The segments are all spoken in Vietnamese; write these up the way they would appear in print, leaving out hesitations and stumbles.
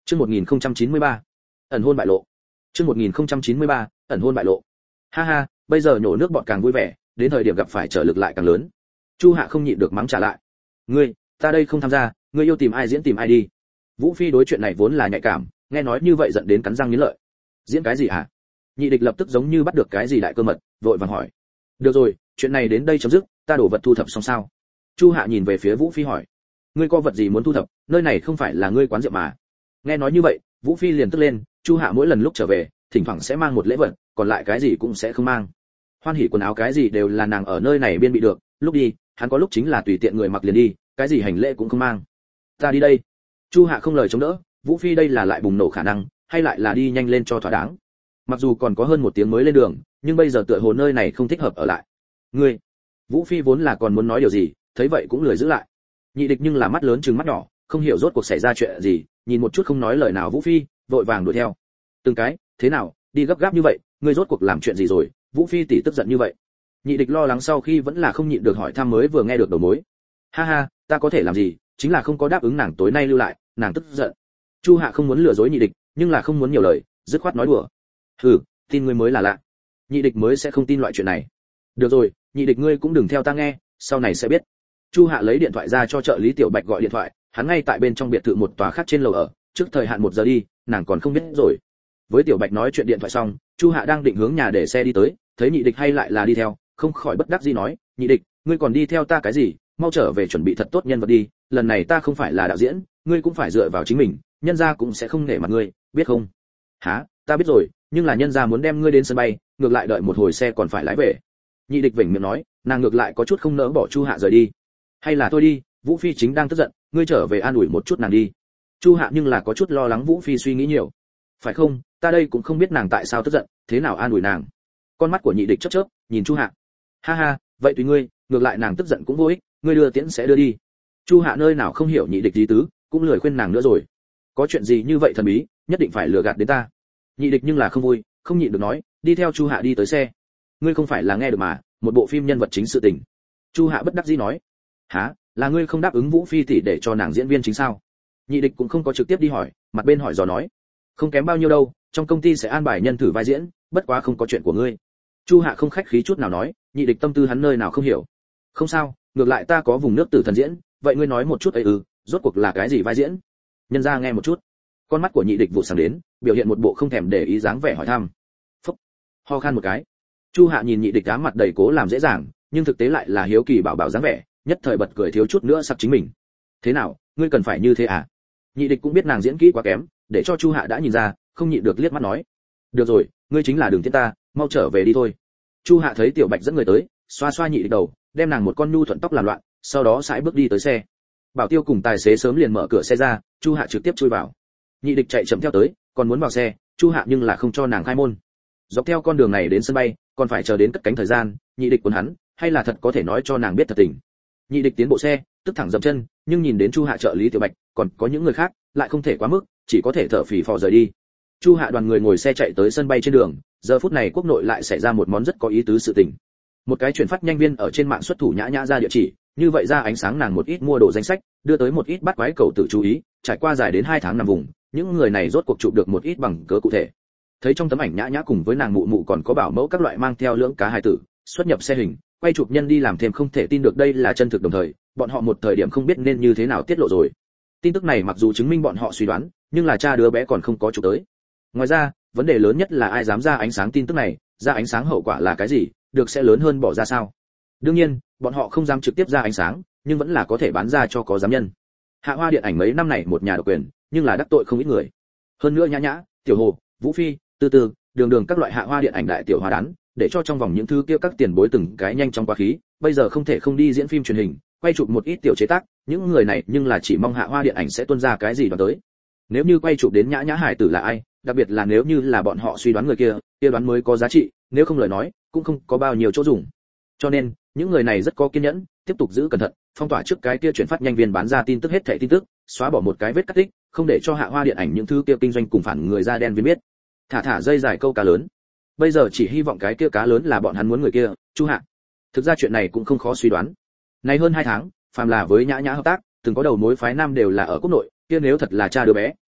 Chương 1093. Ẩn hôn bại lộ. Chương 1093. Ẩn hôn bại lộ. Ha ha, bây giờ nhổ nước bọt càng vui vẻ, đến thời điểm gặp phải trở lực lại càng lớn. Chu Hạ không nhịn được mắng trả lại. Ngươi, ta đây không tham gia, ngươi yêu tìm ai diễn tìm ai đi. Vũ Phi đối chuyện này vốn là nhạy cảm, nghe nói như vậy giận đến cắn răng nghiến lợi. Diễn cái gì hả? Nhị địch lập tức giống như bắt được cái gì đại cơ mật, vội vàng hỏi. Được rồi, chuyện này đến đây chấm dứt, ta đổ vật thu thập xong sao? Chu Hạ nhìn về phía Vũ Phi hỏi. Ngươi có vật gì muốn thu thập, nơi này không phải là ngươi quán rượu mà. Nghe nói như vậy, Vũ Phi liền tức lên, Chu Hạ mỗi lần lúc trở về, thỉnh thoảng sẽ mang một lễ vật, còn lại cái gì cũng sẽ không mang. Hoan hỉ quần áo cái gì đều là nàng ở nơi này biên bị được, lúc đi, hắn có lúc chính là tùy tiện người mặc liền đi, cái gì hành lễ cũng không mang. Ta đi đây. Chu Hạ không lời chống đỡ, Vũ Phi đây là lại bùng nổ khả năng, hay lại là đi nhanh lên cho thỏa đáng. Mặc dù còn có hơn một tiếng mới lên đường, nhưng bây giờ tựa hồ nơi này không thích hợp ở lại. Ngươi, Vũ Phi vốn là còn muốn nói điều gì, thấy vậy cũng lười giữ lại. Nhị địch nhưng là mắt lớn trừng mắt nhỏ, không hiểu rốt cuộc xảy ra chuyện gì, nhìn một chút không nói lời nào Vũ Phi, vội vàng đuổi theo. Từng cái, thế nào, đi gấp gáp như vậy, ngươi rốt cuộc làm chuyện gì rồi? Vũ Phi tỷ tức giận như vậy. Nhị địch lo lắng sau khi vẫn là không nhịn được hỏi thăm mới vừa nghe được đầu mối. Ha ha, ta có thể làm gì, chính là không có đáp ứng nàng tối nay lưu lại, nàng tức giận. Chu Hạ không muốn lừa dối nhị địch, nhưng là không muốn nhiều lời, dứt khoát nói đùa. Hừ, tin ngươi mới là lạ. Nhị địch mới sẽ không tin loại chuyện này. Được rồi, nhị địch ngươi cũng đừng theo ta nghe, sau này sẽ biết. Chu Hạ lấy điện thoại ra cho trợ lý Tiểu Bạch gọi điện thoại, hắn ngay tại bên trong biệt thự một tòa khác trên lầu ở, trước thời hạn 1 giờ đi, nàng còn không biết rồi. Với Tiểu Bạch nói chuyện điện thoại xong, Chu Hạ đang định hướng nhà để xe đi tới, thấy nhị địch hay lại là đi theo, không khỏi bất đắc dĩ nói, nhị địch, ngươi còn đi theo ta cái gì, mau trở về chuẩn bị thật tốt nhân vật đi, lần này ta không phải là đạo diễn, ngươi cũng phải dựa vào chính mình, nhân gia cũng sẽ không nể mặt ngươi, biết không? Hả, ta biết rồi, nhưng là nhân gia muốn đem ngươi đến sân bay, ngược lại đợi một hồi xe còn phải lái về. Nhị địch vểnh miệng nói, nàng ngược lại có chút không nỡ bỏ Chu Hạ rời đi. Hay là thôi đi, Vũ Phi chính đang tức giận, ngươi trở về an ủi một chút nàng đi. Chu Hạ nhưng là có chút lo lắng Vũ Phi suy nghĩ nhiều. Phải không, ta đây cũng không biết nàng tại sao tức giận, thế nào an ủi nàng. Con mắt của nhị địch chớp chớp, nhìn Chu Hạ. Ha ha, vậy tùy ngươi, ngược lại nàng tức giận cũng vô ích, ngươi đưa tiễn sẽ đưa đi. Chu Hạ nơi nào không hiểu nhị địch ý tứ, cũng lười khuyên nàng nữa rồi. Có chuyện gì như vậy thần bí, nhất định phải lừa gạt đến ta. Nhị địch nhưng là không vui, không nhịn được nói, đi theo Chu Hạ đi tới xe. Ngươi không phải là nghe được mà, một bộ phim nhân vật chính sự tình. Chu Hạ bất đắc dĩ nói. Hả, là ngươi không đáp ứng Vũ Phi tỷ để cho nàng diễn viên chính sao? Nhị địch cũng không có trực tiếp đi hỏi, mặt bên hỏi dò nói. Không kém bao nhiêu đâu, trong công ty sẽ an bài nhân thử vai diễn, bất quá không có chuyện của ngươi. Chu Hạ không khách khí chút nào nói, nhị địch tâm tư hắn nơi nào không hiểu. Không sao, ngược lại ta có vùng nước tử thần diễn, vậy ngươi nói một chút ấy rốt cuộc là cái gì vai diễn? Nhân ra nghe một chút. Con mắt của nhị địch vụ sáng đến, biểu hiện một bộ không thèm để ý dáng vẻ hỏi thăm. Phúc, ho khan một cái. Chu Hạ nhìn nhị địch ám mặt đầy cố làm dễ dàng, nhưng thực tế lại là hiếu kỳ bảo bảo dáng vẻ, nhất thời bật cười thiếu chút nữa sặc chính mình. Thế nào, ngươi cần phải như thế à? Nhị địch cũng biết nàng diễn kỹ quá kém, để cho Chu Hạ đã nhìn ra, không nhịn được liếc mắt nói. Được rồi, ngươi chính là đường tiễn ta, mau trở về đi thôi. Chu Hạ thấy Tiểu Bạch dẫn người tới, xoa xoa nhị địch đầu, đem nàng một con nhu thuận tóc làm loạn, sau đó sải bước đi tới xe. Bảo Tiêu cùng tài xế sớm liền mở cửa xe ra, Chu Hạ trực tiếp chui vào. Nhị địch chạy chậm theo tới, còn muốn vào xe, Chu Hạ nhưng là không cho nàng khai môn. Dọc theo con đường này đến sân bay, còn phải chờ đến cất cánh thời gian, nhị địch cuốn hắn, hay là thật có thể nói cho nàng biết thật tình. Nhị địch tiến bộ xe, tức thẳng dậm chân, nhưng nhìn đến Chu Hạ trợ lý Tiểu Bạch, còn có những người khác, lại không thể quá mức, chỉ có thể thở phì phò rời đi. Chu Hạ đoàn người ngồi xe chạy tới sân bay trên đường, giờ phút này quốc nội lại xảy ra một món rất có ý tứ sự tình. Một cái chuyển phát nhanh viên ở trên mạng xuất thủ nhã nhã ra địa chỉ, như vậy ra ánh sáng nàng một ít mua đồ danh sách, đưa tới một ít bắt quái cầu tự chú ý, trải qua dài đến 2 tháng nằm vùng, những người này rốt cuộc chụp được một ít bằng cớ cụ thể. Thấy trong tấm ảnh nhã nhã cùng với nàng mụ mụ còn có bảo mẫu các loại mang theo lưỡng cá hài tử, xuất nhập xe hình, quay chụp nhân đi làm thêm không thể tin được đây là chân thực đồng thời, bọn họ một thời điểm không biết nên như thế nào tiết lộ rồi. Tin tức này mặc dù chứng minh bọn họ suy đoán, nhưng là cha đứa bé còn không có chụp tới. Ngoài ra, vấn đề lớn nhất là ai dám ra ánh sáng tin tức này, ra ánh sáng hậu quả là cái gì, được sẽ lớn hơn bỏ ra sao? Đương nhiên, bọn họ không dám trực tiếp ra ánh sáng, nhưng vẫn là có thể bán ra cho có dám nhân. Hạ Hoa điện ảnh mấy năm này một nhà độc quyền, nhưng là đắc tội không ít người. Hơn nữa nhã nhã, Tiểu Hồ, Vũ Phi, Tư Tư, đường đường các loại Hạ Hoa điện ảnh đại tiểu hoa đán, để cho trong vòng những thứ kia các tiền bối từng cái nhanh trong quá khí, bây giờ không thể không đi diễn phim truyền hình, quay chụp một ít tiểu chế tác, những người này nhưng là chỉ mong Hạ Hoa điện ảnh sẽ tuân ra cái gì đó tới. Nếu như quay chụp đến nhã nhã hải tử là ai, đặc biệt là nếu như là bọn họ suy đoán người kia, kia đoán mới có giá trị, nếu không lời nói, cũng không có bao nhiêu chỗ dùng. Cho nên, những người này rất có kiên nhẫn, tiếp tục giữ cẩn thận, phong tỏa trước cái kia chuyển phát nhanh viên bán ra tin tức hết thảy tin tức, xóa bỏ một cái vết cắt tích, không để cho Hạ Hoa điện ảnh những thứ kia kinh doanh cùng phản người da đen viên biết. Thả dây dài câu cá lớn. Bây giờ chỉ hy vọng cái kia cá lớn là bọn hắn muốn người kia, Chu Hạ. Thực ra chuyện này cũng không khó suy đoán. Nay hơn 2 tháng, phàm là với nhã nhã hợp tác, từng có đầu mối phái nam đều là ở quốc nội, kia nếu thật là cha đứa bé,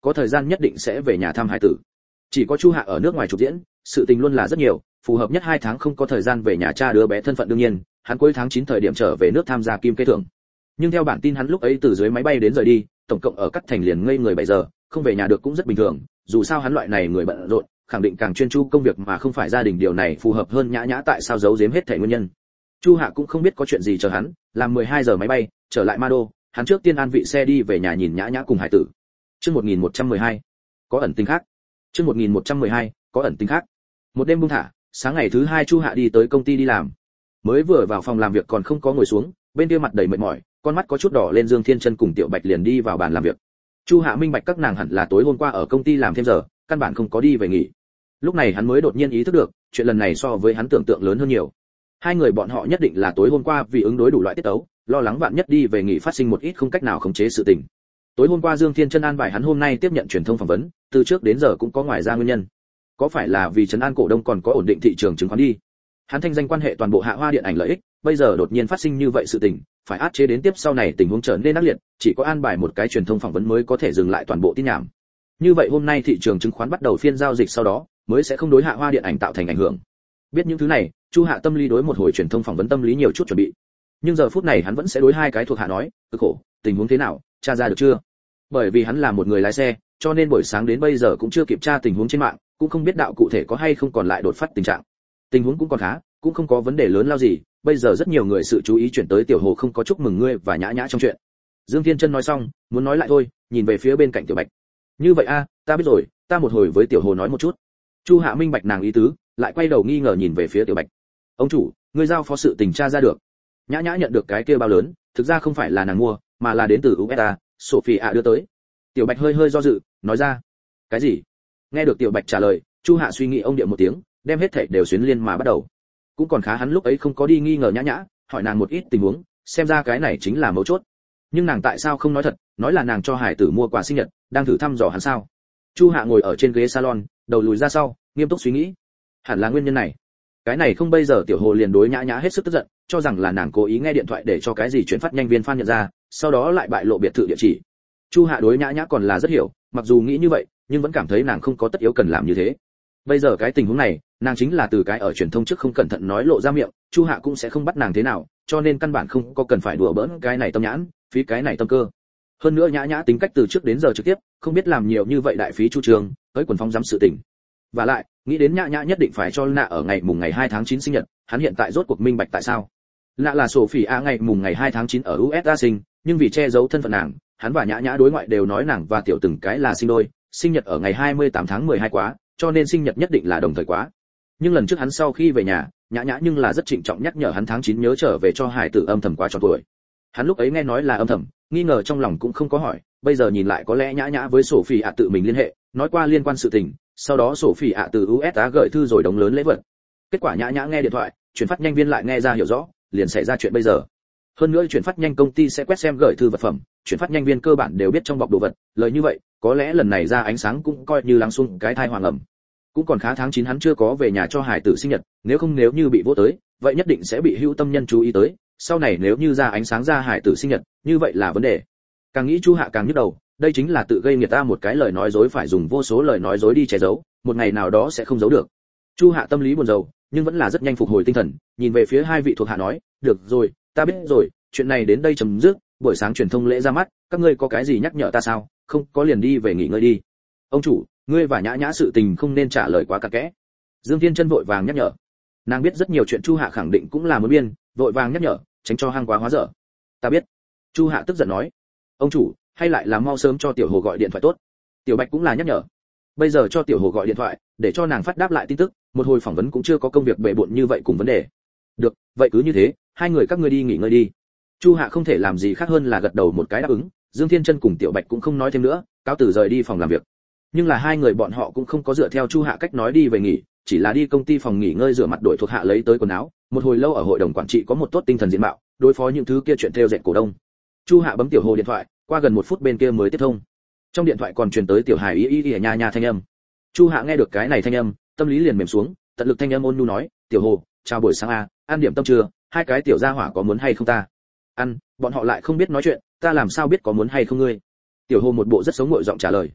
có thời gian nhất định sẽ về nhà thăm hải tử. Chỉ có Chu Hạ ở nước ngoài chụp diễn, sự tình luôn là rất nhiều, phù hợp nhất 2 tháng không có thời gian về nhà cha đứa bé thân phận đương nhiên, hắn cuối tháng 9 thời điểm trở về nước tham gia kim kế thưởng. Nhưng theo bản tin hắn lúc ấy từ dưới máy bay đến rời đi, tổng cộng ở Cắt Thành liền ngây người 7 giờ, không về nhà được cũng rất bình thường, dù sao hắn loại này người bận rộn, khẳng định càng chuyên chú công việc mà không phải gia đình, điều này phù hợp hơn Nhã Nhã tại sao giấu giếm hết thảy nguyên nhân. Chu Hạ cũng không biết có chuyện gì chờ hắn, làm 12 giờ máy bay, trở lại Ma Đô, hắn trước tiên an vị xe đi về nhà nhìn Nhã Nhã cùng hải tử. Chương 1112, có ẩn tình khác. Chương 1112, có ẩn tình khác. Một đêm buông thả, sáng ngày thứ 2 Chu Hạ đi tới công ty đi làm. Mới vừa vào phòng làm việc còn không có ngồi xuống, bên kia mặt đầy mệt mỏi, con mắt có chút đỏ lên, Dương Thiên Chân cùng Tiểu Bạch liền đi vào bàn làm việc. Chu Hạ minh bạch các nàng hẳn là tối hôm qua ở công ty làm thêm giờ, căn bản không có đi về nghỉ. Lúc này hắn mới đột nhiên ý thức được, chuyện lần này so với hắn tưởng tượng lớn hơn nhiều. Hai người bọn họ nhất định là tối hôm qua vì ứng đối đủ loại tiết tấu, lo lắng vạn nhất đi về nghỉ phát sinh một ít không cách nào khống chế sự tình. Tối hôm qua Dương Thiên Chân an bài hắn hôm nay tiếp nhận truyền thông phỏng vấn, từ trước đến giờ cũng có ngoài ra nguyên nhân. Có phải là vì trấn an cổ đông còn có ổn định thị trường chứng khoán đi? Hắn thanh danh quan hệ toàn bộ Hạ Hoa điện ảnh lợi ích, bây giờ đột nhiên phát sinh như vậy sự tình, phải áp chế đến tiếp sau này tình huống trở nên ác liệt, chỉ có an bài một cái truyền thông phỏng vấn mới có thể dừng lại toàn bộ tin nhảm. Như vậy hôm nay thị trường chứng khoán bắt đầu phiên giao dịch sau đó, mới sẽ không đối Hạ Hoa điện ảnh tạo thành ảnh hưởng. Biết những thứ này, Chu Hạ tâm lý đối một hồi truyền thông phỏng vấn tâm lý nhiều chút chuẩn bị. Nhưng giờ phút này hắn vẫn sẽ đối hai cái thuộc hạ nói, "Cực khổ, tình huống thế nào, tra ra được chưa?" Bởi vì hắn là một người lái xe, cho nên buổi sáng đến bây giờ cũng chưa kịp tra tình huống trên mạng, cũng không biết đạo cụ thể có hay không còn lại đột phát tình trạng. Tình huống cũng còn khá, cũng không có vấn đề lớn lao gì, bây giờ rất nhiều người sự chú ý chuyển tới Tiểu Hồ không có chúc mừng ngươi và Nhã Nhã trong chuyện. Dương Thiên Chân nói xong, muốn nói lại thôi, nhìn về phía bên cạnh Tiểu Bạch. "Như vậy a, ta biết rồi, ta một hồi với Tiểu Hồ nói một chút." Chu Hạ minh bạch nàng ý tứ, lại quay đầu nghi ngờ nhìn về phía Tiểu Bạch. "Ông chủ, ngươi giao phó sự tình tra ra được?" Nhã Nhã nhận được cái kia bao lớn, thực ra không phải là nàng mua, mà là đến từ USA, Sophia đưa tới. Tiểu Bạch hơi hơi do dự, nói ra. "Cái gì?" Nghe được Tiểu Bạch trả lời, Chu Hạ suy nghĩ ông điệu một tiếng, đem hết thảy đều xuyến liên mà bắt đầu. Cũng còn khá hắn lúc ấy không có đi nghi ngờ Nhã Nhã, hỏi nàng một ít tình huống, xem ra cái này chính là mấu chốt. Nhưng nàng tại sao không nói thật, nói là nàng cho hải tử mua quà sinh nhật, đang thử thăm dò hắn sao? Chu Hạ ngồi ở trên ghế salon, đầu lùi ra sau, nghiêm túc suy nghĩ. Hẳn là nguyên nhân này. Cái này không, bây giờ Tiểu Hồ liền đối Nhã Nhã hết sức tức giận, cho rằng là nàng cố ý nghe điện thoại để cho cái gì chuyển phát nhanh viên fan nhận ra, sau đó lại bại lộ biệt thự địa chỉ. Chu Hạ đối Nhã Nhã còn là rất hiểu, mặc dù nghĩ như vậy, nhưng vẫn cảm thấy nàng không có tất yếu cần làm như thế. Bây giờ cái tình huống này, nàng chính là từ cái ở truyền thông trước không cẩn thận nói lộ ra miệng, Chu Hạ cũng sẽ không bắt nàng thế nào, cho nên căn bản không có cần phải đùa bỡn cái này tâm nhãn, phí cái này tâm cơ. Hơn nữa Nhã Nhã tính cách từ trước đến giờ trực tiếp, không biết làm nhiều như vậy đại phí chu trường, tới quần phóng dám sự tình. Và lại, nghĩ đến Nhã Nhã nhất định phải cho Lạ ở ngày mùng ngày 2 tháng 9 sinh nhật, hắn hiện tại rốt cuộc minh bạch tại sao. Lạ là Sophia ngày mùng ngày 2 tháng 9 ở USA sinh, nhưng vì che giấu thân phận nàng, hắn và Nhã Nhã đối ngoại đều nói nàng và Tiểu từng cái là sinh đôi, sinh nhật ở ngày 28 tháng 12 quá, cho nên sinh nhật nhất định là đồng thời quá. Nhưng lần trước hắn sau khi về nhà, Nhã Nhã nhưng là rất trịnh trọng nhắc nhở hắn tháng 9 nhớ trở về cho hải tử âm thầm quá tròn tuổi. Hắn lúc ấy nghe nói là âm thầm, nghi ngờ trong lòng cũng không có hỏi, bây giờ nhìn lại có lẽ Nhã Nhã với Sophia tự mình liên hệ, nói qua liên quan sự tình, sau đó Sophia từ USA gửi thư rồi đống lớn lễ vật. Kết quả Nhã Nhã nghe điện thoại, chuyển phát nhanh viên lại nghe ra hiểu rõ, liền xảy ra chuyện bây giờ. Hơn nữa chuyển phát nhanh công ty sẽ quét xem gửi thư vật phẩm, chuyển phát nhanh viên cơ bản đều biết trong bọc đồ vật, lời như vậy, có lẽ lần này ra ánh sáng cũng coi như lắng xung cái thai hoàng ẩm. Cũng còn khá tháng 9 hắn chưa có về nhà cho hải tử sinh nhật, nếu như bị vô tới, vậy nhất định sẽ bị hữu tâm nhân chú ý tới, sau này nếu như ra ánh sáng ra hải tử sinh nhật, như vậy là vấn đề. Càng nghĩ Chu Hạ càng nhức đầu, đây chính là tự gây nghiệt ta, một cái lời nói dối phải dùng vô số lời nói dối đi che giấu, một ngày nào đó sẽ không giấu được. Chu Hạ tâm lý buồn rầu, nhưng vẫn là rất nhanh phục hồi tinh thần, nhìn về phía hai vị thuộc hạ nói, "Được rồi, ta biết rồi, chuyện này đến đây chấm dứt, buổi sáng truyền thông lễ ra mắt, các ngươi có cái gì nhắc nhở ta sao? Không có liền đi về nghỉ ngơi đi." "Ông chủ, ngươi và Nhã Nhã sự tình không nên trả lời quá cặn kẽ." Dương Thiên Chân vội vàng nhắc nhở. Nàng biết rất nhiều chuyện Chu Hạ khẳng định cũng là muốn biên, vội vàng nhắc nhở, tránh cho hang quá hóa dở. "Ta biết." Chu Hạ tức giận nói. "Ông chủ, hay lại là mau sớm cho Tiểu Hồ gọi điện thoại tốt." Tiểu Bạch cũng là nhắc nhở. Bây giờ cho Tiểu Hồ gọi điện thoại, để cho nàng phát đáp lại tin tức, một hồi phỏng vấn cũng chưa có công việc bề bộn như vậy cùng vấn đề. "Được, vậy cứ như thế, hai người các ngươi đi nghỉ ngơi đi." Chu Hạ không thể làm gì khác hơn là gật đầu một cái đáp ứng, Dương Thiên Chân cùng Tiểu Bạch cũng không nói thêm nữa, cáo từ rời đi phòng làm việc. Nhưng là hai người bọn họ cũng không có dựa theo Chu Hạ cách nói đi về nghỉ, chỉ là đi công ty phòng nghỉ ngơi rửa mặt đổi thuộc hạ lấy tới quần áo, một hồi lâu ở hội đồng quản trị có một tốt tinh thần diện mạo, đối phó những thứ kia chuyện theo dệt cổ đông. Chu Hạ bấm Tiểu Hồ điện thoại, qua gần 1 phút bên kia mới tiếp thông. Trong điện thoại còn truyền tới Tiểu Hải y nha nha thanh âm. Chu Hạ nghe được cái này thanh âm, tâm lý liền mềm xuống, tận lực thanh âm ôn nhu nói, "Tiểu Hồ, chào buổi sáng a, ăn điểm tâm trưa, hai cái tiểu gia hỏa có muốn hay không ta?" "Ăn, bọn họ lại không biết nói chuyện, ta làm sao biết có muốn hay không ngươi?" Tiểu Hồ một bộ rất sống nguội giọng trả lời.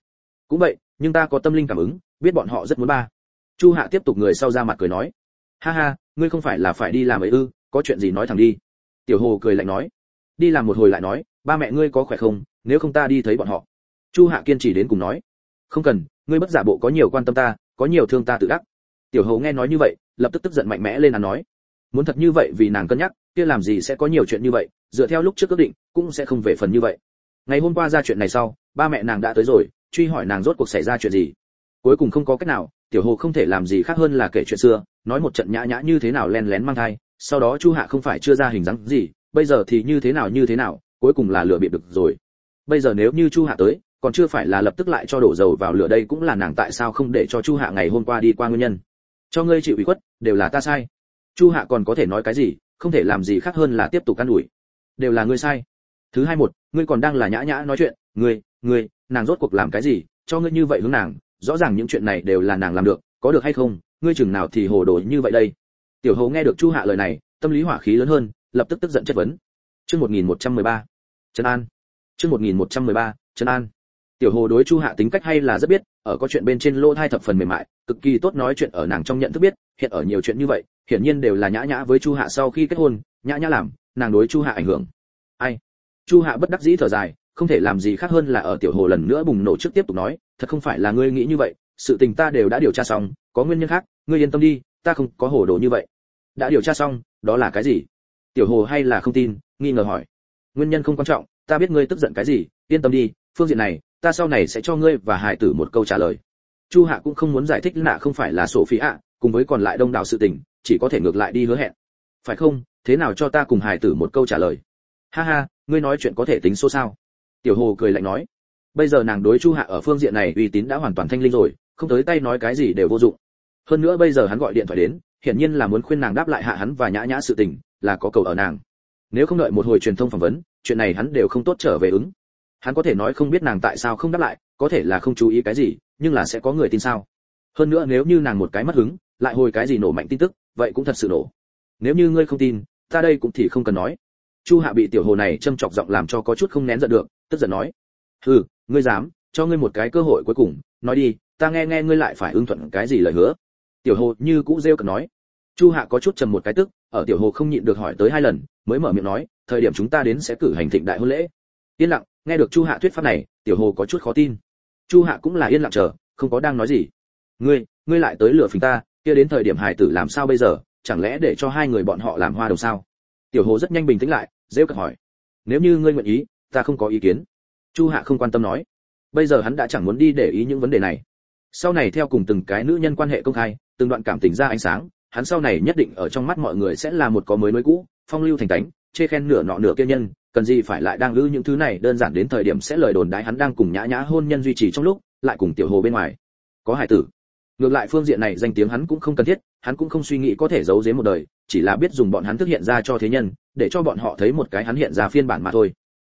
cũng vậy, nhưng ta có tâm linh cảm ứng, biết bọn họ rất muốn ba. Chu Hạ tiếp tục người sau ra mặt cười nói, ha ha, ngươi không phải là phải đi làm ấy ư, có chuyện gì nói thẳng đi. Tiểu Hồ cười lạnh nói, đi làm một hồi lại nói, ba mẹ ngươi có khỏe không, nếu không ta đi thấy bọn họ. Chu Hạ kiên trì đến cùng nói, không cần, ngươi bất giả bộ có nhiều quan tâm ta, có nhiều thương ta tự đắc. Tiểu Hồ nghe nói như vậy, lập tức tức giận mạnh mẽ lên ăn nói, muốn thật như vậy vì nàng cân nhắc, kia làm gì sẽ có nhiều chuyện như vậy, dựa theo lúc trước ước định, cũng sẽ không về phần như vậy. Ngày hôm qua ra chuyện này sau, ba mẹ nàng đã tới rồi, truy hỏi nàng rốt cuộc xảy ra chuyện gì. Cuối cùng không có cách nào, Tiểu Hồ không thể làm gì khác hơn là kể chuyện xưa, nói một trận nhã nhã như thế nào len lén mang thai, sau đó Chu Hạ không phải chưa ra hình dáng gì, bây giờ thì như thế nào, cuối cùng là lừa bịp được rồi. Bây giờ nếu như Chu Hạ tới, còn chưa phải là lập tức lại cho đổ dầu vào lửa, đây cũng là nàng tại sao không để cho Chu Hạ ngày hôm qua đi qua nguyên nhân. Cho ngươi chịu ủy khuất, đều là ta sai. Chu Hạ còn có thể nói cái gì, không thể làm gì khác hơn là tiếp tục can ủi. Đều là ngươi sai. Thứ hai một, ngươi còn đang là nhã nhã nói chuyện, ngươi, nàng rốt cuộc làm cái gì, cho ngươi như vậy hướng nàng, rõ ràng những chuyện này đều là nàng làm được, có được hay không, ngươi chừng nào thì hồ đồ như vậy đây. Tiểu Hồ nghe được Chu Hạ lời này, tâm lý hỏa khí lớn hơn, lập tức tức giận chất vấn. Chương 1113. Trấn An. Chương 1113. Trấn An. Tiểu Hồ đối Chu Hạ tính cách hay là rất biết, ở có chuyện bên trên lỗ thai thập phần mềm mại, cực kỳ tốt nói chuyện ở nàng trong nhận thức biết, hiện ở nhiều chuyện như vậy, hiển nhiên đều là nhã nhã với Chu Hạ sau khi kết hôn, nhã nhã làm, nàng đối Chu Hạ ảnh hưởng. Ai? Chu Hạ bất đắc dĩ thở dài, không thể làm gì khác hơn là ở Tiểu Hồ lần nữa bùng nổ trước tiếp tục nói, thật không phải là ngươi nghĩ như vậy, sự tình ta đều đã điều tra xong, có nguyên nhân khác, ngươi yên tâm đi, ta không có hồ đồ như vậy. Đã điều tra xong, đó là cái gì? Tiểu Hồ hay là không tin, nghi ngờ hỏi. Nguyên nhân không quan trọng, ta biết ngươi tức giận cái gì, yên tâm đi, phương diện này, ta sau này sẽ cho ngươi và Hải Tử một câu trả lời. Chu Hạ cũng không muốn giải thích nạ không phải là Sophia, cùng với còn lại đông đảo sự tình, chỉ có thể ngược lại đi hứa hẹn. Phải không, thế nào cho ta cùng Hải Tử một câu trả lời? Ha ha, ngươi nói chuyện có thể tính số sao? Tiểu Hồ cười lạnh nói. Bây giờ nàng đối Chu Hạ ở phương diện này uy tín đã hoàn toàn thanh linh rồi, không tới tay nói cái gì đều vô dụng. Hơn nữa bây giờ hắn gọi điện thoại đến, hiển nhiên là muốn khuyên nàng đáp lại hạ hắn và nhã nhã sự tình, là có cầu ở nàng. Nếu không đợi một hồi truyền thông phỏng vấn, chuyện này hắn đều không tốt trở về ứng. Hắn có thể nói không biết nàng tại sao không đáp lại, có thể là không chú ý cái gì, nhưng là sẽ có người tin sao? Hơn nữa nếu như nàng một cái mất hứng, lại hồi cái gì nổ mạnh tin tức, vậy cũng thật sự nổ. Nếu như ngươi không tin, ta đây cũng thì không cần nói. Chu Hạ bị Tiểu Hồ này châm chọc giọng làm cho có chút không nén giận được, tức giận nói: "Hừ, ngươi dám, cho ngươi một cái cơ hội cuối cùng, nói đi, ta nghe ngươi lại phải ưng thuận cái gì lời hứa?" Tiểu Hồ như cũ rêu cợt nói. Chu Hạ có chút trầm một cái tức, ở Tiểu Hồ không nhịn được hỏi tới 2 lần, mới mở miệng nói: "Thời điểm chúng ta đến sẽ cử hành thịnh đại hôn lễ." Yên lặng, nghe được Chu Hạ thuyết pháp này, Tiểu Hồ có chút khó tin. Chu Hạ cũng là yên lặng chờ, không có đang nói gì. Ngươi lại tới lừa phỉnh ta, kia đến thời điểm Hải Tử làm sao bây giờ, chẳng lẽ để cho hai người bọn họ làm hoa đồng sao? Tiểu Hồ rất nhanh bình tĩnh lại, rêu cợt hỏi: "Nếu như ngươi nguyện ý, ta không có ý kiến." Chu Hạ không quan tâm nói. Bây giờ hắn đã chẳng muốn đi để ý những vấn đề này. Sau này theo cùng từng cái nữ nhân quan hệ công khai, từng đoạn cảm tình ra ánh sáng, hắn sau này nhất định ở trong mắt mọi người sẽ là một có mới nối cũ, phong lưu thành tánh, chê khen nửa nọ nửa kia nhân, cần gì phải lại đang lư những thứ này, đơn giản đến thời điểm sẽ lời đồn đãi hắn đang cùng nhã nhã hôn nhân duy trì trong lúc, lại cùng Tiểu Hồ bên ngoài có Hải Tử. Ngược lại phương diện này danh tiếng hắn cũng không cần thiết, hắn cũng không suy nghĩ có thể giấu giếm một đời, chỉ là biết dùng bọn hắn thực hiện ra cho thế nhân, để cho bọn họ thấy một cái hắn hiện ra phiên bản mà thôi.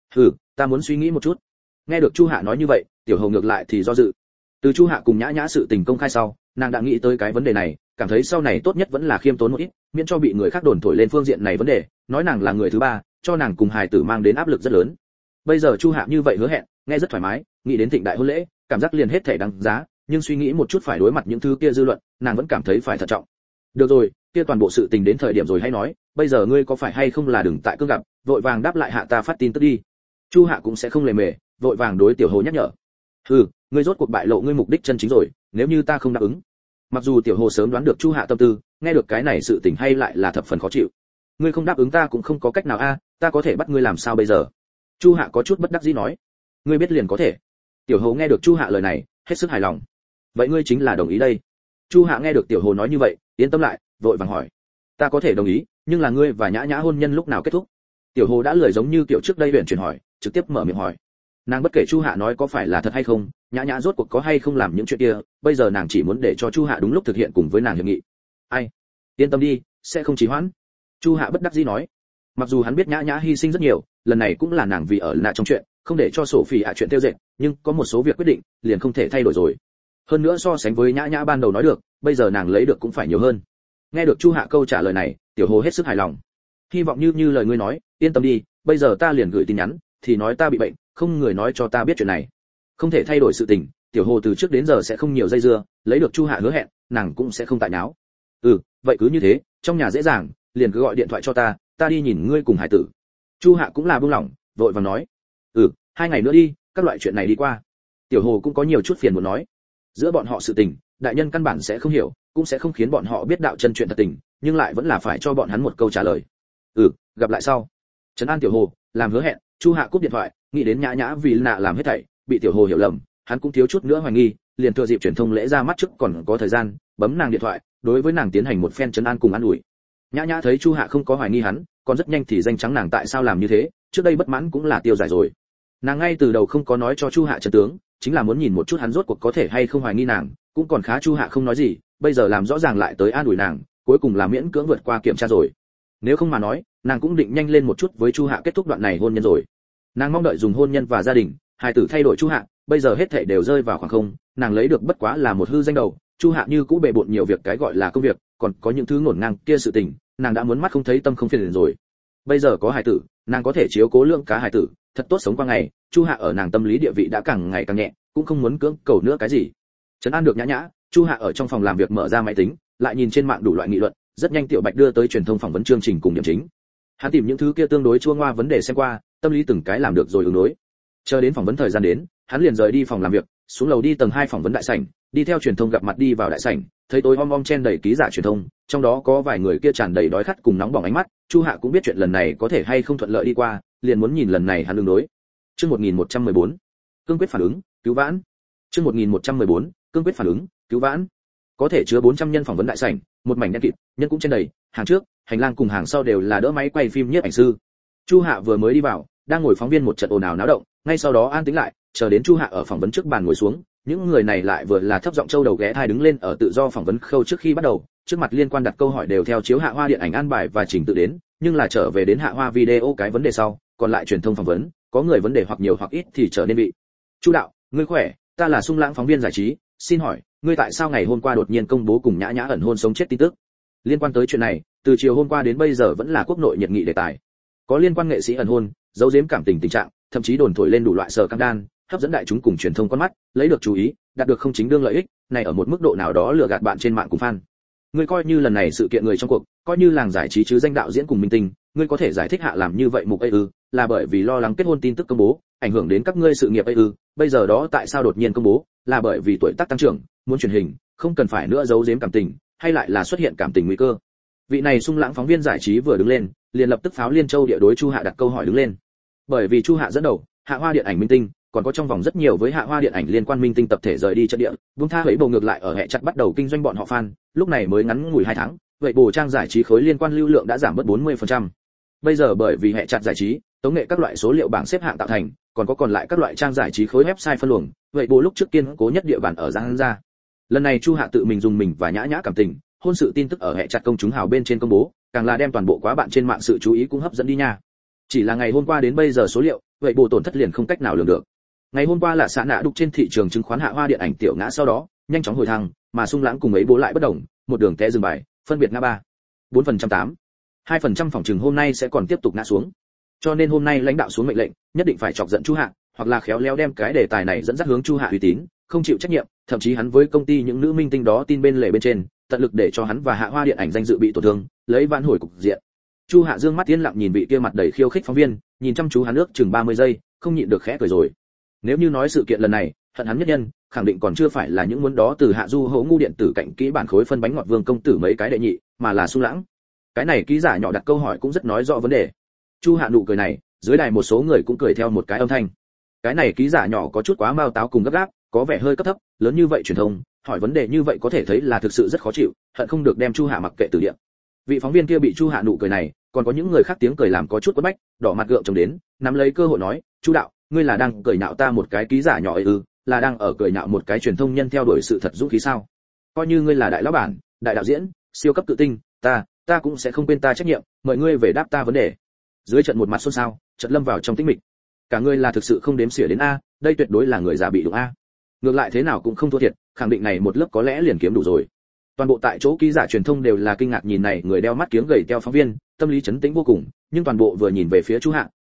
Ta muốn suy nghĩ một chút. Nghe được Chu Hạ nói như vậy, Tiểu Hồ ngược lại thì do dự. Từ Chu Hạ cùng nhã nhã sự tình công khai sau, nàng đã nghĩ tới cái vấn đề này, cảm thấy sau này tốt nhất vẫn là khiêm tốn một ít, miễn cho bị người khác đồn thổi lên phương diện này vấn đề, nói nàng là người thứ ba, cho nàng cùng Hải Tử mang đến áp lực rất lớn. Bây giờ Chu Hạ như vậy hứa hẹn, nghe rất thoải mái, nghĩ đến thịnh đại hôn lễ, cảm giác liền hết thảy đáng giá, nhưng suy nghĩ một chút phải đối mặt những thứ kia dư luận, nàng vẫn cảm thấy phải thận trọng. Được rồi, kia toàn bộ sự tình đến thời điểm rồi hãy nói, bây giờ ngươi có phải hay không là đừng tại cương gặp, vội vàng đáp lại hạ ta phát tin tức đi. Chu Hạ cũng sẽ không lề mề, vội vàng đối Tiểu Hồ nhắc nhở. Ngươi rốt cuộc bại lộ ngươi mục đích chân chính rồi, nếu như ta không đáp ứng. Mặc dù Tiểu Hồ sớm đoán được Chu Hạ tâm tư, nghe được cái này sự tình hay lại là thập phần khó chịu. Ngươi không đáp ứng ta cũng không có cách nào a, ta có thể bắt ngươi làm sao bây giờ? Chu Hạ có chút bất đắc dĩ nói. Ngươi biết liền có thể. Tiểu Hồ nghe được Chu Hạ lời này, hết sức hài lòng. Vậy ngươi chính là đồng ý đây? Chu Hạ nghe được Tiểu Hồ nói như vậy, yên tâm lại, vội vàng hỏi. Ta có thể đồng ý, nhưng là ngươi và nhã nhã hôn nhân lúc nào kết thúc? Tiểu Hồ đã lười giống như kiểu trước đây luyện chuyển hỏi, trực tiếp mở miệng hỏi. Nàng bất kể Chu Hạ nói có phải là thật hay không, nhã nhã rốt cuộc có hay không làm những chuyện kia, bây giờ nàng chỉ muốn để cho Chu Hạ đúng lúc thực hiện cùng với nàng hiệp nghị. Ai? Yên tâm đi, sẽ không trì hoãn. Chu Hạ bất đắc dĩ nói. Mặc dù hắn biết nhã nhã hy sinh rất nhiều, lần này cũng là nàng vì ở lại trong chuyện, không để cho Sophie chuyện tiêu dệt, nhưng có một số việc quyết định liền không thể thay đổi rồi. Hơn nữa so sánh với nhã nhã ban đầu nói được, bây giờ nàng lấy được cũng phải nhiều hơn. Nghe được Chu Hạ câu trả lời này, Tiểu Hồ hết sức hài lòng. Hy vọng như lời ngươi nói, yên tâm đi, bây giờ ta liền gửi tin nhắn, thì nói ta bị bệnh, không người nói cho ta biết chuyện này. Không thể thay đổi sự tình, tiểu hồ từ trước đến giờ sẽ không nhiều dây dưa, lấy được Chu Hạ hứa hẹn, nàng cũng sẽ không tại náo. Vậy cứ như thế, trong nhà dễ dàng, liền cứ gọi điện thoại cho ta đi nhìn ngươi cùng hải tử. Chu Hạ cũng là buông lỏng, vội vàng nói. 2 ngày nữa đi, các loại chuyện này đi qua. Tiểu hồ cũng có nhiều chút phiền muốn nói. Giữa bọn họ sự tình, đại nhân căn bản sẽ không hiểu, cũng sẽ không khiến bọn họ biết đạo chân chuyện thật tình, nhưng lại vẫn là phải cho bọn hắn một câu trả lời. Gặp lại sau. Trấn an tiểu hồ, làm hứa hẹn. Chu Hạ cúp điện thoại, nghĩ đến Nhã Nhã vì nạ làm hết thảy, bị tiểu hồ hiểu lầm, hắn cũng thiếu chút nữa hoài nghi, liền thừa dịp truyền thông lễ ra mắt trước còn có thời gian, bấm nàng điện thoại, đối với nàng tiến hành một phen trấn an cùng an ủi. Nhã Nhã thấy Chu Hạ không có hoài nghi hắn, còn rất nhanh thì danh trắng nàng tại sao làm như thế, trước đây bất mãn cũng là tiêu giải rồi. Nàng ngay từ đầu không có nói cho Chu Hạ chân tướng, chính là muốn nhìn một chút hắn rốt cuộc có thể hay không hoài nghi nàng, cũng còn khá Chu Hạ không nói gì, bây giờ làm rõ ràng lại tới an ủi nàng, cuối cùng là miễn cưỡng vượt qua kiểm tra rồi. Nếu không mà nói, nàng cũng định nhanh lên một chút với Chu Hạ kết thúc đoạn này hôn nhân rồi. Nàng mong đợi dùng hôn nhân và gia đình, hài tử thay đổi Chu Hạ, bây giờ hết thảy đều rơi vào khoảng không, nàng lấy được bất quá là một hư danh đầu. Chu Hạ như cũ bề bộn nhiều việc cái gọi là công việc, còn có những thứ ngổn ngang kia sự tình, nàng đã muốn mắt không thấy tâm không phiền rồi. Bây giờ có hài tử, nàng có thể chiếu cố lượng cá hài tử, thật tốt sống qua ngày. Chu Hạ ở nàng tâm lý địa vị đã càng ngày càng nhẹ, cũng không muốn cưỡng cầu nữa cái gì. Trấn an được Nhã Nhã, Chu Hạ ở trong phòng làm việc mở ra máy tính, lại nhìn trên mạng đủ loại nghị luận, rất nhanh Tiểu Bạch đưa tới truyền thông phỏng vấn chương trình cùng điểm chính. Hắn tìm những thứ kia tương đối chua ngoa vấn đề xem qua, tâm lý từng cái làm được rồi ứng đối. Chờ đến phỏng vấn thời gian đến, hắn liền rời đi phòng làm việc, xuống lầu đi tầng 2 phỏng vấn đại sảnh, đi theo truyền thông gặp mặt đi vào đại sảnh, thấy tối om om chen đầy ký giả truyền thông, trong đó có vài người kia tràn đầy đói khát cùng nóng bỏng ánh mắt. Chu Hạ cũng biết chuyện lần này có thể hay không thuận lợi đi qua, liền muốn nhìn lần này hắn ứng đối. Chương 1114, cương quyết phản ứng, cứu vãn. Chương 1114, cương quyết phản ứng, cứu vãn. Có thể chứa 400 nhân phỏng vấn đại sảnh, một mảnh đen kịt, nhân cũng chen đầy, hàng trước, hành lang cùng hàng sau đều là đỡ máy quay phim nhiếp ảnh sư. Chu Hạ vừa mới đi vào, đang ngồi phóng viên một trận ồn ào náo động, ngay sau đó an tĩnh lại, chờ đến Chu Hạ ở phỏng vấn trước bàn ngồi xuống, những người này lại vừa là thấp giọng châu đầu ghé thai đứng lên ở tự do phỏng vấn khâu trước khi bắt đầu, trước mặt liên quan đặt câu hỏi đều theo chiếu Hạ Hoa điện ảnh an bài và chỉnh tự đến, nhưng là trở về đến Hạ Hoa video cái vấn đề sau, còn lại truyền thông phỏng vấn, có người vấn đề hoặc nhiều hoặc ít thì trở nên bị. Chu đạo, ngươi khỏe, ta là Sung Lãng phóng viên giải trí, xin hỏi, ngươi tại sao ngày hôm qua đột nhiên công bố cùng Nhã Nhã ẩn hôn sống chết tin tức? Liên quan tới chuyện này, từ chiều hôm qua đến bây giờ vẫn là quốc nội nhiệt nghị đề tài. Có liên quan nghệ sĩ ẩn hôn, giấu giếm cảm tình tình trạng, thậm chí đồn thổi lên đủ loại sở căng đan, hấp dẫn đại chúng cùng truyền thông con mắt, lấy được chú ý, đạt được không chính đương lợi ích, này ở một mức độ nào đó lừa gạt bạn trên mạng cùng fan. Ngươi coi như lần này sự kiện người trong cuộc, coi như làng giải trí chứ danh đạo diễn cùng minh tinh, ngươi có thể giải thích Hạ làm như vậy mục là bởi vì lo lắng kết hôn tin tức công bố, ảnh hưởng đến các ngươi sự nghiệp bây giờ đó tại sao đột nhiên công bố, là bởi vì tuổi tác tăng trưởng, muốn truyền hình, không cần phải nữa giấu giếm cảm tình, hay lại là xuất hiện cảm tình nguy cơ. Vị này Sung Lãng phóng viên giải trí vừa đứng lên, liền lập tức pháo Liên Châu địa đối Chu Hạ đặt câu hỏi đứng lên. Bởi vì Chu Hạ dẫn đầu, Hạ Hoa điện ảnh minh tinh, còn có trong vòng rất nhiều với Hạ Hoa điện ảnh liên quan minh tinh tập thể rời đi trận địa, buông tha ấy bầu ngược lại ở hệ chặt bắt đầu kinh doanh bọn họ fan, lúc này mới ngắn ngủi 2 tháng, vậy bổ trang giải trí khối liên quan lưu lượng đã giảm bớt 40%. Bây giờ bởi vì hệ chặt giải trí, tống nghệ các loại số liệu bảng xếp hạng tạo thành, còn có còn lại các loại trang giải trí khối website phân luồng, vậy bổ lúc trước kiên cố nhất địa bàn ở Giang ra. Lần này Chu Hạ tự mình dùng mình và Nhã Nhã cảm tình, hôn sự tin tức ở hệ chặt công chúng hào bên trên công bố, càng là đem toàn bộ quá bạn trên mạng sự chú ý cũng hấp dẫn đi nha. Chỉ là ngày hôm qua đến bây giờ số liệu, vậy bộ tổn thất liền không cách nào lường được. Ngày hôm qua là xã nạ đục trên thị trường chứng khoán Hạ Hoa điện ảnh tiểu ngã sau đó, nhanh chóng hồi thăng, mà Sung Lãng cùng ấy bố lại bất động, một đường té dừng bài, phân biệt ngã 4% 2% phòng trừng hôm nay sẽ còn tiếp tục ngã xuống. Cho nên hôm nay lãnh đạo xuống mệnh lệnh, nhất định phải chọc giận Chu Hạ, hoặc là khéo léo đem cái đề tài này dẫn dắt hướng Chu Hạ uy tín, không chịu trách nhiệm, thậm chí hắn với công ty những nữ minh tinh đó tin bên lề bên trên, tận lực để cho hắn và Hạ Hoa điện ảnh danh dự bị tổn thương, lấy vãn hồi cục diện. Chu Hạ dương mắt yên lặng nhìn vị kia mặt đầy khiêu khích phóng viên, nhìn chăm chú hắn ước chừng 30 giây, không nhịn được khẽ cười rồi. Nếu như nói sự kiện lần này, hận hắn nhất nhân, khẳng định còn chưa phải là những muốn đó từ Hạ Du Hỗ ngu điện tử cạnh kỹ bản khối phân bánh ngọt vương công tử mấy cái đệ nhị, mà là Sung Lãng. Cái này ký giả nhỏ đặt câu hỏi cũng rất nói rõ vấn đề. Chu Hạ nụ cười này, dưới đài một số người cũng cười theo một cái âm thanh. Cái này ký giả nhỏ có chút quá mao táo cùng gấp gáp, có vẻ hơi cấp thấp, lớn như vậy truyền thông, hỏi vấn đề như vậy có thể thấy là thực sự rất khó chịu, hận không được đem Chu Hạ mặc kệ từ địa. Vị phóng viên kia bị Chu Hạ nụ cười này, còn có những người khác tiếng cười làm có chút quất bách, đỏ mặt gượng chống đến, nắm lấy cơ hội nói, Chu đạo, ngươi là đang cười nhạo ta một cái ký giả nhỏ là đang ở cười nhạo một cái truyền thông nhân theo đuổi sự thật dũng khí sao? Coi như ngươi là đại lão bản, đại đạo diễn, siêu cấp tự tinh, ta cũng sẽ không quên ta trách nhiệm, mời ngươi về đáp ta vấn đề. Dưới trận một mặt xôn xao, chợt lâm vào trong tĩnh mịch. Cả ngươi là thực sự không đếm xỉa đến a, đây tuyệt đối là người già bị đụng a. Ngược lại thế nào cũng không thua thiệt, khẳng định này một lớp có lẽ liền kiếm đủ rồi. Toàn bộ tại chỗ ký giả truyền thông đều là kinh ngạc nhìn này người đeo mắt kiếng gầy teo phóng viên, tâm lý chấn tĩnh vô cùng, nhưng toàn bộ vừa nhìn về phía Chu Hạ,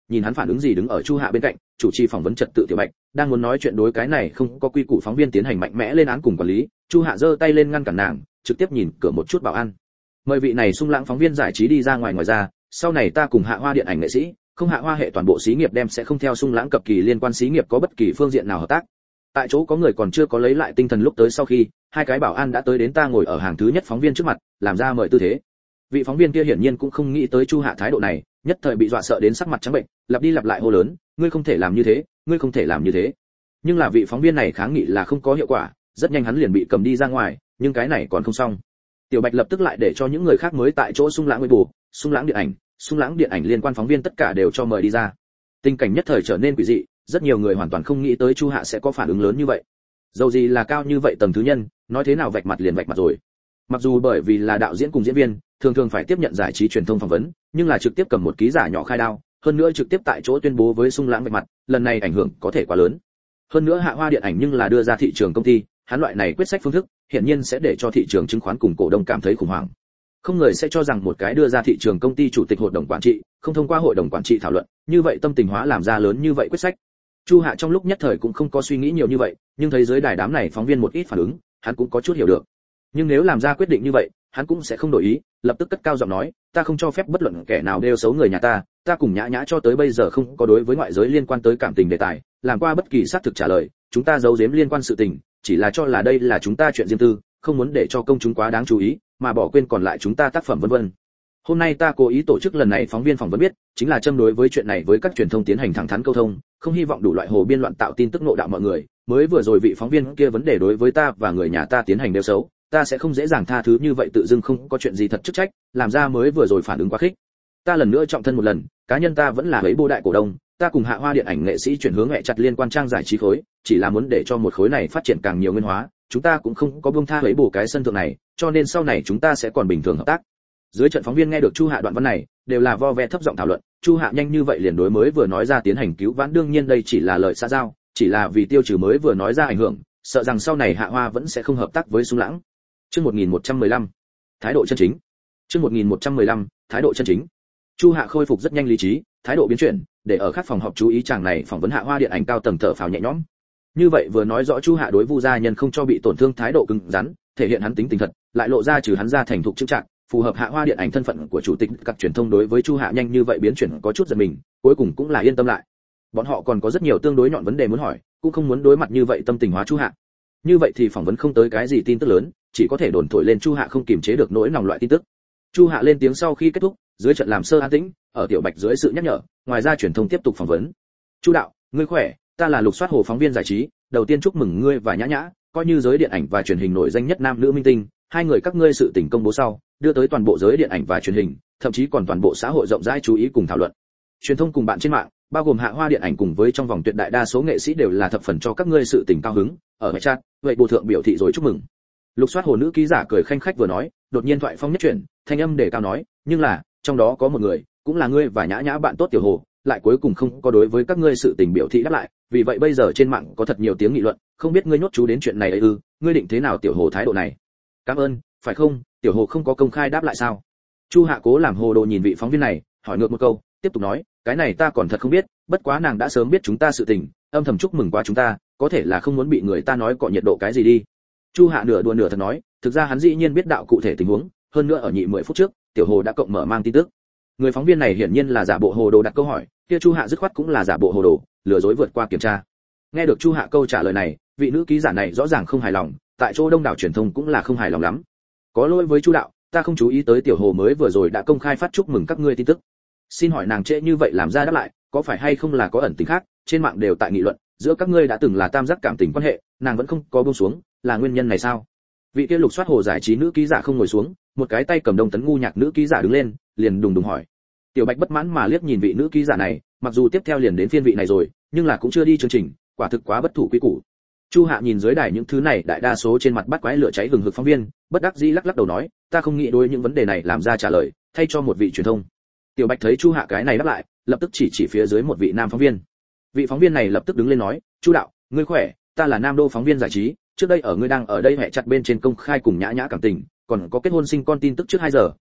nhìn hắn phản ứng gì đứng ở Chu Hạ bên cạnh, chủ trì phỏng vấn trật tự Tiểu Bạch, đang muốn nói chuyện đối cái này không có quy củ phóng viên tiến hành mạnh mẽ lên án cùng quản lý, Chu Hạ giơ tay lên ngăn cản nàng, trực tiếp nhìn cửa một chút bảo an. Mời vị này sung lãng phóng viên giải trí đi ra ngoài ra, sau này ta cùng Hạ Hoa điện ảnh nghệ sĩ, không Hạ Hoa hệ toàn bộ xí nghiệp đem sẽ không theo sung lãng cập kỳ liên quan xí nghiệp có bất kỳ phương diện nào hợp tác. Tại chỗ có người còn chưa có lấy lại tinh thần lúc tới sau khi, hai cái bảo an đã tới đến ta ngồi ở hàng thứ nhất phóng viên trước mặt, làm ra mời tư thế. Vị phóng viên kia hiển nhiên cũng không nghĩ tới Chu Hạ thái độ này, nhất thời bị dọa sợ đến sắc mặt trắng bệnh, lặp đi lặp lại hô lớn, ngươi không thể làm như thế, ngươi không thể làm như thế. Nhưng là vị phóng viên này kháng nghị là không có hiệu quả, rất nhanh hắn liền bị cầm đi ra ngoài, nhưng cái này còn không xong. Tiểu Bạch lập tức lại để cho những người khác mới tại chỗ sung lãng với bù, sung lãng điện ảnh liên quan phóng viên tất cả đều cho mời đi ra. Tình cảnh nhất thời trở nên quỷ dị, rất nhiều người hoàn toàn không nghĩ tới Chu Hạ sẽ có phản ứng lớn như vậy. Dầu gì là cao như vậy tầng thứ nhân, nói thế nào vạch mặt liền vạch mặt rồi. Mặc dù bởi vì là đạo diễn cùng diễn viên, thường thường phải tiếp nhận giải trí truyền thông phỏng vấn, nhưng là trực tiếp cầm một ký giả nhỏ khai đao, hơn nữa trực tiếp tại chỗ tuyên bố với sung lãng vạch mặt, lần này ảnh hưởng có thể quá lớn. Hơn nữa Hạ Hoa điện ảnh nhưng là đưa ra thị trường công ty, hắn loại này quyết sách phương thức, hiển nhiên sẽ để cho thị trường chứng khoán cùng cổ đông cảm thấy khủng hoảng. Không người sẽ cho rằng một cái đưa ra thị trường công ty chủ tịch hội đồng quản trị, không thông qua hội đồng quản trị thảo luận, như vậy tâm tình hóa làm ra lớn như vậy quyết sách. Chu Hạ trong lúc nhất thời cũng không có suy nghĩ nhiều như vậy, nhưng thấy dưới đài đám này phóng viên một ít phản ứng, hắn cũng có chút hiểu được. Nhưng nếu làm ra quyết định như vậy, hắn cũng sẽ không đổi ý, lập tức cất cao giọng nói, ta không cho phép bất luận kẻ nào đeo xấu người nhà ta cùng Nhã Nhã cho tới bây giờ không có đối với ngoại giới liên quan tới cảm tình đề tài, làm qua bất kỳ xác thực trả lời, chúng ta giấu giếm liên quan sự tình, chỉ là cho là đây là chúng ta chuyện riêng tư, không muốn để cho công chúng quá đáng chú ý, mà bỏ quên còn lại chúng ta tác phẩm vân vân. Hôm nay ta cố ý tổ chức lần này phóng viên phỏng vấn biết, chính là châm đối với chuyện này với các truyền thông tiến hành thẳng thắn câu thông, không hy vọng đủ loại hồ biên loạn tạo tin tức nộ đạo mọi người. Mới vừa rồi vị phóng viên kia vấn đề đối với ta và người nhà ta tiến hành đeo xấu, ta sẽ không dễ dàng tha thứ như vậy tự dưng không có chuyện gì thật chức trách, làm ra mới vừa rồi phản ứng quá khích. Ta lần nữa trọng thân một lần, cá nhân ta vẫn là ấy bô đại cổ đông, ta cùng Hạ Hoa điện ảnh nghệ sĩ chuyển hướng mẹ chặt liên quan trang giải trí khối, chỉ là muốn để cho một khối này phát triển càng nhiều nguyên hóa, chúng ta cũng không có buông tha ấy bổ cái sân thượng này, cho nên sau này chúng ta sẽ còn bình thường hợp tác. Dưới trận phóng viên nghe được Chu Hạ đoạn văn này, đều là vo ve thấp giọng thảo luận, Chu Hạ nhanh như vậy liền đối mới vừa nói ra tiến hành cứu vãn, đương nhiên đây chỉ là lời xã giao, chỉ là vì tiêu trừ mới vừa nói ra ảnh hưởng, sợ rằng sau này Hạ Hoa vẫn sẽ không hợp tác với Sung Lãng. Chương 1115. Thái độ chân chính. Chương 1115. Thái độ chân chính. Chu Hạ khôi phục rất nhanh lý trí, thái độ biến chuyển, để ở các phòng họp chú ý chàng này phỏng vấn Hạ Hoa điện ảnh cao tầng thở phào nhẹ nhõm. Như vậy vừa nói rõ Chu Hạ đối Vu gia nhân không cho bị tổn thương thái độ cứng rắn, thể hiện hắn tính tình thật, lại lộ ra trừ hắn ra thành thục chững chạc, phù hợp Hạ Hoa điện ảnh thân phận của chủ tịch các truyền thông đối với Chu Hạ nhanh như vậy biến chuyển có chút giật mình, cuối cùng cũng là yên tâm lại. Bọn họ còn có rất nhiều tương đối nhọn vấn đề muốn hỏi, cũng không muốn đối mặt như vậy tâm tình hóa Chu Hạ. Như vậy thì phỏng vấn không tới cái gì tin tức lớn, chỉ có thể đồn thổi lên Chu Hạ không kiềm chế được nỗi lòng loại tin tức. Chu Hạ lên tiếng sau khi kết thúc, dưới trận làm sơ an tĩnh, ở Tiểu Bạch dưới sự nhắc nhở, ngoài ra truyền thông tiếp tục phỏng vấn. Chu đạo, ngươi khỏe, ta là Lục Soát Hồ phóng viên giải trí, đầu tiên chúc mừng ngươi và Nhã Nhã, coi như giới điện ảnh và truyền hình nổi danh nhất nam nữ minh tinh, hai người các ngươi sự tình công bố sau, đưa tới toàn bộ giới điện ảnh và truyền hình, thậm chí còn toàn bộ xã hội rộng rãi chú ý cùng thảo luận. Truyền thông cùng bạn trên mạng, bao gồm Hạ Hoa điện ảnh cùng với trong vòng tuyệt đại đa số nghệ sĩ đều là thập phần cho các ngươi sự tình cao hứng, ở ngoại chat, vậy bộ thượng biểu thị rồi chúc mừng. Lục Soát Hồ nữ ký giả cười khanh khách vừa nói, đột nhiên thoại phong nhất chuyển, thanh âm để cao nói, nhưng là, trong đó có một người, cũng là ngươi và Nhã Nhã bạn tốt Tiểu Hồ, lại cuối cùng không có đối với các ngươi sự tình biểu thị đáp lại, vì vậy bây giờ trên mạng có thật nhiều tiếng nghị luận, không biết ngươi nhốt chú đến chuyện này ấy ư, ngươi định thế nào Tiểu Hồ thái độ này? Cảm ơn, phải không, Tiểu Hồ không có công khai đáp lại sao? Chu Hạ cố làm hồ đồ nhìn vị phóng viên này, hỏi ngược một câu, tiếp tục nói, cái này ta còn thật không biết, bất quá nàng đã sớm biết chúng ta sự tình, âm thầm chúc mừng qua chúng ta, có thể là không muốn bị người ta nói cọ nhiệt độ cái gì đi. Chu Hạ nửa đùa nửa thật nói, thực ra hắn dĩ nhiên biết đạo cụ thể tình huống, hơn nữa ở nhị 10 phút trước, Tiểu Hồ đã cộng mở mang tin tức. Người phóng viên này hiển nhiên là giả bộ hồ đồ đặt câu hỏi, kia Chu Hạ dứt khoát cũng là giả bộ hồ đồ, lừa dối vượt qua kiểm tra. Nghe được Chu Hạ câu trả lời này, vị nữ ký giả này rõ ràng không hài lòng, tại chỗ đông đảo truyền thông cũng là không hài lòng lắm. Có lỗi với Chu đạo, ta không chú ý tới Tiểu Hồ mới vừa rồi đã công khai phát chúc mừng các ngươi tin tức. Xin hỏi nàng trễ như vậy làm ra đáp lại, có phải hay không là có ẩn tình khác, trên mạng đều tại nghị luận, giữa các ngươi đã từng là tam giác cảm tình quan hệ, nàng vẫn không có buông xuống, là nguyên nhân này sao? Vị kia Lục Soát Hồ giải trí nữ ký giả không ngồi xuống, một cái tay cầm Đông Tấn ngu nhạc nữ ký giả đứng lên, liền đùng đùng hỏi. Tiểu Bạch bất mãn mà liếc nhìn vị nữ ký giả này, mặc dù tiếp theo liền đến phiên vị này rồi, nhưng là cũng chưa đi chương trình, quả thực quá bất thủ quy củ. Chu Hạ nhìn dưới đài những thứ này đại đa số trên mặt bắt quái lửa cháy hừng hực phóng viên, bất đắc dĩ lắc lắc đầu nói, ta không nghĩ đối những vấn đề này làm ra trả lời, thay cho một vị truyền thông. Tiểu Bạch thấy Chu Hạ cái này đáp lại, lập tức chỉ phía dưới một vị nam phóng viên. Vị phóng viên này lập tức đứng lên nói, Chu đạo, ngươi khỏe, ta là Nam Đô phóng viên giải trí, trước đây ở ngươi đang ở đây hẹ chặt bên trên công khai cùng Nhã Nhã cảm tình, còn có kết hôn sinh con tin tức trước 2 giờ,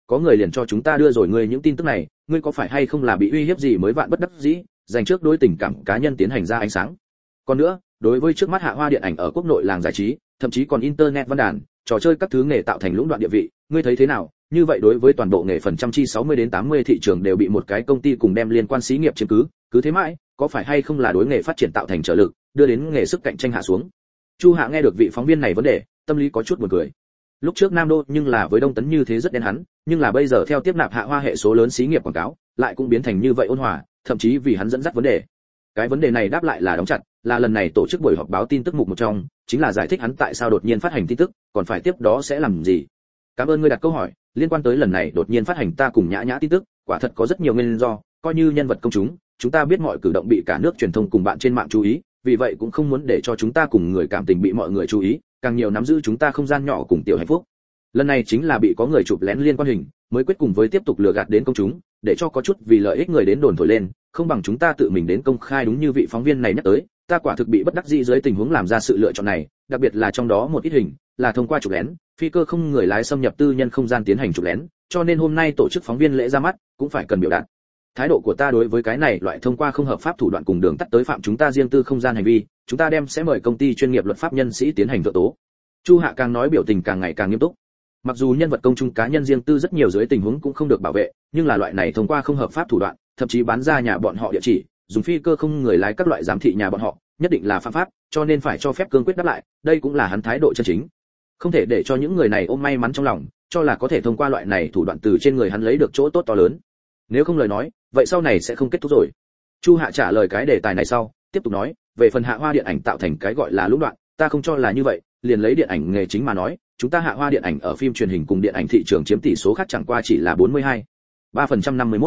có người liền cho chúng ta đưa rồi ngươi những tin tức này, ngươi có phải hay không là bị uy hiếp gì mới vạn bất đắc dĩ, dành trước đối tình cảm cá nhân tiến hành ra ánh sáng. Còn nữa, đối với trước mắt Hạ Hoa điện ảnh ở quốc nội làng giải trí, thậm chí còn internet văn đàn, trò chơi các thứ nghề tạo thành lũng đoạn địa vị, ngươi thấy thế nào? Như vậy đối với toàn bộ nghề phần trăm chi 60 đến 80 thị trường đều bị một cái công ty cùng đem liên quan xí nghiệp chiếm cứ thế mãi, có phải hay không là đối nghề phát triển tạo thành trở lực, đưa đến nghề sức cạnh tranh hạ xuống. Chu Hạ nghe được vị phóng viên này vấn đề, tâm lý có chút buồn cười. Lúc trước Nam Đô nhưng là với Đông Tấn như thế rất đen hắn, nhưng là bây giờ theo tiếp nạp Hạ Hoa hệ số lớn xí nghiệp quảng cáo, lại cũng biến thành như vậy ôn hòa, thậm chí vì hắn dẫn dắt vấn đề. Cái vấn đề này đáp lại là đóng chặt, là lần này tổ chức buổi họp báo tin tức mục một trong, chính là giải thích hắn tại sao đột nhiên phát hành tin tức, còn phải tiếp đó sẽ làm gì. Cảm ơn ngươi đặt câu hỏi, liên quan tới lần này đột nhiên phát hành ta cùng Nhã Nhã tin tức, quả thật có rất nhiều nguyên do, coi như nhân vật công chúng ta biết mọi cử động bị cả nước truyền thông cùng bạn trên mạng chú ý, vì vậy cũng không muốn để cho chúng ta cùng người cảm tình bị mọi người chú ý, càng nhiều nắm giữ chúng ta không gian nhỏ cùng tiểu hạnh phúc. Lần này chính là bị có người chụp lén liên quan hình, mới quyết cùng với tiếp tục lừa gạt đến công chúng, để cho có chút vì lợi ích người đến đồn thổi lên, không bằng chúng ta tự mình đến công khai. Đúng như vị phóng viên này nhắc tới, ta quả thực bị bất đắc dĩ dưới tình huống làm ra sự lựa chọn này, đặc biệt là trong đó một ít hình là thông qua chụp lén, phi cơ không người lái xâm nhập tư nhân không gian tiến hành chụp lén, cho nên hôm nay tổ chức phóng viên lễ ra mắt cũng phải cần biểu đạt thái độ của ta đối với cái này loại thông qua không hợp pháp thủ đoạn cùng đường tắt tới phạm chúng ta riêng tư không gian hành vi, chúng ta sẽ mời công ty chuyên nghiệp luật pháp nhân sĩ tiến hành thượng tố. Chu Hạ càng nói biểu tình càng ngày càng nghiêm túc. Mặc dù nhân vật công chúng cá nhân riêng tư rất nhiều dưới tình huống cũng không được bảo vệ, nhưng là loại này thông qua không hợp pháp thủ đoạn, thậm chí bán ra nhà bọn họ địa chỉ, dùng phi cơ không người lái các loại giám thị nhà bọn họ, nhất định là phạm pháp, cho nên phải cho phép cương quyết đáp lại, đây cũng là hắn thái độ chân chính. Không thể để cho những người này ôm may mắn trong lòng, cho là có thể thông qua loại này thủ đoạn từ trên người hắn lấy được chỗ tốt to lớn. Nếu không lời nói, vậy sau này sẽ không kết thúc rồi. Chu Hạ trả lời cái đề tài này sau, tiếp tục nói, về phần Hạ Hoa điện ảnh tạo thành cái gọi là lũng đoạn, ta không cho là như vậy, liền lấy điện ảnh nghề chính mà nói, chúng ta Hạ Hoa điện ảnh ở phim truyền hình cùng điện ảnh thị trường chiếm tỷ số khác chẳng qua chỉ là 42, 3% 51,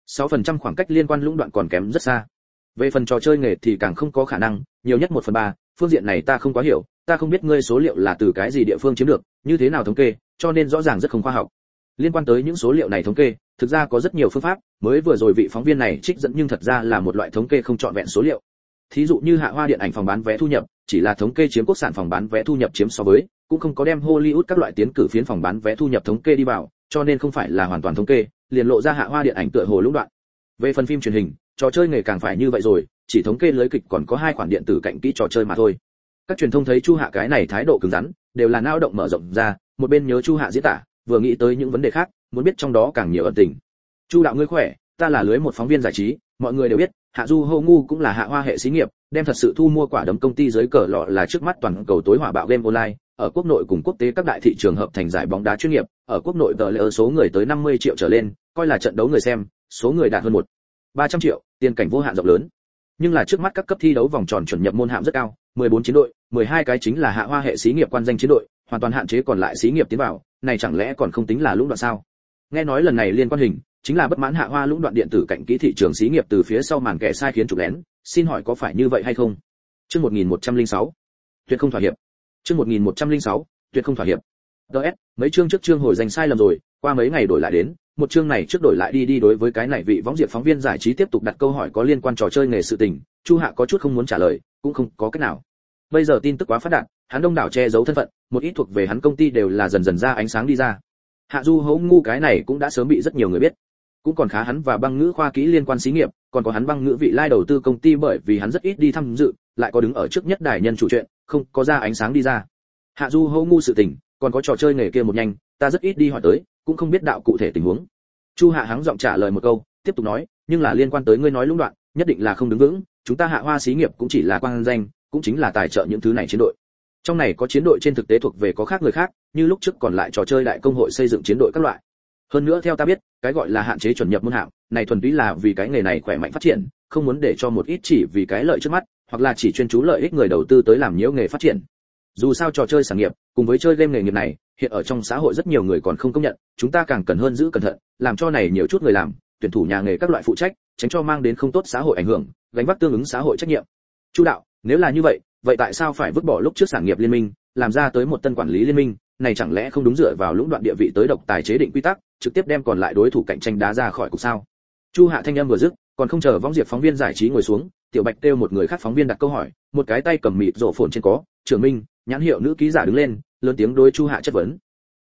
6% khoảng cách liên quan lũng đoạn còn kém rất xa. Về phần trò chơi nghề thì càng không có khả năng, nhiều nhất 1/3, phương diện này ta không quá hiểu, ta không biết ngươi số liệu là từ cái gì địa phương chiếm được, như thế nào thống kê, cho nên rõ ràng rất không khoa học. Liên quan tới những số liệu này thống kê, thực ra có rất nhiều phương pháp, mới vừa rồi vị phóng viên này trích dẫn nhưng thật ra là một loại thống kê không trọn vẹn số liệu. Thí dụ như Hạ Hoa điện ảnh phòng bán vé thu nhập, chỉ là thống kê chiếm quốc sản phòng bán vé thu nhập chiếm so với, cũng không có đem Hollywood các loại tiến cử phiến phòng bán vé thu nhập thống kê đi vào, cho nên không phải là hoàn toàn thống kê, liền lộ ra Hạ Hoa điện ảnh tựa hồ lũng đoạn. Về phần phim truyền hình, trò chơi nghề càng phải như vậy rồi, chỉ thống kê lưới kịch còn có 2 khoản điện tử cạnh kỹ trò chơi mà thôi. Các truyền thông thấy Chu Hạ cái này thái độ cứng rắn, đều là nao động mở rộng ra, một bên nhớ Chu Hạ diễn tả, vừa nghĩ tới những vấn đề khác, muốn biết trong đó càng nhiều ẩn tình. Chu đạo ngươi khỏe, ta là lưới một phóng viên giải trí, mọi người đều biết, Hạ Du Hô Ngu cũng là Hạ Hoa hệ xí nghiệp, đem thật sự thu mua quả đấm công ty dưới cờ lọ là trước mắt toàn cầu tối hỏa bạo game online, ở quốc nội cùng quốc tế các đại thị trường hợp thành giải bóng đá chuyên nghiệp, ở quốc nội tờ lệ số người tới 50 triệu trở lên, coi là trận đấu người xem, số người đạt hơn 300 triệu, tiền cảnh vô hạn rộng lớn. Nhưng là trước mắt các cấp thi đấu vòng tròn chuẩn nhập môn hạng rất cao, 14 chiến đội, 12 cái chính là Hạ Hoa hệ xí nghiệp quan danh chiến đội, hoàn toàn hạn chế còn lại xí nghiệp tiến vào, này chẳng lẽ còn không tính là lũng đoạn sao? Nghe nói lần này liên quan hình, chính là bất mãn Hạ Hoa lũng đoạn điện tử cạnh kỹ thị trường xí nghiệp từ phía sau màn kẻ sai khiến chụp lén, xin hỏi có phải như vậy hay không? Chương 1106. Tuyệt không thỏa hiệp. Chương 1106. Tuyệt không thỏa hiệp. DS, mấy chương trước chương hồi dành sai lầm rồi, qua mấy ngày đổi lại đến, một chương này trước đổi lại đi đối với cái này vị võng diệp phóng viên giải trí tiếp tục đặt câu hỏi có liên quan trò chơi nghề sự tình, Chu Hạ có chút không muốn trả lời, cũng không có cách nào. Bây giờ tin tức quá phát đạt, hắn đông đảo che giấu thân phận, một ít thuộc về hắn công ty đều là dần dần ra ánh sáng đi ra. Hạ Du Hấu Ngu cái này cũng đã sớm bị rất nhiều người biết. Cũng còn khá hắn và băng ngữ khoa kỹ liên quan xí nghiệp, còn có hắn băng ngữ vị lai đầu tư công ty bởi vì hắn rất ít đi tham dự, lại có đứng ở trước nhất đài nhân chủ chuyện, không có ra ánh sáng đi ra. Hạ Du Hấu Ngu sự tình, còn có trò chơi nghề kia một nhanh, ta rất ít đi hỏi tới, cũng không biết đạo cụ thể tình huống. Chu Hạ hắng giọng trả lời một câu, tiếp tục nói, nhưng là liên quan tới ngươi nói lũng đoạn, nhất định là không đứng vững, chúng ta Hạ Hoa xí nghiệp cũng chỉ là quang danh, cũng chính là tài trợ những thứ này chiến đội. Trong này có chiến đội trên thực tế thuộc về có khác người khác, như lúc trước còn lại trò chơi đại công hội xây dựng chiến đội các loại. Hơn nữa theo ta biết, cái gọi là hạn chế chuẩn nhập môn hạng, này thuần túy là vì cái nghề này khỏe mạnh phát triển, không muốn để cho một ít chỉ vì cái lợi trước mắt, hoặc là chỉ chuyên chú lợi ích người đầu tư tới làm nhiễu nghề phát triển. Dù sao trò chơi sản nghiệp, cùng với chơi game nghề nghiệp này, hiện ở trong xã hội rất nhiều người còn không công nhận, chúng ta càng cần hơn giữ cẩn thận, làm cho này nhiều chút người làm, tuyển thủ nhà nghề các loại phụ trách, tránh cho mang đến không tốt xã hội ảnh hưởng, gánh vác tương ứng xã hội trách nhiệm. Chu đạo, nếu là như vậy, vậy tại sao phải vứt bỏ lúc trước sản nghiệp liên minh, làm ra tới một tân quản lý liên minh, này chẳng lẽ không đúng dựa vào lũng đoạn địa vị tới độc tài chế định quy tắc, trực tiếp đem còn lại đối thủ cạnh tranh đá ra khỏi cục sao? Chu Hạ thanh âm vừa dứt, còn không chờ võng diệp phóng viên giải trí ngồi xuống, Tiểu Bạch kêu một người khác phóng viên đặt câu hỏi, một cái tay cầm mịt rổ phồn trên có, Trưởng Minh, nhãn hiệu nữ ký giả đứng lên, lớn tiếng đối Chu Hạ chất vấn.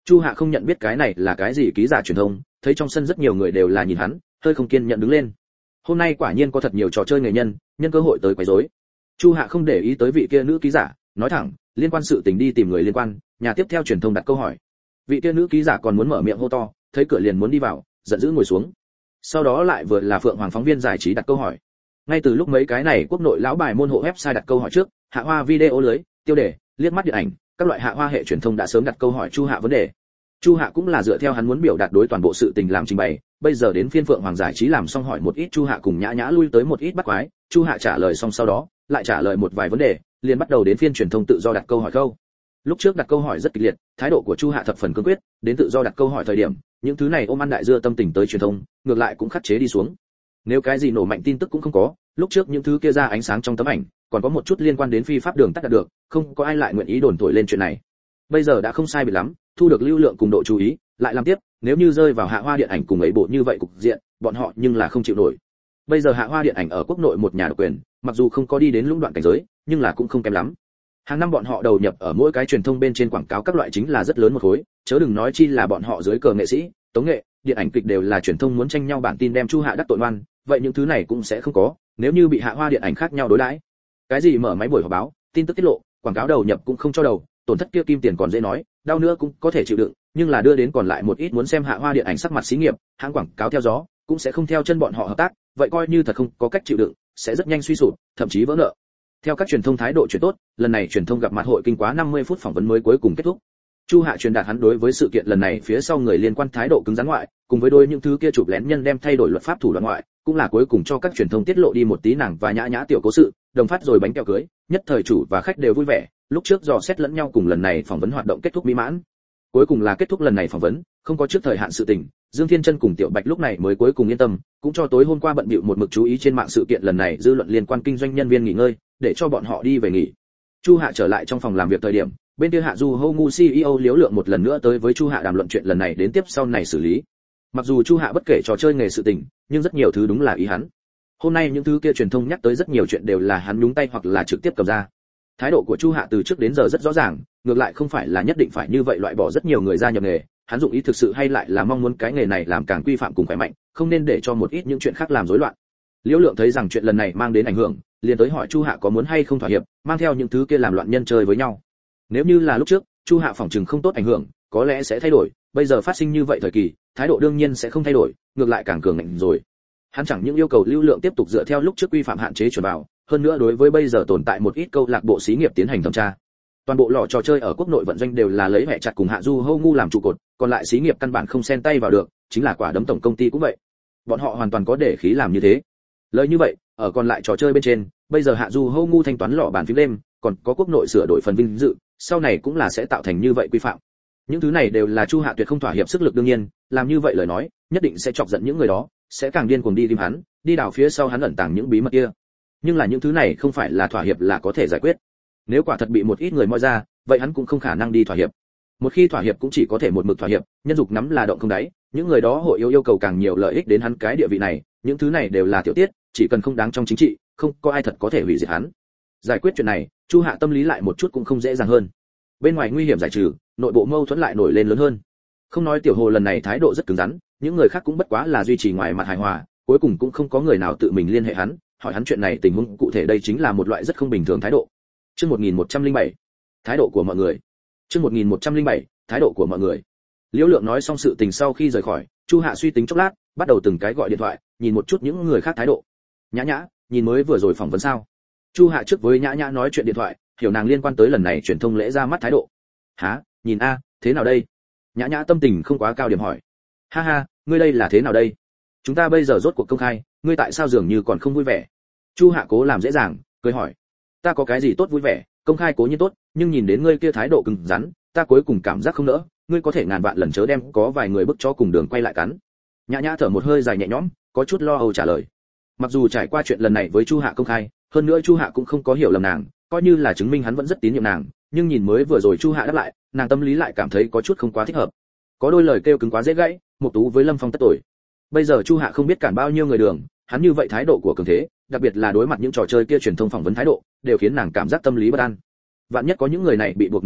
Chu Hạ không nhận biết cái này là cái gì ký giả truyền thông, thấy trong sân rất nhiều người đều là nhìn hắn, hơi không kiên nhẫn đứng lên. Hôm nay quả nhiên có thật nhiều trò chơi nghề nhân, nhân cơ hội tới quấy rối. Chu Hạ không để ý tới vị kia nữ ký giả, nói thẳng, liên quan sự tình đi tìm người liên quan, nhà tiếp theo truyền thông đặt câu hỏi. Vị kia nữ ký giả còn muốn mở miệng hô to, thấy cửa liền muốn đi vào, giận dữ ngồi xuống. Sau đó lại vừa là Phượng Hoàng phóng viên giải trí đặt câu hỏi. Ngay từ lúc mấy cái này quốc nội lão bài môn hộ website đặt câu hỏi trước, Hạ Hoa video lưới, tiêu đề, liếc mắt điện ảnh, các loại Hạ Hoa hệ truyền thông đã sớm đặt câu hỏi Chu Hạ vấn đề. Chu Hạ cũng là dựa theo hắn muốn biểu đạt đối toàn bộ sự tình làm trình bày, bây giờ đến phiên Phượng Hoàng giải trí làm xong hỏi một ít Chu Hạ cùng Nhã Nhã lui tới một ít bắt quái, Chu Hạ trả lời xong sau đó, lại trả lời một vài vấn đề, liền bắt đầu đến phiên truyền thông tự do đặt câu hỏi câu. Lúc trước đặt câu hỏi rất kịch liệt, thái độ của Chu Hạ thập phần cương quyết, đến tự do đặt câu hỏi thời điểm, những thứ này ôm ăn đại dưa tâm tình tới truyền thông, ngược lại cũng khắc chế đi xuống. Nếu cái gì nổ mạnh tin tức cũng không có, lúc trước những thứ kia ra ánh sáng trong tấm ảnh, còn có một chút liên quan đến phi pháp đường tắt đạt được, không có ai lại nguyện ý đồn thổi lên chuyện này. Bây giờ đã không sai biệt lắm, thu được lưu lượng cùng độ chú ý, lại làm tiếp, nếu như rơi vào Hạ Hoa điện ảnh cùng ấy bộ như vậy cục diện, bọn họ nhưng là không chịu nổi. Bây giờ Hạ Hoa điện ảnh ở quốc nội một nhà độc quyền, mặc dù không có đi đến lũng đoạn cảnh giới, nhưng là cũng không kém lắm. Hàng năm bọn họ đầu nhập ở mỗi cái truyền thông bên trên quảng cáo các loại chính là rất lớn một khối, chớ đừng nói chi là bọn họ dưới cờ nghệ sĩ, tống nghệ, điện ảnh kịch đều là truyền thông muốn tranh nhau bản tin đem Chu Hạ đắc tội oan, vậy những thứ này cũng sẽ không có, nếu như bị Hạ Hoa điện ảnh khác nhau đối đãi. Cái gì mở máy buổi họp báo, tin tức tiết lộ, quảng cáo đầu nhập cũng không cho đầu, tổn thất kia kim tiền còn dễ nói, đau nữa cũng có thể chịu đựng, nhưng là đưa đến còn lại một ít muốn xem Hạ Hoa điện ảnh sắc mặt xí nghiệp, hãng quảng cáo theo gió, cũng sẽ không theo chân bọn họ hợp tác, vậy coi như thật không có cách chịu đựng, sẽ rất nhanh suy sụp, thậm chí vỡ nợ. Theo các truyền thông thái độ chuyển tốt, lần này truyền thông gặp mặt hội kinh quá 50 phút phỏng vấn mới cuối cùng kết thúc. Chu Hạ truyền đạt hắn đối với sự kiện lần này phía sau người liên quan thái độ cứng rắn ngoại, cùng với đôi những thứ kia chụp lén nhân đem thay đổi luật pháp thủ đoạn ngoại, cũng là cuối cùng cho các truyền thông tiết lộ đi một tí nàng và Nhã Nhã tiểu cố sự, đồng phát rồi bánh kẹo cưới, nhất thời chủ và khách đều vui vẻ, lúc trước dò xét lẫn nhau cùng lần này phỏng vấn hoạt động kết thúc mỹ mãn. Cuối cùng là kết thúc lần này phỏng vấn, không có trước thời hạn sự tình, Dương Thiên Chân cùng Tiểu Bạch lúc này mới cuối cùng yên tâm, cũng cho tối hôm qua bận bịu một mực chú ý trên mạng sự kiện lần này dư luận liên quan kinh doanh nhân viên nghỉ ngơi, để cho bọn họ đi về nghỉ. Chu Hạ trở lại trong phòng làm việc thời điểm, bên kia Hạ Du Hô Ngu CEO Liễu Lượng một lần nữa tới với Chu Hạ đàm luận chuyện lần này đến tiếp sau này xử lý. Mặc dù Chu Hạ bất kể trò chơi nghề sự tình, nhưng rất nhiều thứ đúng là ý hắn. Hôm nay những thứ kia truyền thông nhắc tới rất nhiều chuyện đều là hắn nhúng tay hoặc là trực tiếp cầm ra. Thái độ của Chu Hạ từ trước đến giờ rất rõ ràng, ngược lại không phải là nhất định phải như vậy loại bỏ rất nhiều người gia nhập nghề, hắn dụng ý thực sự hay lại là mong muốn cái nghề này làm càng quy phạm cùng khỏe mạnh, không nên để cho một ít những chuyện khác làm rối loạn. Liễu Lượng thấy rằng chuyện lần này mang đến ảnh hưởng, liền tới hỏi Chu Hạ có muốn hay không thỏa hiệp, mang theo những thứ kia làm loạn nhân chơi với nhau. Nếu như là lúc trước, Chu Hạ phỏng chừng không tốt ảnh hưởng, có lẽ sẽ thay đổi, bây giờ phát sinh như vậy thời kỳ, thái độ đương nhiên sẽ không thay đổi, ngược lại càng cường ngạnh rồi. Hắn chẳng những yêu cầu Lưu Lượng tiếp tục dựa theo lúc trước quy phạm hạn chế chuẩn vào, hơn nữa đối với bây giờ tồn tại một ít câu lạc bộ xí nghiệp tiến hành thẩm tra. Toàn bộ lò trò chơi ở quốc nội vận doanh đều là lấy hệ chặt cùng Hạ Du Hô Ngu làm trụ cột, còn lại xí nghiệp căn bản không xen tay vào được, chính là quả đấm tổng công ty cũng vậy. Bọn họ hoàn toàn có để khí làm như thế. Lời như vậy, ở còn lại trò chơi bên trên, bây giờ Hạ Du Hô Ngu thanh toán lọ bàn phím đêm, còn có quốc nội sửa đổi phần vinh dự, sau này cũng là sẽ tạo thành như vậy quy phạm. Những thứ này đều là Chu Hạ tuyệt không thỏa hiệp sức lực đương nhiên, làm như vậy lời nói, nhất định sẽ chọc giận những người đó, sẽ càng điên cuồng đi tìm hắn, đi đào phía sau hắn ẩn tàng những bí mật kia. Nhưng là những thứ này không phải là thỏa hiệp là có thể giải quyết. Nếu quả thật bị một ít người moi ra, vậy hắn cũng không khả năng đi thỏa hiệp. Một khi thỏa hiệp cũng chỉ có thể một mực thỏa hiệp, nhân dục nắm là động không đáy, những người đó hội yêu cầu càng nhiều lợi ích đến hắn cái địa vị này, những thứ này đều là tiểu tiết, chỉ cần không đáng trong chính trị, không có ai thật có thể hủy diệt hắn. Giải quyết chuyện này, Chu Hạ tâm lý lại một chút cũng không dễ dàng hơn. Bên ngoài nguy hiểm giải trừ, nội bộ mâu thuẫn lại nổi lên lớn hơn. Không nói Tiểu Hồ lần này thái độ rất cứng rắn, những người khác cũng bất quá là duy trì ngoài mặt hài hòa, cuối cùng cũng không có người nào tự mình liên hệ hắn, hỏi hắn chuyện này tình huống cụ thể đây chính là một loại rất không bình thường thái độ. Chương 1107. Thái độ của mọi người. Chương 1107. Thái độ của mọi người. Liễu Lượng nói xong sự tình sau khi rời khỏi, Chu Hạ suy tính chốc lát, bắt đầu từng cái gọi điện thoại, nhìn một chút những người khác thái độ. Nhã Nhã, nhìn mới vừa rồi phỏng vấn sao? Chu Hạ trước với Nhã Nhã nói chuyện điện thoại, hiểu nàng liên quan tới lần này truyền thông lễ ra mắt thái độ. Hả? Nhìn a, thế nào đây? Nhã Nhã tâm tình không quá cao điểm hỏi. Ha ha, ngươi đây là thế nào đây? Chúng ta bây giờ rốt cuộc công khai, ngươi tại sao dường như còn không vui vẻ? Chu Hạ cố làm dễ dàng, cười hỏi. Ta có cái gì tốt vui vẻ, công khai cố nhiên tốt, nhưng nhìn đến ngươi kia thái độ cứng rắn, ta cuối cùng cảm giác không nỡ, ngươi có thể ngàn vạn lần chớ đem có vài người bức cho cùng đường quay lại cắn. Nhã Nhã thở một hơi dài nhẹ nhõm, có chút lo âu trả lời. Mặc dù trải qua chuyện lần này với Chu Hạ công khai, hơn nữa Chu Hạ cũng không có hiểu lầm nàng, coi như là chứng minh hắn vẫn rất tín nhiệm nàng, nhưng nhìn mới vừa rồi Chu Hạ đáp lại, nàng tâm lý lại cảm thấy có chút không quá thích hợp. Có đôi lời kêu cứng quá dễ gãy, Mục Tú với Lâm Phong tất tội. Bây giờ Chu Hạ không biết cản bao nhiêu người đường, hắn như vậy thái độ của cường thế, đặc biệt là đối mặt những trò chơi kia truyền thông phỏng vấn thái độ, đều khiến nàng cảm giác tâm lý bất an. Vạn nhất có những người này bị buộc nóng này,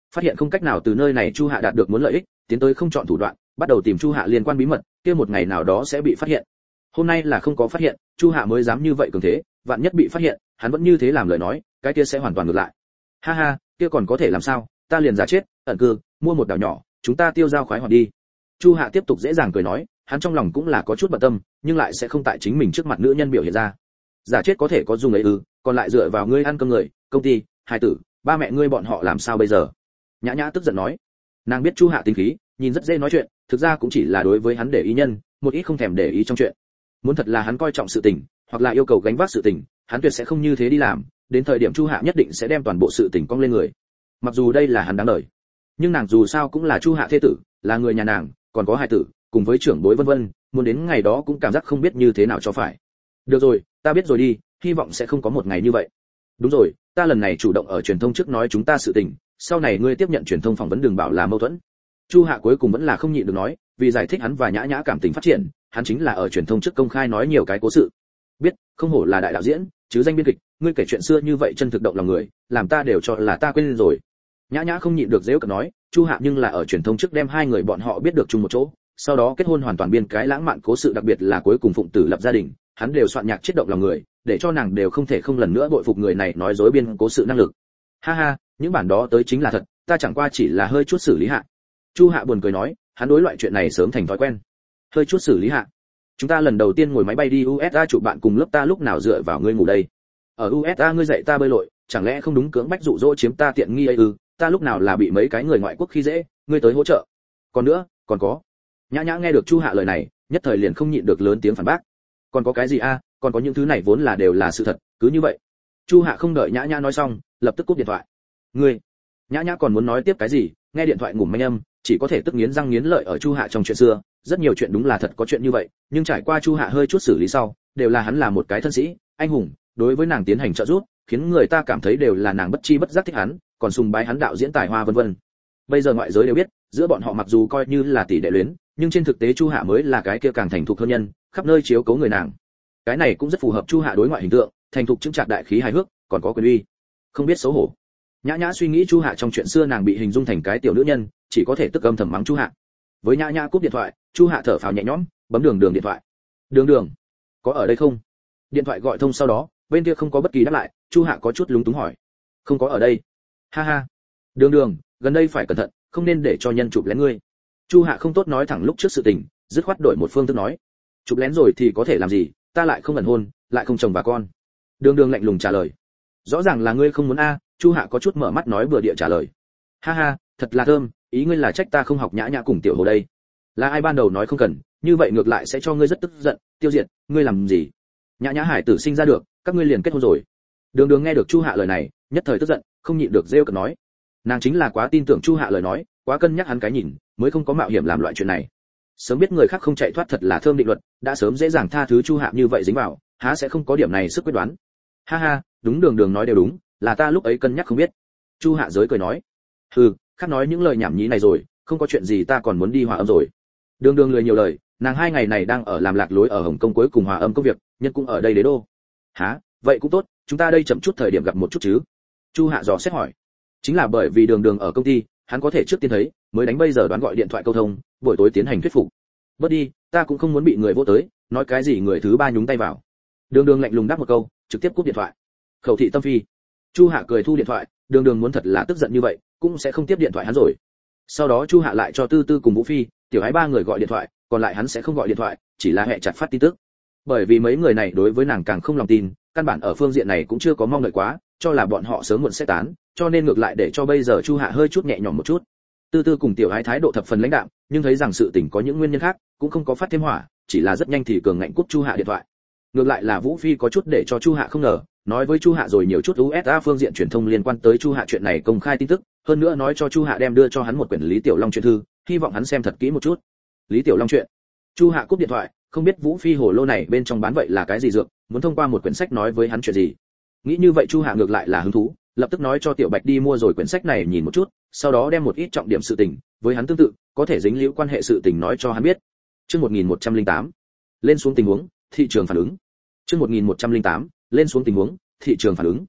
phát hiện không cách nào từ nơi này Chu Hạ đạt được muốn lợi ích, tiến tới không chọn thủ đoạn, bắt đầu tìm Chu Hạ liên quan bí mật, kia một ngày nào đó sẽ bị phát hiện. Hôm nay là không có phát hiện, Chu Hạ mới dám như vậy cường thế, vạn nhất bị phát hiện, hắn vẫn như thế làm lời nói, cái kia sẽ hoàn toàn ngược lại. Ha ha, kia còn có thể làm sao, ta liền giả chết, ẩn cư, mua một đảo nhỏ, chúng ta tiêu dao khoái hoạt đi. Chu Hạ tiếp tục dễ dàng cười nói, hắn trong lòng cũng là có chút bận tâm, nhưng lại sẽ không tại chính mình trước mặt nữ nhân biểu hiện ra. Giả chết có thể có dùng ấy còn lại dựa vào ngươi ăn cơm người, công ty, hài tử, ba mẹ ngươi bọn họ làm sao bây giờ? Nhã Nhã tức giận nói. Nàng biết Chu Hạ tính khí, nhìn rất dễ nói chuyện, thực ra cũng chỉ là đối với hắn để ý nhân, một ít không thèm để ý trong chuyện. Muốn thật là hắn coi trọng sự tình, hoặc là yêu cầu gánh vác sự tình, hắn tuyệt sẽ không như thế đi làm, đến thời điểm Chu Hạ nhất định sẽ đem toàn bộ sự tình cong lên người. Mặc dù đây là hắn đáng đời, nhưng nàng dù sao cũng là Chu Hạ thế tử, là người nhà nàng, còn có hài tử, cùng với trưởng bối vân vân, muốn đến ngày đó cũng cảm giác không biết như thế nào cho phải. Được rồi, ta biết rồi đi, hy vọng sẽ không có một ngày như vậy. Đúng rồi, ta lần này chủ động ở truyền thông trước nói chúng ta sự tình, sau này ngươi tiếp nhận truyền thông phỏng vấn đừng bảo là mâu thuẫn. Chu Hạ cuối cùng vẫn là không nhịn được nói, vì giải thích hắn và Nhã Nhã cảm tình phát triển, hắn chính là ở truyền thông trước công khai nói nhiều cái cố sự. Biết, không hổ là đại đạo diễn, chứ danh biên kịch, ngươi kể chuyện xưa như vậy chân thực động lòng người, làm ta đều cho là ta quên rồi. Nhã Nhã không nhịn được giễu cợt nói, Chu Hạ nhưng là ở truyền thông trước đem hai người bọn họ biết được chung một chỗ, sau đó kết hôn hoàn toàn biên cái lãng mạn cố sự, đặc biệt là cuối cùng phụng tử lập gia đình, hắn đều soạn nhạc chiết động lòng người, để cho nàng đều không thể không lần nữa bội phục người này nói dối biên cố sự năng lực. Ha ha, những bản đó tới chính là thật, ta chẳng qua chỉ là hơi chút xử lý hạ. Chu Hạ buồn cười nói, hắn đối loại chuyện này sớm thành thói quen. Hơi chút xử lý hạ. Chúng ta lần đầu tiên ngồi máy bay đi USA chụp bạn cùng lớp, ta lúc nào dựa vào ngươi ngủ đây? Ở USA ngươi dạy ta bơi lội, chẳng lẽ không đúng cưỡng bách dụ dỗ chiếm ta tiện nghi ấy ư? Ta lúc nào là bị mấy cái người ngoại quốc khi dễ, ngươi tới hỗ trợ? Còn nữa, còn có. Nhã Nhã nghe được Chu Hạ lời này, nhất thời liền không nhịn được lớn tiếng phản bác. Còn có cái gì a? Còn có những thứ này vốn là đều là sự thật, cứ như vậy. Chu Hạ không đợi Nhã Nhã nói xong, lập tức cúp điện thoại. Ngươi. Nhã Nhã còn muốn nói tiếp cái gì, nghe điện thoại ngủm manh âm, chỉ có thể tức nghiến răng nghiến lợi ở Chu Hạ trong chuyện xưa, rất nhiều chuyện đúng là thật có chuyện như vậy, nhưng trải qua Chu Hạ hơi chút xử lý sau, đều là hắn là một cái thân sĩ, anh hùng, đối với nàng tiến hành trợ giúp, khiến người ta cảm thấy đều là nàng bất chi bất giác thích hắn, còn sùng bái hắn đạo diễn tài hoa vân vân. Bây giờ ngoại giới đều biết, giữa bọn họ mặc dù coi như là tỷ đệ luyến, nhưng trên thực tế Chu Hạ mới là cái kia càng thành thục hơn nhân, khắp nơi chiếu cố người nàng. Cái này cũng rất phù hợp Chu Hạ đối ngoại hình tượng, thành thục chứng trạc đại khí hài hước, còn có quyền uy. Không biết xấu hổ. Nhã Nhã suy nghĩ Chu Hạ trong chuyện xưa nàng bị hình dung thành cái tiểu nữ nhân, chỉ có thể tức âm thầm mắng Chu Hạ. Với Nhã Nhã cúp điện thoại, Chu Hạ thở phào nhẹ nhõm, bấm Đường Đường điện thoại. Đường Đường, có ở đây không? Điện thoại gọi thông sau đó, bên kia không có bất kỳ đáp lại, Chu Hạ có chút lúng túng hỏi. Không có ở đây. Ha ha. Đường Đường, gần đây phải cẩn thận, không nên để cho nhân chụp lén ngươi. Chu Hạ không tốt nói thẳng lúc trước sự tình, dứt khoát đổi một phương thức nói. Chụp lén rồi thì có thể làm gì, ta lại không ẩn hôn, lại không chồng và con. Đường Đường lạnh lùng trả lời. Rõ ràng là ngươi không muốn a. Chu Hạ có chút mở mắt nói bừa địa trả lời. Ha ha, thật là thơm, ý ngươi là trách ta không học Nhã Nhã cùng Tiểu Hồ đây. Là ai ban đầu nói không cần, như vậy ngược lại sẽ cho ngươi rất tức giận, tiêu diệt, ngươi làm gì? Nhã Nhã hải tử sinh ra được, các ngươi liền kết hôn rồi. Đường Đường nghe được Chu Hạ lời này, nhất thời tức giận, không nhịn được rêu cợt nói. Nàng chính là quá tin tưởng Chu Hạ lời nói, quá cân nhắc hắn cái nhìn, mới không có mạo hiểm làm loại chuyện này. Sớm biết người khác không chạy thoát thật là thơm định luật, đã sớm dễ dàng tha thứ Chu Hạ như vậy dính vào, há sẽ không có điểm này sức quyết đoán. Ha ha, đúng, Đường Đường nói đều đúng, là ta lúc ấy cân nhắc không biết. Chu Hạ giới cười nói. Hừ, khác nói những lời nhảm nhí này rồi, không có chuyện gì ta còn muốn đi hòa âm rồi. Đường Đường lười nhiều lời, nàng 2 ngày này đang ở làm lạc lối ở Hồng Kông, cuối cùng hòa âm công việc, nhân cũng ở đây đế đô. Hả, vậy cũng tốt, chúng ta đây chậm chút thời điểm gặp một chút chứ? Chu Hạ dò xét hỏi. Chính là bởi vì Đường Đường ở công ty, hắn có thể trước tiên thấy, mới đánh bây giờ đoán gọi điện thoại câu thông, buổi tối tiến hành thuyết phục. Bớt đi, ta cũng không muốn bị người vô tới, nói cái gì người thứ ba nhúng tay vào. Đường Đường lạnh lùng đáp một câu, trực tiếp cúp điện thoại. Khẩu thị tâm phi. Chu Hạ cười thu điện thoại, Đường Đường muốn thật là tức giận như vậy, cũng sẽ không tiếp điện thoại hắn rồi. Sau đó Chu Hạ lại cho Tư Tư cùng Vũ Phi, Tiểu Ái 3 người gọi điện thoại, còn lại hắn sẽ không gọi điện thoại, chỉ là hẹ chặt phát tin tức. Bởi vì mấy người này đối với nàng càng không lòng tin, căn bản ở phương diện này cũng chưa có mong đợi quá, cho là bọn họ sớm muộn sẽ tán, cho nên ngược lại để cho bây giờ Chu Hạ hơi chút nhẹ nhõm một chút. Tư Tư cùng Tiểu Ái thái độ thập phần lãnh đạm, nhưng thấy rằng sự tình có những nguyên nhân khác, cũng không có phát thêm hỏa, chỉ là rất nhanh thì cường ngạnh cúp Chu Hạ điện thoại. Ngược lại là Vũ Phi có chút để cho Chu Hạ không ngờ, nói với Chu Hạ rồi nhiều chút USA phương diện truyền thông liên quan tới Chu Hạ chuyện này công khai tin tức, hơn nữa nói cho Chu Hạ đem đưa cho hắn một quyển Lý Tiểu Long chuyện thư, hy vọng hắn xem thật kỹ một chút. Lý Tiểu Long chuyện. Chu Hạ cúp điện thoại, không biết Vũ Phi hồ lô này bên trong bán vậy là cái gì dược, muốn thông qua một quyển sách nói với hắn chuyện gì. Nghĩ như vậy Chu Hạ ngược lại là hứng thú, lập tức nói cho Tiểu Bạch đi mua rồi quyển sách này nhìn một chút, sau đó đem một ít trọng điểm sự tình với hắn tương tự, có thể dính liễu quan hệ sự tình nói cho hắn biết. Chương 1108. Lên xuống tình huống, thị trường phản ứng. Chương 1108. Lên xuống tình huống, thị trường phản ứng.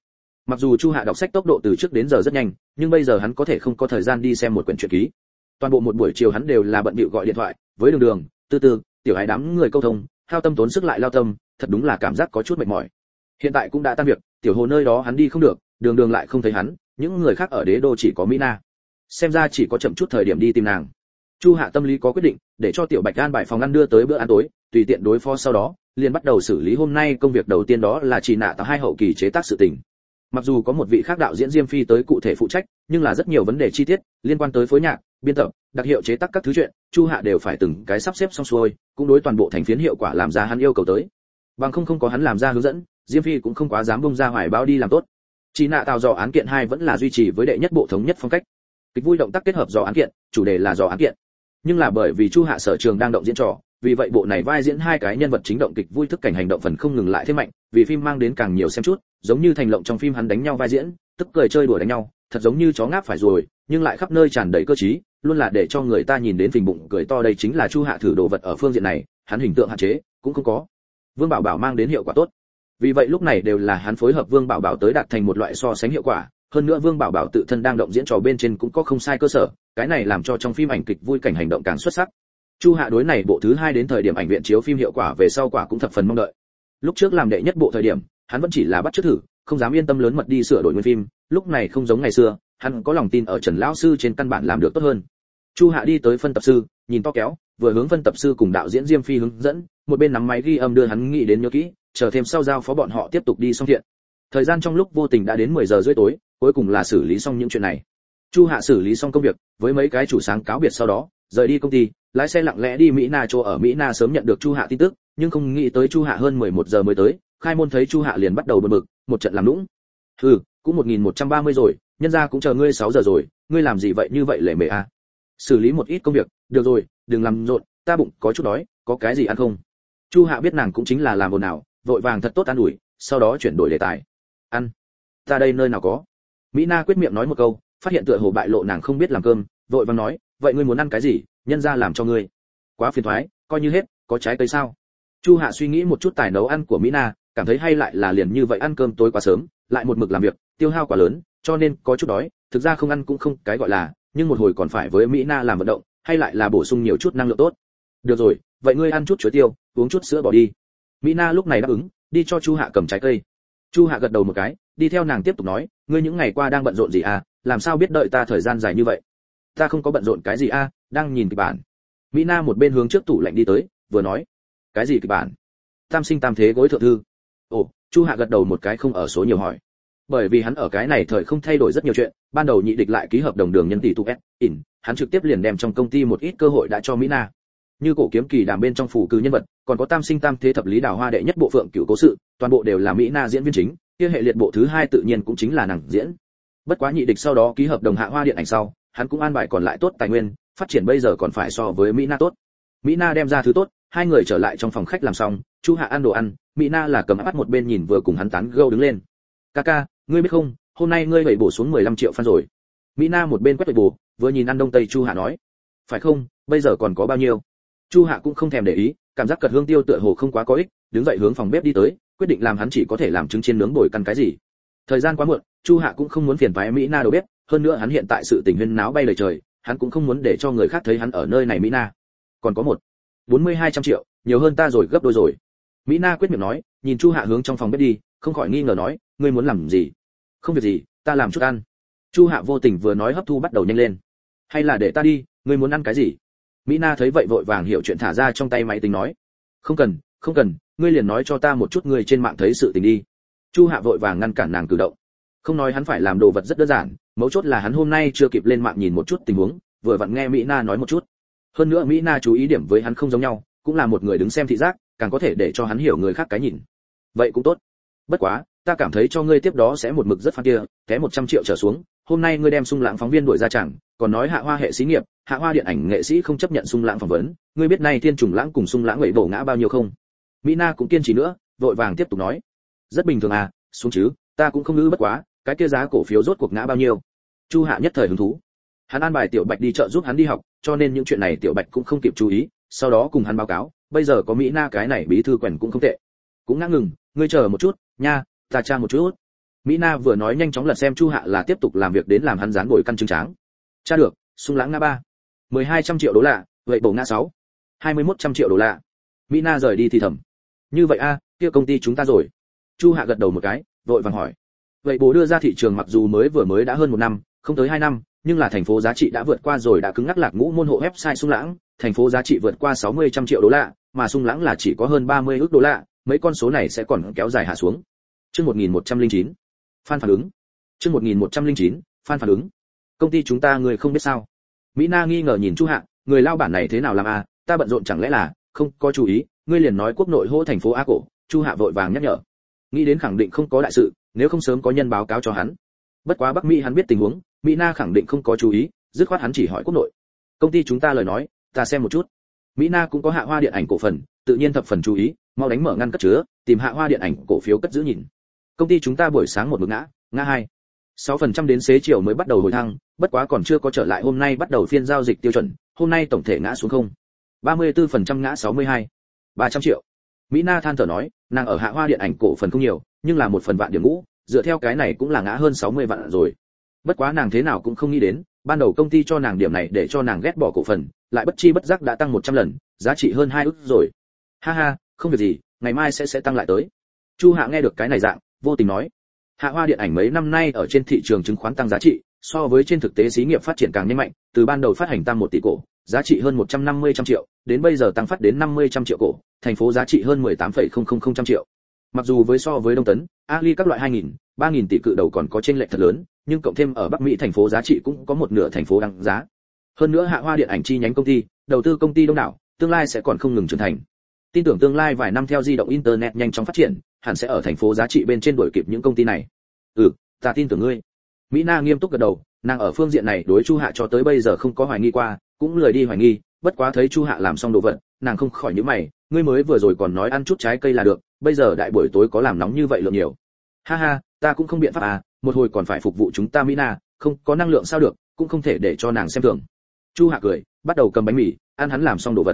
Mặc dù Chu Hạ đọc sách tốc độ từ trước đến giờ rất nhanh, nhưng bây giờ hắn có thể không có thời gian đi xem một quyển truyện ký. Toàn bộ một buổi chiều hắn đều là bận bịu gọi điện thoại với Đường Đường, Tư Tư, tiểu Hải đám người câu thông, hao tâm tốn sức lại lao tâm, thật đúng là cảm giác có chút mệt mỏi. Hiện tại cũng đã tan việc, tiểu Hồ nơi đó hắn đi không được, Đường Đường lại không thấy hắn, những người khác ở Đế Đô chỉ có Mỹ Na. Xem ra chỉ có chậm chút thời điểm đi tìm nàng. Chu Hạ tâm lý có quyết định, để cho tiểu Bạch an bài phòng ăn đưa tới bữa ăn tối, tùy tiện đối phó sau đó, liền bắt đầu xử lý hôm nay công việc đầu tiên đó là chỉ nạ tạo 2 hậu kỳ chế tác sự tình. Mặc dù có một vị khác đạo diễn Diêm Phi tới cụ thể phụ trách, nhưng là rất nhiều vấn đề chi tiết liên quan tới phối nhạc, biên tập, đặc hiệu chế tác các thứ chuyện, Chu Hạ đều phải từng cái sắp xếp xong xuôi, cũng đối toàn bộ thành phiến hiệu quả làm ra hắn yêu cầu tới. Bằng không có hắn làm ra hướng dẫn, Diêm Phi cũng không quá dám bung ra hoài báo đi làm tốt. Chỉ nạ tạo dò án kiện 2 vẫn là duy trì với đệ nhất bộ thống nhất phong cách. Kịch vui động tác kết hợp dò án kiện, chủ đề là dò án kiện. Nhưng là bởi vì Chu Hạ sở trường đang động diễn trò, vì vậy bộ này vai diễn 2 cái nhân vật chính động kịch vui thức cảnh hành động phần không ngừng lại thêm mạnh, vì phim mang đến càng nhiều xem chút, giống như thành lộng trong phim hắn đánh nhau vai diễn, tức cười chơi đùa đánh nhau, thật giống như chó ngáp phải rồi, nhưng lại khắp nơi tràn đầy cơ trí, luôn là để cho người ta nhìn đến phình bụng cười to. Đây chính là Chu Hạ thử đồ vật ở phương diện này, hắn hình tượng hạn chế cũng không có. Vương Bảo Bảo mang đến hiệu quả tốt. Vì vậy lúc này đều là hắn phối hợp Vương Bảo Bảo tới đạt thành một loại so sánh hiệu quả, hơn nữa Vương Bảo Bảo tự thân đang động diễn trò bên trên cũng có không sai cơ sở, cái này làm cho trong phim ảnh kịch vui cảnh hành động càng xuất sắc. Chu Hạ đối này bộ thứ 2 đến thời điểm ảnh viện chiếu phim hiệu quả về sau quả cũng thập phần mong đợi. Lúc trước làm đệ nhất bộ thời điểm, hắn vẫn chỉ là bắt chước thử, không dám yên tâm lớn mật đi sửa đổi nguyên phim, lúc này không giống ngày xưa, hắn có lòng tin ở Trần lão sư trên căn bản làm được tốt hơn. Chu Hạ đi tới phân tập sư, nhìn to kéo, vừa hướng phân tập sư cùng đạo diễn Diêm Phi hướng dẫn, một bên nắm máy ghi âm đưa hắn nghĩ đến nhớ kỹ, chờ thêm sau giao phó bọn họ tiếp tục đi xong thiện. Thời gian trong lúc vô tình đã đến 10 giờ rưỡi tối, cuối cùng là xử lý xong những chuyện này. Chu Hạ xử lý xong công việc, với mấy cái chủ sáng cáo biệt sau đó, rời đi công ty, lái xe lặng lẽ đi Mỹ Na chỗ ở Mỹ Na sớm nhận được Chu Hạ tin tức, nhưng không nghĩ tới Chu Hạ hơn 11 giờ mới tới, khai môn thấy Chu Hạ liền bắt đầu bực bực, một trận làm nũng. Cũng 1130 rồi, nhân gia cũng chờ ngươi 6 giờ rồi, ngươi làm gì vậy như vậy lề mề à? Xử lý một ít công việc, được rồi, đừng làm rộn, ta bụng có chút đói, có cái gì ăn không? Chu Hạ biết nàng cũng chính là làm ồn ào, vội vàng thật tốt ăn ủi, sau đó chuyển đổi đề tài. Ăn? Ta đây nơi nào có? Mỹ Na quyết miệng nói một câu, phát hiện tựa hồ bại lộ nàng không biết làm cơm, vội vàng nói, vậy ngươi muốn ăn cái gì, nhân gia làm cho ngươi. Quá phiền toái, coi như hết, có trái cây sao? Chu Hạ suy nghĩ một chút tài nấu ăn của Mỹ Na, cảm thấy hay lại là liền như vậy ăn cơm tối quá sớm, lại một mực làm việc, tiêu hao quá lớn, cho nên có chút đói, thực ra không ăn cũng không cái gọi là, nhưng một hồi còn phải với Mỹ Na làm vận động, hay lại là bổ sung nhiều chút năng lượng tốt. Được rồi, vậy ngươi ăn chút chuối tiêu, uống chút sữa bò đi. Mỹ Na lúc này đáp ứng, đi cho Chu Hạ cầm trái cây. Chu Hạ gật đầu một cái, đi theo nàng tiếp tục nói, ngươi những ngày qua đang bận rộn gì à, làm sao biết đợi ta thời gian dài như vậy? Ta không có bận rộn cái gì à, đang nhìn kịch bản. Mỹ Na một bên hướng trước tủ lạnh đi tới, vừa nói, cái gì kịch bản? Tam sinh tam thế gối thượng thư. Ồ, Chu Hạ gật đầu một cái không ở số nhiều hỏi. Bởi vì hắn ở cái này thời không thay đổi rất nhiều chuyện, ban đầu nhị địch lại ký hợp đồng đường nhân tỷ tu in, hắn trực tiếp liền đem trong công ty một ít cơ hội đã cho Mỹ Na. Như cổ kiếm kỳ đàm bên trong phủ cư nhân vật, còn có tam sinh tam thế thập lý đào hoa đệ nhất bộ phượng cửu cố sự, toàn bộ đều là Mỹ Na diễn viên chính, kia hệ liệt bộ thứ 2 tự nhiên cũng chính là nàng diễn. Bất quá nhị địch sau đó ký hợp đồng hạ hoa điện ảnh sau, hắn cũng an bài còn lại tốt tài nguyên, phát triển bây giờ còn phải so với Mỹ Na tốt. Mỹ Na đem ra thứ tốt, hai người trở lại trong phòng khách làm xong, Chu Hạ ăn đồ ăn, Mỹ Na là cầm áp một bên nhìn vừa cùng hắn tán gẫu đứng lên. Kaka, ngươi biết không, hôm nay ngươi vậy bổ xuống 15 triệu fan rồi. Mỹ Na một bên quét vậy bù, vừa nhìn ăn đông tây Chu Hạ nói. Phải không, bây giờ còn có bao nhiêu? Chu Hạ cũng không thèm để ý, cảm giác cật hương tiêu tựa hồ không quá có ích, đứng dậy hướng phòng bếp đi tới, quyết định làm hắn chỉ có thể làm trứng chiên nướng bồi căn cái gì. Thời gian quá muộn, Chu Hạ cũng không muốn phiền toái Mỹ Na đầu bếp, hơn nữa hắn hiện tại sự tình huyên náo bay lời trời, hắn cũng không muốn để cho người khác thấy hắn ở nơi này Mỹ Na. Còn có 4200 triệu, nhiều hơn ta rồi gấp đôi rồi. Mỹ Na quyết miệng nói, nhìn Chu Hạ hướng trong phòng bếp đi, không khỏi nghi ngờ nói, ngươi muốn làm gì? Không việc gì, ta làm chút ăn. Chu Hạ vô tình vừa nói hấp thu bắt đầu nhanh lên. Hay là để ta đi, ngươi muốn ăn cái gì? Mỹ Na thấy vậy vội vàng hiểu chuyện thả ra trong tay máy tính nói, không cần, ngươi liền nói cho ta một chút ngươi trên mạng thấy sự tình đi. Chu Hạ vội vàng ngăn cản nàng cử động. Không nói hắn phải làm đồ vật rất đơn giản, mấu chốt là hắn hôm nay chưa kịp lên mạng nhìn một chút tình huống, vừa vặn nghe Mỹ Na nói một chút. Hơn nữa Mỹ Na chú ý điểm với hắn không giống nhau, cũng là một người đứng xem thị giác, càng có thể để cho hắn hiểu người khác cái nhìn. Vậy cũng tốt. Bất quá, ta cảm thấy cho ngươi tiếp đó sẽ một mực rất fan kia, té 100 triệu trở xuống, hôm nay ngươi đem Sung Lãng phóng viên đuổi ra chẳng, còn nói Hạ Hoa hệ xí nghiệp, Hạ Hoa điện ảnh nghệ sĩ không chấp nhận Sung Lãng phỏng vấn, ngươi biết nay Thiên Trùng Lãng cùng Sung Lãng vậy bổ ngã bao nhiêu không? Mỹ Na cũng kiên trì nữa, vội vàng tiếp tục nói, rất bình thường à, xuống chứ, ta cũng không ngữ bất quá, cái kia giá cổ phiếu rốt cuộc ngã bao nhiêu? Chu Hạ nhất thời hứng thú. Hắn an bài Tiểu Bạch đi chợ giúp hắn đi học, cho nên những chuyện này Tiểu Bạch cũng không kịp chú ý, sau đó cùng hắn báo cáo, bây giờ có Mỹ Na cái này bí thư quèn cũng không tệ. Cũng ngã ngừng, ngươi chờ một chút, nha, ta tra một chút. Mỹ Na vừa nói nhanh chóng lật xem Chu Hạ là tiếp tục làm việc đến làm hắn dán bồi căn trứng tráng. Tra được, sung lãng ngã 3. 1200 triệu đô la, vậy bổ ngã 6. 2100 triệu đô la. Mỹ Na rời đi thì thầm. Như vậy a, kia công ty chúng ta rồi. Chu Hạ gật đầu một cái, vội vàng hỏi. Vậy bố đưa ra thị trường mặc dù mới đã hơn 1 năm, không tới 2 năm, nhưng là thành phố giá trị đã vượt qua rồi đã cứng ngắc lạc ngũ môn hộ website sung lãng, thành phố giá trị vượt qua 60 triệu đô la, mà sung lãng là chỉ có hơn 30 ức đô la, mấy con số này sẽ còn kéo dài hạ xuống. Chương 1109. Phan phản ứng. Chương 1109. Phan phản ứng. Công ty chúng ta người không biết sao? Mỹ Na nghi ngờ nhìn Chu Hạ, người lao bản này thế nào làm à, ta bận rộn chẳng lẽ là không có chú ý, ngươi liền nói quốc nội hô thành phố A cổ. Chu Hạ vội vàng nhắc nhở. Nghĩ đến khẳng định không có đại sự, nếu không sớm có nhân báo cáo cho hắn. Bất quá Bắc Mỹ hắn biết tình huống, Mỹ Na khẳng định không có chú ý, dứt khoát hắn chỉ hỏi quốc nội. Công ty chúng ta lời nói, ta xem một chút. Mỹ Na cũng có Hạ Hoa điện ảnh cổ phần, tự nhiên thập phần chú ý, mau đánh mở ngăn cất chứa, tìm Hạ Hoa điện ảnh cổ phiếu cất giữ nhìn. Công ty chúng ta buổi sáng một mực ngã 2. 6% đến xế chiều mới bắt đầu hồi thăng, bất quá còn chưa có trở lại hôm nay bắt đầu phiên giao dịch tiêu chuẩn, hôm nay tổng thể ngã xuống không. 34% ngã 62. 300 triệu. Mỹ Na than thở nói, nàng ở Hạ Hoa điện ảnh cổ phần không nhiều, nhưng là 1 phần vạn điểm ngũ, dựa theo cái này cũng là ngã hơn 60 vạn rồi. Bất quá nàng thế nào cũng không nghĩ đến, ban đầu công ty cho nàng điểm này để cho nàng ghét bỏ cổ phần, lại bất chi bất giác đã tăng 100 lần, giá trị hơn 2 ức rồi. Ha ha, không việc gì, ngày mai sẽ tăng lại tới. Chu Hạ nghe được cái này dạng, vô tình nói. Hạ Hoa điện ảnh mấy năm nay ở trên thị trường chứng khoán tăng giá trị, so với trên thực tế xí nghiệp phát triển càng nhanh mạnh, từ ban đầu phát hành tăng 1 tỷ cổ, giá trị hơn 150 triệu, đến bây giờ tăng phát đến 50 triệu cổ, thành phố giá trị hơn 18,000 triệu. Mặc dù với so với Đông Tấn, Ali các loại 2000, 3000 tỷ cự đầu còn có chênh lệch thật lớn, nhưng cộng thêm ở Bắc Mỹ thành phố giá trị cũng có một nửa thành phố đăng giá. Hơn nữa Hạ Hoa điện ảnh chi nhánh công ty, đầu tư công ty đông đảo, tương lai sẽ còn không ngừng trưởng thành. Tin tưởng tương lai vài năm theo di động internet nhanh chóng phát triển, hẳn sẽ ở thành phố giá trị bên trên đuổi kịp những công ty này. Ta tin tưởng ngươi. Mỹ Na nghiêm túc gật đầu, nàng ở phương diện này đối Chu Hạ cho tới bây giờ không có hoài nghi qua, cũng lười đi hoài nghi, bất quá thấy Chu Hạ làm xong đồ vật, nàng không khỏi nhíu mày, ngươi mới vừa rồi còn nói ăn chút trái cây là được, bây giờ đại buổi tối có làm nóng như vậy lượng nhiều. Ha ha, ta cũng không biện pháp à, một hồi còn phải phục vụ chúng ta Mỹ Na, không có năng lượng sao được, cũng không thể để cho nàng xem thường. Chu Hạ cười, bắt đầu cầm bánh mì, ăn hắn làm xong đồ vật.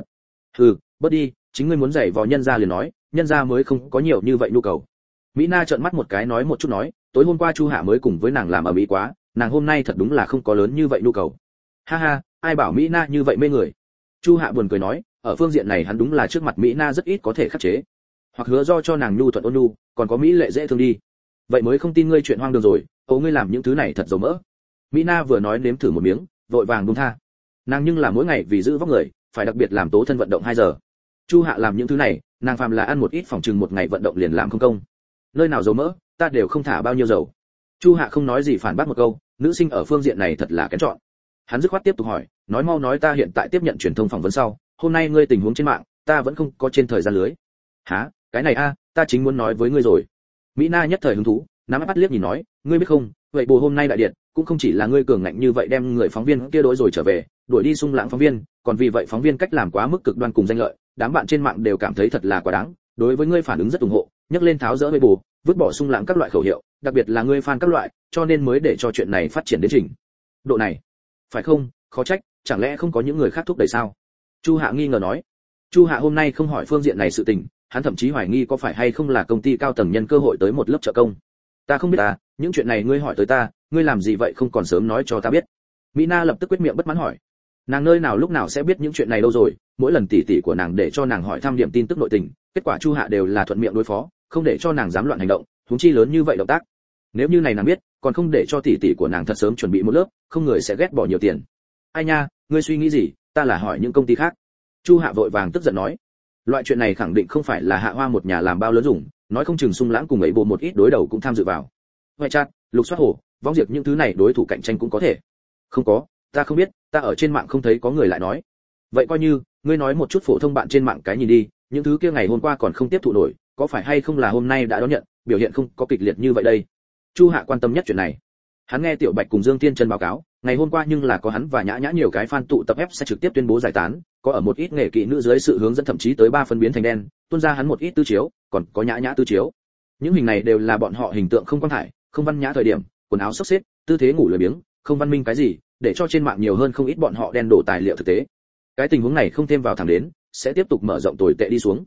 Bớt đi, chính ngươi muốn giày vò nhân gia liền nói, nhân gia mới không có nhiều như vậy nhu cầu. Mỹ Na trợn mắt một cái nói một chút nói, tối hôm qua Chu Hạ mới cùng với nàng làm ở Mỹ quá, nàng hôm nay thật đúng là không có lớn như vậy nhu cầu. Ha ha, ai bảo Mỹ Na như vậy mê người. Chu Hạ buồn cười nói, ở phương diện này hắn đúng là trước mặt Mỹ Na rất ít có thể khắc chế, hoặc hứa do cho nàng nhu thuận ôn nhu, còn có mỹ lệ dễ thương đi. Vậy mới không tin ngươi chuyện hoang đường rồi, ngươi làm những thứ này thật dầu mỡ. Mỹ Na vừa nói nếm thử một miếng, vội vàng buông tha. Nàng nhưng là mỗi ngày vì giữ vóc người, phải đặc biệt làm tố thân vận động 2 giờ. Chu Hạ làm những thứ này, nàng phàm là ăn một ít phòng trừng một ngày vận động liền làm không công. Nơi nào dầu mỡ, ta đều không thả bao nhiêu dầu. Chu Hạ không nói gì phản bác một câu, nữ sinh ở phương diện này thật là kén chọn. Hắn dứt khoát tiếp tục hỏi, nói mau nói ta hiện tại tiếp nhận truyền thông phỏng vấn sau, hôm nay ngươi tình huống trên mạng, ta vẫn không có trên thời gian lưới. Hả, cái này a, ta chính muốn nói với ngươi rồi. Mỹ Na nhất thời hứng thú, nắm mắt liếc nhìn nói, ngươi biết không, vậy bồ hôm nay đại điện, cũng không chỉ là ngươi cường ngạnh như vậy đem người phóng viên kia đối rồi trở về, đuổi đi sung lãng phóng viên, còn vì vậy phóng viên cách làm quá mức cực đoan cùng danh lợi, đám bạn trên mạng đều cảm thấy thật là quá đáng, đối với ngươi phản ứng rất ủng hộ, nhấc lên tháo dỡ với bồ, vứt bỏ sung lãng các loại khẩu hiệu, đặc biệt là ngươi fan các loại, cho nên mới để cho chuyện này phát triển đến trình độ này. Phải không? Khó trách, chẳng lẽ không có những người khác thúc đẩy sao? Chu Hạ nghi ngờ nói. Chu Hạ hôm nay không hỏi phương diện này sự tình, hắn thậm chí hoài nghi có phải hay không là công ty cao tầng nhân cơ hội tới một lớp trợ công. Ta không biết à, những chuyện này ngươi hỏi tới ta, ngươi làm gì vậy không còn sớm nói cho ta biết. Mỹ Na lập tức quyết miệng bất mãn hỏi. Nàng nơi nào lúc nào sẽ biết những chuyện này đâu rồi, mỗi lần tỷ tỷ của nàng để cho nàng hỏi thăm điểm tin tức nội tình, kết quả Chu Hạ đều là thuận miệng đối phó, không để cho nàng dám loạn hành động, huống chi lớn như vậy động tác. Nếu như này nàng biết, còn không để cho tỷ tỷ của nàng thật sớm chuẩn bị một lớp, không người sẽ ghét bỏ nhiều tiền. Ai nha, ngươi suy nghĩ gì, ta là hỏi những công ty khác. Chu Hạ vội vàng tức giận nói. Loại chuyện này khẳng định không phải là Hạ Hoa một nhà làm bao lớn dùng, nói không chừng sung lãng cùng ấy bộ một ít đối đầu cũng tham dự vào. Vậy chat, lục soát hồ, võng diệt những thứ này đối thủ cạnh tranh cũng có thể. Không có, ta không biết, ta ở trên mạng không thấy có người lại nói. Vậy coi như, ngươi nói một chút phổ thông bạn trên mạng cái nhìn đi, những thứ kia ngày hôm qua còn không tiếp thụ nổi, có phải hay không là hôm nay đã đón nhận, biểu hiện không có kịch liệt như vậy đây. Chu Hạ quan tâm nhất chuyện này. Hắn nghe Tiểu Bạch cùng Dương Tiên Trần báo cáo, ngày hôm qua nhưng là có hắn và Nhã Nhã nhiều cái fan tụ tập ép sẽ trực tiếp tuyên bố giải tán, có ở một ít nghệ kỹ nữ dưới sự hướng dẫn thậm chí tới 3 phân biến thành đen, tuôn ra hắn một ít tư chiếu, còn có Nhã Nhã tư chiếu. Những hình này đều là bọn họ hình tượng không quan thải, không văn nhã thời điểm, quần áo xốc xếp, tư thế ngủ lười biếng, không văn minh cái gì, để cho trên mạng nhiều hơn không ít bọn họ đen đổ tài liệu thực tế. Cái tình huống này không thêm vào thẳng đến, sẽ tiếp tục mở rộng tồi tệ đi xuống.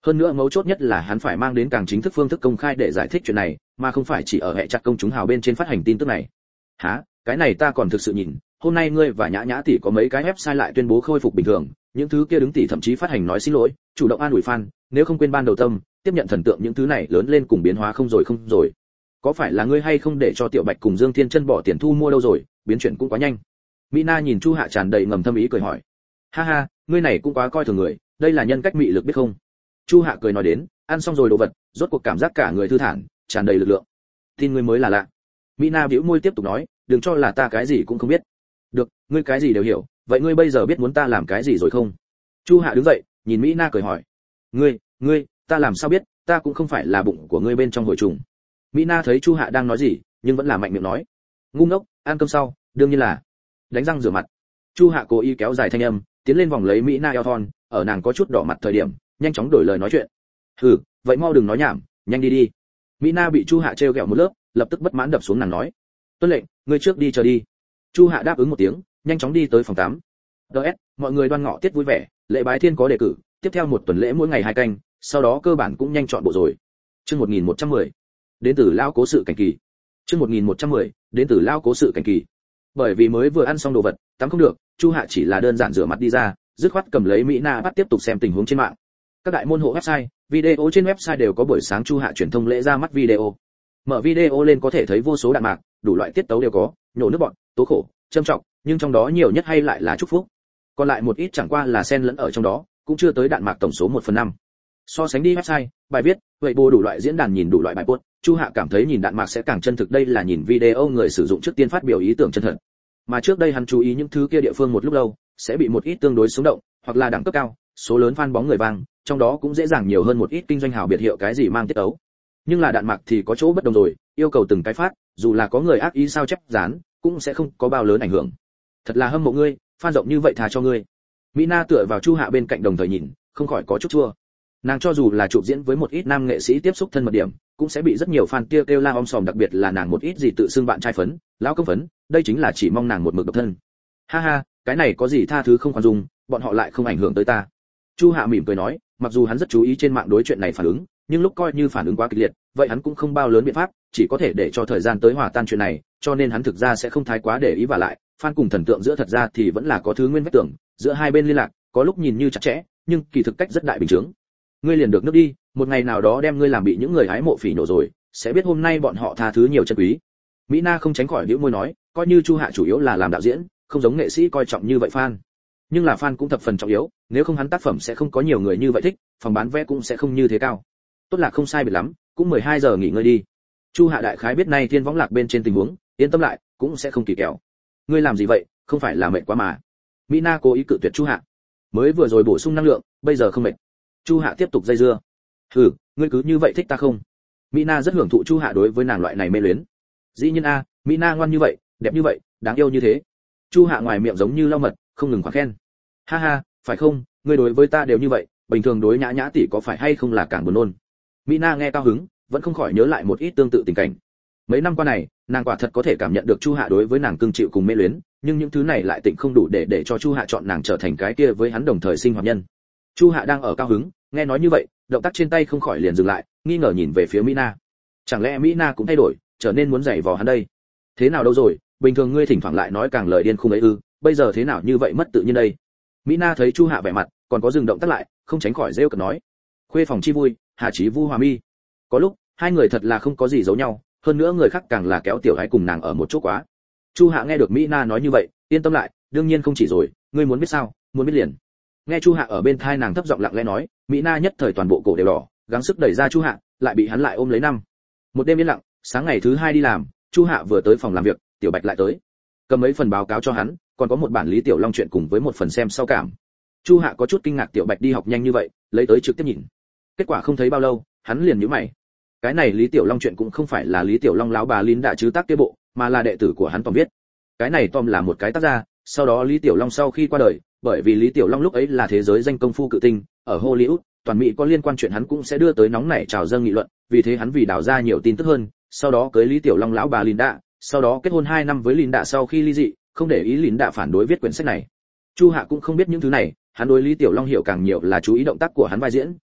Hơn nữa mấu chốt nhất là hắn phải mang đến càng chính thức phương thức công khai để giải thích chuyện này, mà không phải chỉ ở hệ chặt công chúng hào bên trên phát hành tin tức này. Hả? Cái này ta còn thực sự nhìn, hôm nay ngươi và Nhã Nhã tỷ có mấy cái website lại tuyên bố khôi phục bình thường, những thứ kia đứng tỷ thậm chí phát hành nói xin lỗi, chủ động an ủi fan, nếu không quên ban đầu tâm, tiếp nhận thần tượng những thứ này lớn lên cùng biến hóa không rồi. Có phải là ngươi hay không để cho Tiểu Bạch cùng Dương Thiên Chân bỏ tiền thu mua đâu rồi, biến chuyển cũng quá nhanh. Mina nhìn Chu Hạ tràn đầy ngầm thâm ý cười hỏi. Ha ha, ngươi này cũng quá coi thường người, đây là nhân cách mị lực biết không? Chu Hạ cười nói đến, ăn xong rồi đồ vật, rốt cuộc cảm giác cả người thư thản, tràn đầy lực lượng. Tin ngươi mới là lạ. Mina bĩu môi tiếp tục nói, đừng cho là ta cái gì cũng không biết. Được, ngươi cái gì đều hiểu, vậy ngươi bây giờ biết muốn ta làm cái gì rồi không? Chu Hạ đứng dậy, nhìn Mina cười hỏi. Ngươi, ta làm sao biết, ta cũng không phải là bụng của ngươi bên trong hồi trùng. Mina thấy Chu Hạ đang nói gì, nhưng vẫn là mạnh miệng nói. Ngu ngốc, ăn cơm sau, đương nhiên là đánh răng rửa mặt. Chu Hạ cố ý kéo dài thanh âm, tiến lên vòng lấy Mina eo thon, ở nàng có chút đỏ mặt thời điểm, nhanh chóng đổi lời nói chuyện. Hừ, vậy mau đừng nói nhảm, nhanh đi đi. Mina bị Chu Hạ trêu ghẹo một lớp, lập tức bất mãn đập xuống nàng nói. Tuân lệnh, ngươi trước đi chờ đi. Chu Hạ đáp ứng một tiếng, nhanh chóng đi tới phòng tắm. DS, mọi người đoan ngọ tiết vui vẻ, lễ bái thiên có đề cử, tiếp theo một tuần lễ mỗi ngày 2 canh, sau đó cơ bản cũng nhanh chọn bộ rồi. Chương 1110. Đến từ lao cố sự cảnh kỳ. Chương 1110. Đến từ lao cố sự cảnh kỳ. Bởi vì mới vừa ăn xong đồ vật, tắm không được, Chu Hạ chỉ là đơn giản rửa mặt đi ra, dứt khoát cầm lấy Mina bắt tiếp tục xem tình huống trên mạng. Các đại môn hộ website, video trên website đều có buổi sáng Chu Hạ truyền thông lễ ra mắt video. Mở video lên có thể thấy vô số đạn mạc, đủ loại tiết tấu đều có, nhổ nước bọt, tố khổ, châm trọng, nhưng trong đó nhiều nhất hay lại là chúc phúc. Còn lại một ít chẳng qua là xen lẫn ở trong đó, cũng chưa tới đạn mạc tổng số 1/5. So sánh đi website, bài viết, vậy bù đủ loại diễn đàn nhìn đủ loại bài post, Chu Hạ cảm thấy nhìn đạn mạc sẽ càng chân thực, đây là nhìn video người sử dụng trước tiên phát biểu ý tưởng chân thật. Mà trước đây hắn chú ý những thứ kia địa phương một lúc lâu, sẽ bị một ít tương đối sống động, hoặc là đẳng cấp cao, số lớn fan bóng người vang, trong đó cũng dễ dàng nhiều hơn một ít kinh doanh hào biệt hiệu cái gì mang tiết tấu. Nhưng là đạn mạc thì có chỗ bất đồng rồi, yêu cầu từng cái phát, dù là có người ác ý sao chép dán, cũng sẽ không có bao lớn ảnh hưởng. Thật là hâm mộ ngươi, fan rộng như vậy thà cho ngươi. Mina tựa vào Chu Hạ bên cạnh đồng thời nhìn, không khỏi có chút chua. Nàng cho dù là chụp diễn với một ít nam nghệ sĩ tiếp xúc thân mật điểm, cũng sẽ bị rất nhiều fan kêu la om sòm, đặc biệt là nàng một ít gì tự xưng bạn trai phấn, lão công phấn, đây chính là chỉ mong nàng một mực độc thân. Ha ha, cái này có gì tha thứ không khoan dung, bọn họ lại không ảnh hưởng tới ta. Chu Hạ mỉm cười nói, mặc dù hắn rất chú ý trên mạng đối chuyện này phản ứng, nhưng lúc coi như phản ứng quá kịch liệt, vậy hắn cũng không bao lớn biện pháp, chỉ có thể để cho thời gian tới hòa tan chuyện này, cho nên hắn thực ra sẽ không thái quá để ý, và lại, fan cùng thần tượng giữa thật ra thì vẫn là có thứ nguyên vách tưởng, giữa hai bên liên lạc, có lúc nhìn như chặt chẽ, nhưng kỳ thực cách rất đại bình chứng. Ngươi liền được nước đi, một ngày nào đó đem ngươi làm bị những người hái mộ phỉ nhổ rồi, sẽ biết hôm nay bọn họ tha thứ nhiều chân quý. Mỹ Na không tránh khỏi bĩu môi nói, coi như Chu Hạ chủ yếu là làm đạo diễn, không giống nghệ sĩ coi trọng như vậy fan. Nhưng là fan cũng thập phần trọng yếu, nếu không hắn tác phẩm sẽ không có nhiều người như vậy thích, phòng bán vé cũng sẽ không như thế cao. Tốt là không sai biệt lắm, cũng 12 giờ nghỉ ngơi đi. Chu Hạ đại khái biết nay Thiên Võng Lạc bên trên tình huống, yên tâm lại, cũng sẽ không kỳ kèo. Ngươi làm gì vậy, không phải là mệt quá mà. Mỹ Na cố ý cự tuyệt Chu Hạ. Mới vừa rồi bổ sung năng lượng, bây giờ không mệt. Chu Hạ tiếp tục dây dưa. Hừ, ngươi cứ như vậy thích ta không? Mỹ Na rất hưởng thụ Chu Hạ đối với nàng loại này mê luyến. Dĩ nhiên a, Mỹ Na ngoan như vậy, đẹp như vậy, đáng yêu như thế. Chu Hạ ngoài miệng giống như lau mật, không ngừng khoe khen. Ha ha, phải không, ngươi đối với ta đều như vậy, bình thường đối Nhã Nhã tỷ có phải hay không là càng buồn nôn. Mỹ Na nghe cao hứng, vẫn không khỏi nhớ lại một ít tương tự tình cảnh. Mấy năm qua này, nàng quả thật có thể cảm nhận được Chu Hạ đối với nàng cưng chịu cùng mê luyến, nhưng những thứ này lại tịnh không đủ để cho Chu Hạ chọn nàng trở thành cái kia với hắn đồng thời sinh hoạt nhân. Chu Hạ đang ở cao hứng, nghe nói như vậy, động tác trên tay không khỏi liền dừng lại, nghi ngờ nhìn về phía Mỹ Na. Chẳng lẽ Mỹ Na cũng thay đổi, trở nên muốn giày vò hắn đây? Thế nào đâu rồi, bình thường ngươi thỉnh thoảng lại nói càng lời điên khùng ấy ư, bây giờ thế nào như vậy mất tự nhiên đây? Mỹ Na thấy Chu Hạ vẻ mặt, còn có dừng động tác lại, không tránh khỏi rêu cợt nói. Khuê phòng chi vui, Hà Chí Vu Hòa Mi. Có lúc, hai người thật là không có gì giấu nhau, hơn nữa người khác càng là kéo tiểu gái cùng nàng ở một chỗ quá. Chu Hạ nghe được Mỹ Na nói như vậy, yên tâm lại, đương nhiên không chỉ rồi, ngươi muốn biết sao, muốn biết liền. Nghe Chu Hạ ở bên tai nàng thấp giọng lặng lẽ nói, Mỹ Na nhất thời toàn bộ cổ đều đỏ, gắng sức đẩy ra Chu Hạ, lại bị hắn lại ôm lấy năm. Một đêm yên lặng, sáng ngày thứ 2 đi làm, Chu Hạ vừa tới phòng làm việc, Tiểu Bạch lại tới. Cầm mấy phần báo cáo cho hắn, còn có một bản Lý Tiểu Long chuyện cùng với một phần xem sau cảm. Chu Hạ có chút kinh ngạc Tiểu Bạch đi học nhanh như vậy, lấy tới trực tiếp nhìn. Kết quả không thấy bao lâu, hắn liền nhíu mày. Cái này Lý Tiểu Long chuyện cũng không phải là Lý Tiểu Long lão bà Lín đã chứ tác kia bộ, mà là đệ tử của hắn Tom viết. Cái này Tom là một cái tác gia, sau đó Lý Tiểu Long sau khi qua đời, bởi vì Lý Tiểu Long lúc ấy là thế giới danh công phu cự tinh, ở Hollywood, toàn Mỹ có liên quan chuyện hắn cũng sẽ đưa tới nóng nảy trào dâng nghị luận, vì thế hắn vì đào ra nhiều tin tức hơn, sau đó cưới Lý Tiểu Long lão bà Linda, sau đó kết hôn 2 năm với Linda sau khi ly dị, không để ý Linda phản đối viết quyển sách này. Chu Hạ cũng không biết những thứ này, hắn đối Lý Tiểu Long hiểu càng nhiều là chú ý động tác của hắn vai diễn,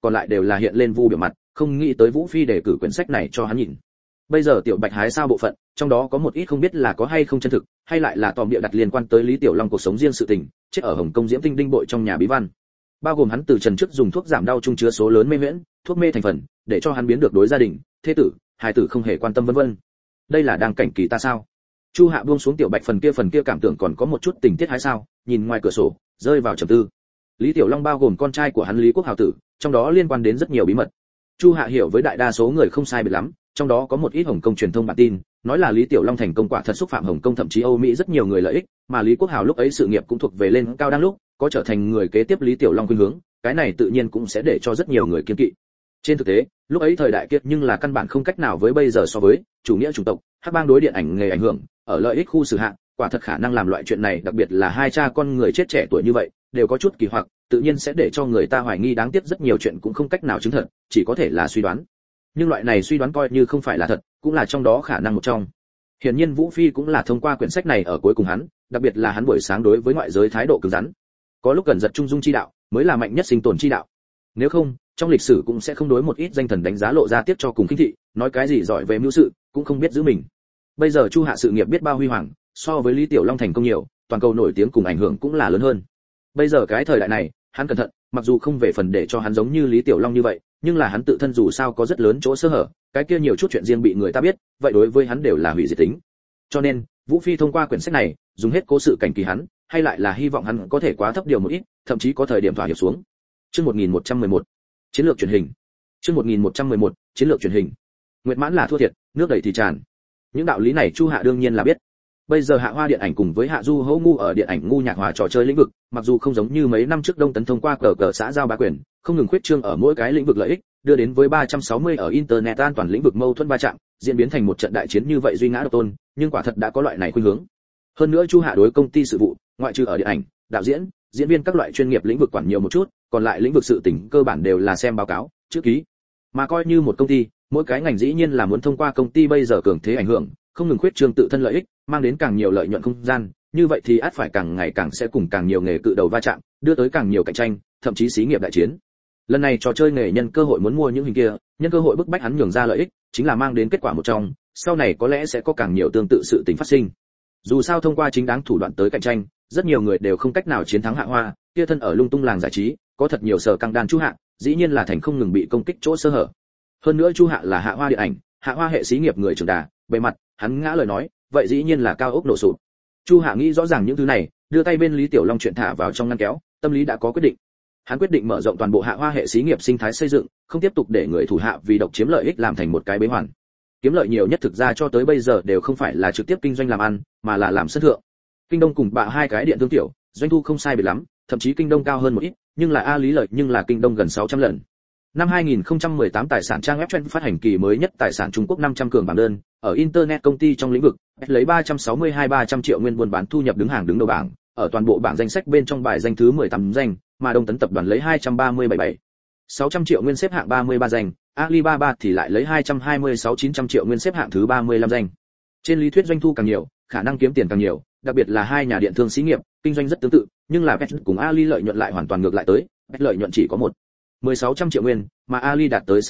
còn lại đều là hiện lên vu biểu mặt, không nghĩ tới Vũ Phi để cử quyển sách này cho hắn nhìn. Bây giờ Tiểu Bạch hái sao bộ phận, trong đó có một ít không biết là có hay không chân thực, hay lại là tòm địa đặt liên quan tới Lý Tiểu Long cuộc sống riêng sự tình, chết ở Hồng Kông Diễm Tinh Đinh bội trong nhà bí văn. Bao gồm hắn từ trần trước dùng thuốc giảm đau trung chứa số lớn mê huyễn, thuốc mê thành phần, để cho hắn biến được đối gia đình, thế tử, hài tử không hề quan tâm vân vân. Đây là đang cảnh kỳ ta sao? Chu Hạ buông xuống Tiểu Bạch phần kia cảm tưởng còn có một chút tình tiết hay sao, nhìn ngoài cửa sổ, rơi vào trầm tư. Lý Tiểu Long bao gồm con trai của hắn Lý Quốc Hào tử, trong đó liên quan đến rất nhiều bí mật. Chu Hạ hiểu với đại đa số người không sai biệt lắm, trong đó có một ít Hồng Kông truyền thông bản tin, nói là Lý Tiểu Long thành công quả thật xúc phạm Hồng Kông thậm chí Âu Mỹ rất nhiều người lợi ích, mà Lý Quốc Hào lúc ấy sự nghiệp cũng thuộc về lên cao đang lúc, có trở thành người kế tiếp Lý Tiểu Long khuynh hướng, cái này tự nhiên cũng sẽ để cho rất nhiều người kiêng kỵ. Trên thực tế, lúc ấy thời đại kia nhưng là căn bản không cách nào với bây giờ so với, chủ nghĩa chủng tộc, hắc bang đối điện ảnh nghề ảnh hưởng, ở lợi ích khu xử hạng, quả thật khả năng làm loại chuyện này, đặc biệt là hai cha con người chết trẻ tuổi như vậy, đều có chút kỳ hoặc, tự nhiên sẽ để cho người ta hoài nghi đáng tiếc rất nhiều chuyện cũng không cách nào chứng thật, chỉ có thể là suy đoán. Nhưng loại này suy đoán coi như không phải là thật, cũng là trong đó khả năng một trong. Hiển nhiên Vũ Phi cũng là thông qua quyển sách này ở cuối cùng hắn, đặc biệt là hắn buổi sáng đối với ngoại giới thái độ cứng rắn. Có lúc gần giật trung dung chi đạo, mới là mạnh nhất sinh tồn chi đạo. Nếu không, trong lịch sử cũng sẽ không đối một ít danh thần đánh giá lộ ra tiếp cho cùng khinh thị, nói cái gì giỏi về mưu sự, cũng không biết giữ mình. Bây giờ Chu Hạ sự nghiệp biết bao huy hoàng, so với Lý Tiểu Long thành công nhiều, toàn cầu nổi tiếng cùng ảnh hưởng cũng là lớn hơn. Bây giờ cái thời đại này, hắn cẩn thận, mặc dù không về phần để cho hắn giống như Lý Tiểu Long như vậy, nhưng là hắn tự thân dù sao có rất lớn chỗ sơ hở, cái kia nhiều chút chuyện riêng bị người ta biết, vậy đối với hắn đều là hủy diệt tính. Cho nên, Vũ Phi thông qua quyển sách này, dùng hết cố sự cảnh kỳ hắn, hay lại là hy vọng hắn có thể quá thấp điều một ít, thậm chí có thời điểm thỏa hiệp xuống. Chương 1111, chiến lược truyền hình. Chương 1111, chiến lược truyền hình. Nguyệt Mãn là thua thiệt, nước đầy thì tràn. Những đạo lý này Chu Hạ đương nhiên là biết. Bây giờ Hạ Hoa điện ảnh cùng với Hạ Du Hỗ ngu ở điện ảnh ngu nhạc hòa trò chơi lĩnh vực, mặc dù không giống như mấy năm trước Đông Tấn thông qua cờ xã giao bá quyền, không ngừng khuyết trương ở mỗi cái lĩnh vực lợi ích, đưa đến với 360 ở internet an toàn lĩnh vực mâu thuẫn va chạm, diễn biến thành một trận đại chiến như vậy duy ngã độc tôn, nhưng quả thật đã có loại này khuynh hướng. Hơn nữa Chu Hạ đối công ty sự vụ, ngoại trừ ở điện ảnh, đạo diễn, diễn viên các loại chuyên nghiệp lĩnh vực quản nhiều một chút, còn lại lĩnh vực sự tình cơ bản đều là xem báo cáo, chữ ký. Mà coi như một công ty, mỗi cái ngành dĩ nhiên là muốn thông qua công ty bây giờ cường thế ảnh hưởng, không ngừng khuyết trương tự thân lợi ích, mang đến càng nhiều lợi nhuận không gian, như vậy thì ắt phải càng ngày càng sẽ cùng càng nhiều nghề cự đầu va chạm, đưa tới càng nhiều cạnh tranh, thậm chí xí nghiệp đại chiến. Lần này trò chơi nghề nhân cơ hội muốn mua những hình kia, nhân cơ hội bức bách hắn nhường ra lợi ích, chính là mang đến kết quả một trong, sau này có lẽ sẽ có càng nhiều tương tự sự tình phát sinh. Dù sao thông qua chính đáng thủ đoạn tới cạnh tranh, rất nhiều người đều không cách nào chiến thắng Hạ Hoa, kia thân ở lung tung làng giải trí, có thật nhiều sở căng đan Chu Hạ, dĩ nhiên là thành không ngừng bị công kích chỗ sơ hở. Hơn nữa Chu Hạ là Hạ Hoa điện ảnh, Hạ Hoa hệ xí nghiệp người trưởng đà, bề mặt, hắn ngã lời nói, vậy dĩ nhiên là cao ốc nổ sụp. Chu Hạ nghĩ rõ ràng những thứ này, đưa tay bên Lý Tiểu Long chuyện thả vào trong ngăn kéo, tâm lý đã có quyết định. Hắn quyết định mở rộng toàn bộ Hạ Hoa hệ xí nghiệp sinh thái xây dựng, không tiếp tục để người thủ hạ vì độc chiếm lợi ích làm thành một cái bế hoàn. Kiếm lợi nhiều nhất thực ra cho tới bây giờ đều không phải là trực tiếp kinh doanh làm ăn, mà là làm sân thượng. Kinh Đông cùng bạ hai cái điện thương tiểu, doanh thu không sai biệt lắm, thậm chí Kinh Đông cao hơn một ít, nhưng là A Lý lợi nhưng là Kinh Đông gần 600 lần. Năm 2018 tài sản trang web trend phát hành kỳ mới nhất tài sản Trung Quốc 500 cường bảng đơn, ở internet công ty trong lĩnh vực, lấy 362-300 triệu nguyên buôn bán thu nhập đứng hàng đứng đầu bảng, ở toàn bộ bảng danh sách bên trong bài danh thứ 18 danh, mà Đông Tấn tập đoàn lấy 237,7. 600 triệu nguyên xếp hạng 33 danh, Alibaba thì lại lấy 226-900 triệu nguyên xếp hạng thứ 35 danh. Trên lý thuyết doanh thu càng nhiều, khả năng kiếm tiền càng nhiều, đặc biệt là hai nhà điện thương xí nghiệp, kinh doanh rất tương tự, nhưng là Pet cùng Ali lợi nhuận lại hoàn toàn ngược lại tới, Pet lợi nhuận chỉ có 1600 triệu nguyên, mà Ali đạt tới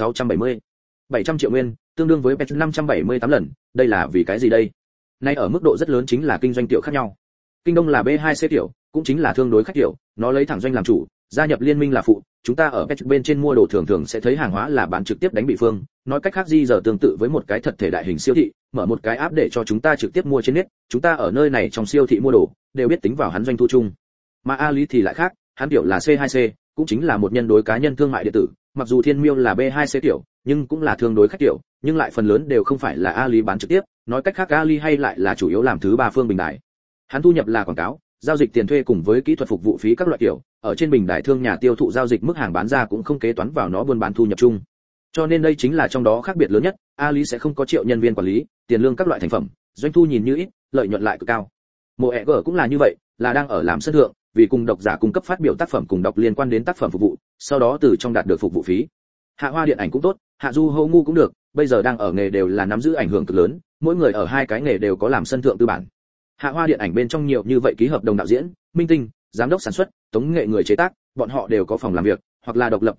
700 triệu nguyên, tương đương với Pet 578 lần, đây là vì cái gì đây? Nay ở mức độ rất lớn chính là kinh doanh tiểu khác nhau. Kinh Đông là B2C tiểu, cũng chính là thương đối khách tiểu, nó lấy thẳng doanh làm chủ, gia nhập liên minh là phụ, chúng ta ở Pet bên trên mua đồ thường thường sẽ thấy hàng hóa là bán trực tiếp đánh bị phương, nói cách khác giờ tương tự với một cái thật thể đại hình siêu thị, mở một cái app để cho chúng ta trực tiếp mua trên net, chúng ta ở nơi này trong siêu thị mua đồ, đều biết tính vào hắn doanh thu chung. Mà Ali thì lại khác, hắn tiểu là C2C, cũng chính là một nhân đối cá nhân thương mại điện tử, mặc dù Thiên Miêu là B2C tiểu, nhưng cũng là thương đối khách tiểu, nhưng lại phần lớn đều không phải là Ali bán trực tiếp, nói cách khác Ali hay lại là chủ yếu làm thứ ba phương bình đại. Hắn thu nhập là quảng cáo, giao dịch tiền thuê cùng với kỹ thuật phục vụ phí các loại kiểu, ở trên bình đại thương nhà tiêu thụ giao dịch mức hàng bán ra cũng không kế toán vào nó buôn bán thu nhập chung. Cho nên đây chính là trong đó khác biệt lớn nhất, Ali sẽ không có triệu nhân viên quản lý, tiền lương các loại thành phẩm, doanh thu nhìn như ít, lợi nhuận lại cực cao. Moeg cũng là như vậy, là đang ở làm sân thượng, vì cùng độc giả cung cấp phát biểu tác phẩm cùng đọc liên quan đến tác phẩm phục vụ, sau đó từ trong đạt được phục vụ phí. Hạ Hoa điện ảnh cũng tốt, Hạ Du Hô ngu cũng được, bây giờ đang ở nghề đều là nắm giữ ảnh hưởng cực lớn, mỗi người ở hai cái nghề đều có làm sân thượng tư bản. Hạ Hoa điện ảnh bên trong nhiều như vậy ký hợp đồng đạo diễn, minh tinh, giám đốc sản xuất, tống nghệ người chế tác, bọn họ đều có phòng làm việc, hoặc là độc lập công ty,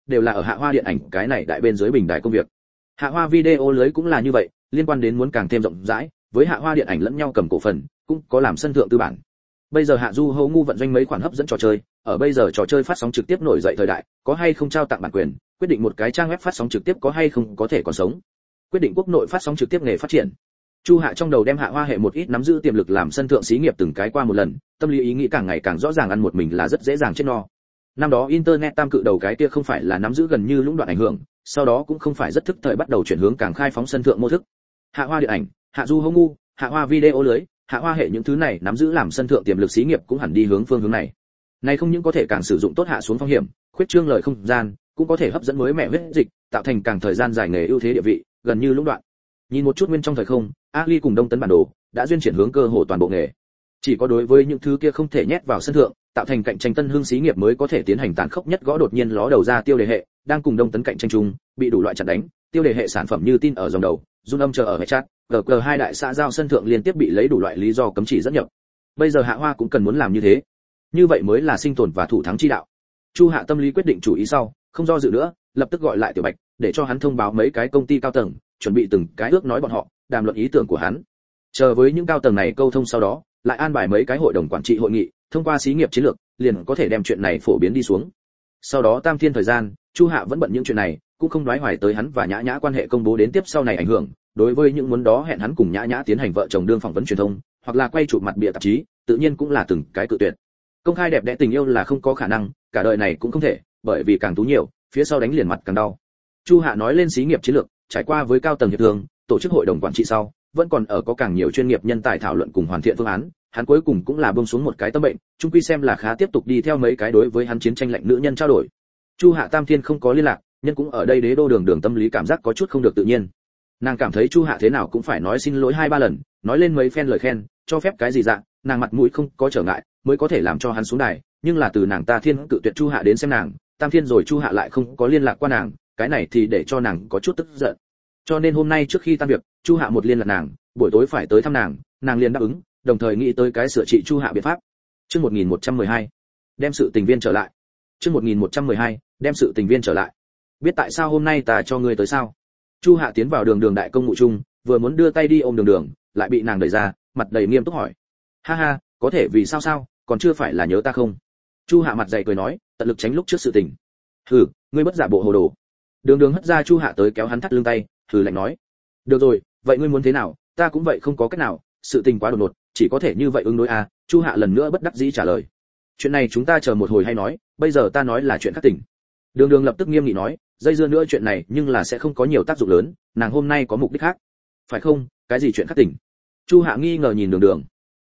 đều là ở Hạ Hoa điện ảnh cái này đại bên dưới bình đài công việc. Hạ Hoa video lưới cũng là như vậy, liên quan đến muốn càng thêm rộng rãi, với Hạ Hoa điện ảnh lẫn nhau cầm cổ phần, cũng có làm sân thượng tư bản. Bây giờ Hạ Du Hô ngu vận doanh mấy khoản hấp dẫn trò chơi, ở bây giờ trò chơi phát sóng trực tiếp nổi dậy thời đại, có hay không trao tặng bản quyền, quyết định một cái trang web phát sóng trực tiếp có hay không có thể còn sống. Quyết định quốc nội phát sóng trực tiếp nghề phát triển. Chu Hạ trong đầu đem Hạ Hoa hệ một ít nắm giữ tiềm lực làm sân thượng xí nghiệp từng cái qua một lần, tâm lý ý nghĩ càng ngày càng rõ ràng, ăn một mình là rất dễ dàng chết no. Năm đó internet tam cự đầu cái kia không phải là nắm giữ gần như lũng đoạn ảnh hưởng, sau đó cũng không phải rất thức thời bắt đầu chuyển hướng càng khai phóng sân thượng mô thức. Hạ Hoa điện ảnh, Hạ Du Hô ngu, Hạ Hoa video lưới, Hạ Hoa hệ những thứ này nắm giữ làm sân thượng tiềm lực xí nghiệp cũng hẳn đi hướng phương hướng này. Này không những có thể càng sử dụng tốt hạ xuống phong hiểm, khuyết trương lợi không gian, cũng có thể hấp dẫn mới mẹ huyết dịch, tạo thành càng thời gian dài nghề ưu thế địa vị, gần như lũng đoạn. Nhìn một chút nguyên trong thời không, Ali cùng Đông Tấn bản đồ đã duyên chuyển hướng cơ hồ toàn bộ nghề. Chỉ có đối với những thứ kia không thể nhét vào sân thượng, tạo thành cạnh tranh tân hương xí nghiệp mới có thể tiến hành tàn khốc nhất gõ đột nhiên ló đầu ra tiêu đề hệ, đang cùng Đông Tấn cạnh tranh chung, bị đủ loại chặn đánh, tiêu đề hệ sản phẩm như tin ở dòng đầu, run âm chờ ở hệ chat, GG hai đại xã giao sân thượng liên tiếp bị lấy đủ loại lý do cấm chỉ dẫn nhập. Bây giờ Hạ Hoa cũng cần muốn làm như thế. Như vậy mới là sinh tồn và thủ thắng chi đạo. Chu Hạ tâm lý quyết định chủ ý sau, không do dự nữa, lập tức gọi lại Tiểu Bạch, để cho hắn thông báo mấy cái công ty cao tầng, chuẩn bị từng cái ước nói bọn họ, đàm luận ý tưởng của hắn. Chờ với những cao tầng này câu thông sau đó, lại an bài mấy cái hội đồng quản trị hội nghị, thông qua xí nghiệp chiến lược, liền có thể đem chuyện này phổ biến đi xuống. Sau đó tam thiên thời gian, Chu Hạ vẫn bận những chuyện này, cũng không đoái hoài tới hắn và Nhã Nhã quan hệ công bố đến tiếp sau này ảnh hưởng. Đối với những muốn đó hẹn hắn cùng Nhã Nhã tiến hành vợ chồng đương phỏng vấn truyền thông, hoặc là quay chụp mặt bìa tạp chí, tự nhiên cũng là từng cái cự tuyệt. Công khai đẹp đẽ tình yêu là không có khả năng, cả đời này cũng không thể, bởi vì càng tú nhiều, phía sau đánh liền mặt càng đau. Chu Hạ nói lên xí nghiệp chiến lược, trải qua với cao tầng hiệp thương, tổ chức hội đồng quản trị sau, vẫn còn ở có càng nhiều chuyên nghiệp nhân tài thảo luận cùng hoàn thiện phương án, hắn cuối cùng cũng là buông xuống một cái tâm bệnh, chung quy xem là khá tiếp tục đi theo mấy cái đối với hắn chiến tranh lạnh nữ nhân trao đổi. Chu Hạ tam thiên không có liên lạc, nhân cũng ở đây đế đô đường tâm lý cảm giác có chút không được tự nhiên. Nàng cảm thấy Chu Hạ thế nào cũng phải nói xin lỗi 2-3 lần, nói lên mấy phen lời khen, cho phép cái gì dạng, nàng mặt mũi không có trở ngại, mới có thể làm cho hắn xuống đài, nhưng là từ nàng ta thiên cự tuyệt Chu Hạ đến xem nàng, tam thiên rồi Chu Hạ lại không có liên lạc qua nàng, cái này thì để cho nàng có chút tức giận. Cho nên hôm nay trước khi tan việc, Chu Hạ một liên lạc nàng, buổi tối phải tới thăm nàng, nàng liền đáp ứng, đồng thời nghĩ tới cái sửa trị Chu Hạ biện pháp. Chương 1112, đem sự tình viên trở lại. Chương 1112, đem sự tình viên trở lại. Biết tại sao hôm nay ta cho ngươi tới sao? Chu Hạ tiến vào đường đại công ngụ chung, vừa muốn đưa tay đi ôm đường, lại bị nàng đẩy ra, mặt đầy nghiêm túc hỏi. Ha ha, có thể vì sao, còn chưa phải là nhớ ta không? Chu Hạ mặt dày cười nói, tận lực tránh lúc trước sự tình. Hừ, ngươi bất giả bộ hồ đồ. Đường hất ra Chu Hạ tới kéo hắn thắt lưng tay, hừ lạnh nói. Được rồi, vậy ngươi muốn thế nào, ta cũng vậy không có cách nào, sự tình quá đột ngột, chỉ có thể như vậy ứng đối à? Chu Hạ lần nữa bất đắc dĩ trả lời. Chuyện này chúng ta chờ một hồi hay nói, bây giờ ta nói là chuyện khác tỉnh. Đường lập tức nghiêm nghị nói, dây dưa nữa chuyện này nhưng là sẽ không có nhiều tác dụng lớn, nàng hôm nay có mục đích khác. Phải không? Cái gì chuyện khác tỉnh? Chu Hạ nghi ngờ nhìn Đường.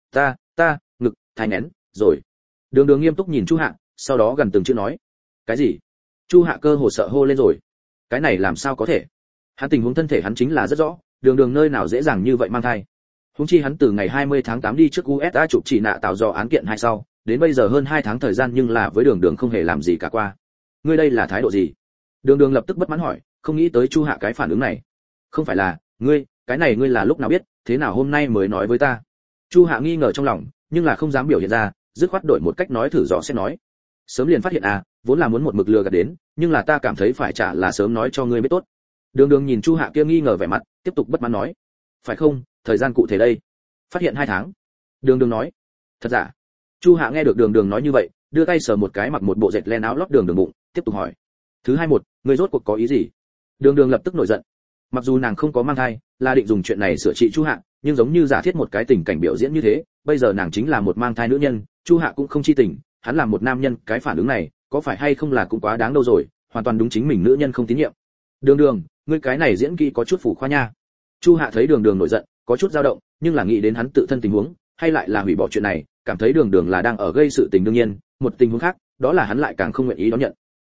Ta, ngực, thai nén, rồi. Đường nghiêm túc nhìn Chu Hạ, sau đó gần từng chữ nói. Cái gì? Chu Hạ cơ hồ sợ hô lên rồi. Cái này làm sao có thể? Hắn tình huống thân thể hắn chính là rất rõ, Đường nơi nào dễ dàng như vậy mang thai. Huống chi hắn từ ngày 20 tháng 8 đi trước USA chụp chỉ nạ tạo dò án kiện hay sau, đến bây giờ hơn 2 tháng thời gian nhưng là với Đường không hề làm gì cả qua. Ngươi đây là thái độ gì? Đường lập tức bất mãn hỏi, không nghĩ tới Chu Hạ cái phản ứng này. Không phải là, ngươi, cái này ngươi là lúc nào biết, thế nào hôm nay mới nói với ta? Chu Hạ nghi ngờ trong lòng, nhưng là không dám biểu hiện ra, dứt khoát đổi một cách nói thử dò xét nói. Sớm liền phát hiện à, vốn là muốn một mực lừa gạt đến, nhưng là ta cảm thấy phải trả là sớm nói cho ngươi biết tốt. Đường nhìn Chu Hạ kia nghi ngờ vẻ mặt, tiếp tục bất mãn nói. Phải không, thời gian cụ thể đây? Phát hiện 2 tháng. Đường nói. Thật giả? Chu Hạ nghe được Đường nói như vậy, đưa tay sờ một cái mặc một bộ dệt len áo lót Đường bụng, tiếp tục hỏi. Thứ 21, ngươi rốt cuộc có ý gì? Đường lập tức nổi giận. Mặc dù nàng không có mang thai, là định dùng chuyện này sửa trị Chu Hạ, nhưng giống như giả thiết một cái tình cảnh biểu diễn như thế, bây giờ nàng chính là một mang thai nữ nhân, Chu Hạ cũng không chi tình, hắn là một nam nhân, cái phản ứng này, có phải hay không là cũng quá đáng đâu rồi, hoàn toàn đúng chính mình nữ nhân không tín nhiệm. Đường, ngươi cái này diễn kỹ có chút phủ khoa nha. Chu Hạ thấy Đường nổi giận, có chút dao động, nhưng là nghĩ đến hắn tự thân tình huống, hay lại là hủy bỏ chuyện này, cảm thấy Đường là đang ở gây sự tình đương nhiên, một tình huống khác, đó là hắn lại càng không nguyện ý đón nhận.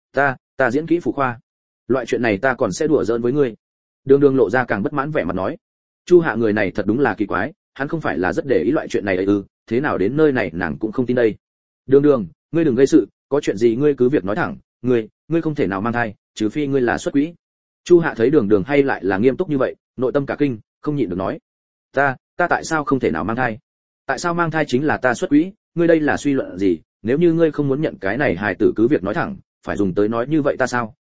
Ta diễn kỹ phủ khoa, loại chuyện này ta còn sẽ đùa giỡn với ngươi. Đường lộ ra càng bất mãn vẻ mặt nói. Chu Hạ người này thật đúng là kỳ quái, hắn không phải là rất để ý loại chuyện này ấy thế nào đến nơi này nàng cũng không tin đây. Đường, ngươi đừng gây sự, có chuyện gì ngươi cứ việc nói thẳng, ngươi không thể nào mang thai, trừ phi ngươi là xuất quỹ. Chu Hạ thấy Đường hay lại là nghiêm túc như vậy, nội tâm cả kinh, không nhịn được nói. Ta tại sao không thể nào mang thai? Tại sao mang thai chính là ta xuất quỹ, ngươi đây là suy luận gì? Nếu như ngươi không muốn nhận cái này hài tử cứ việc nói thẳng, phải dùng tới nói như vậy ta sao?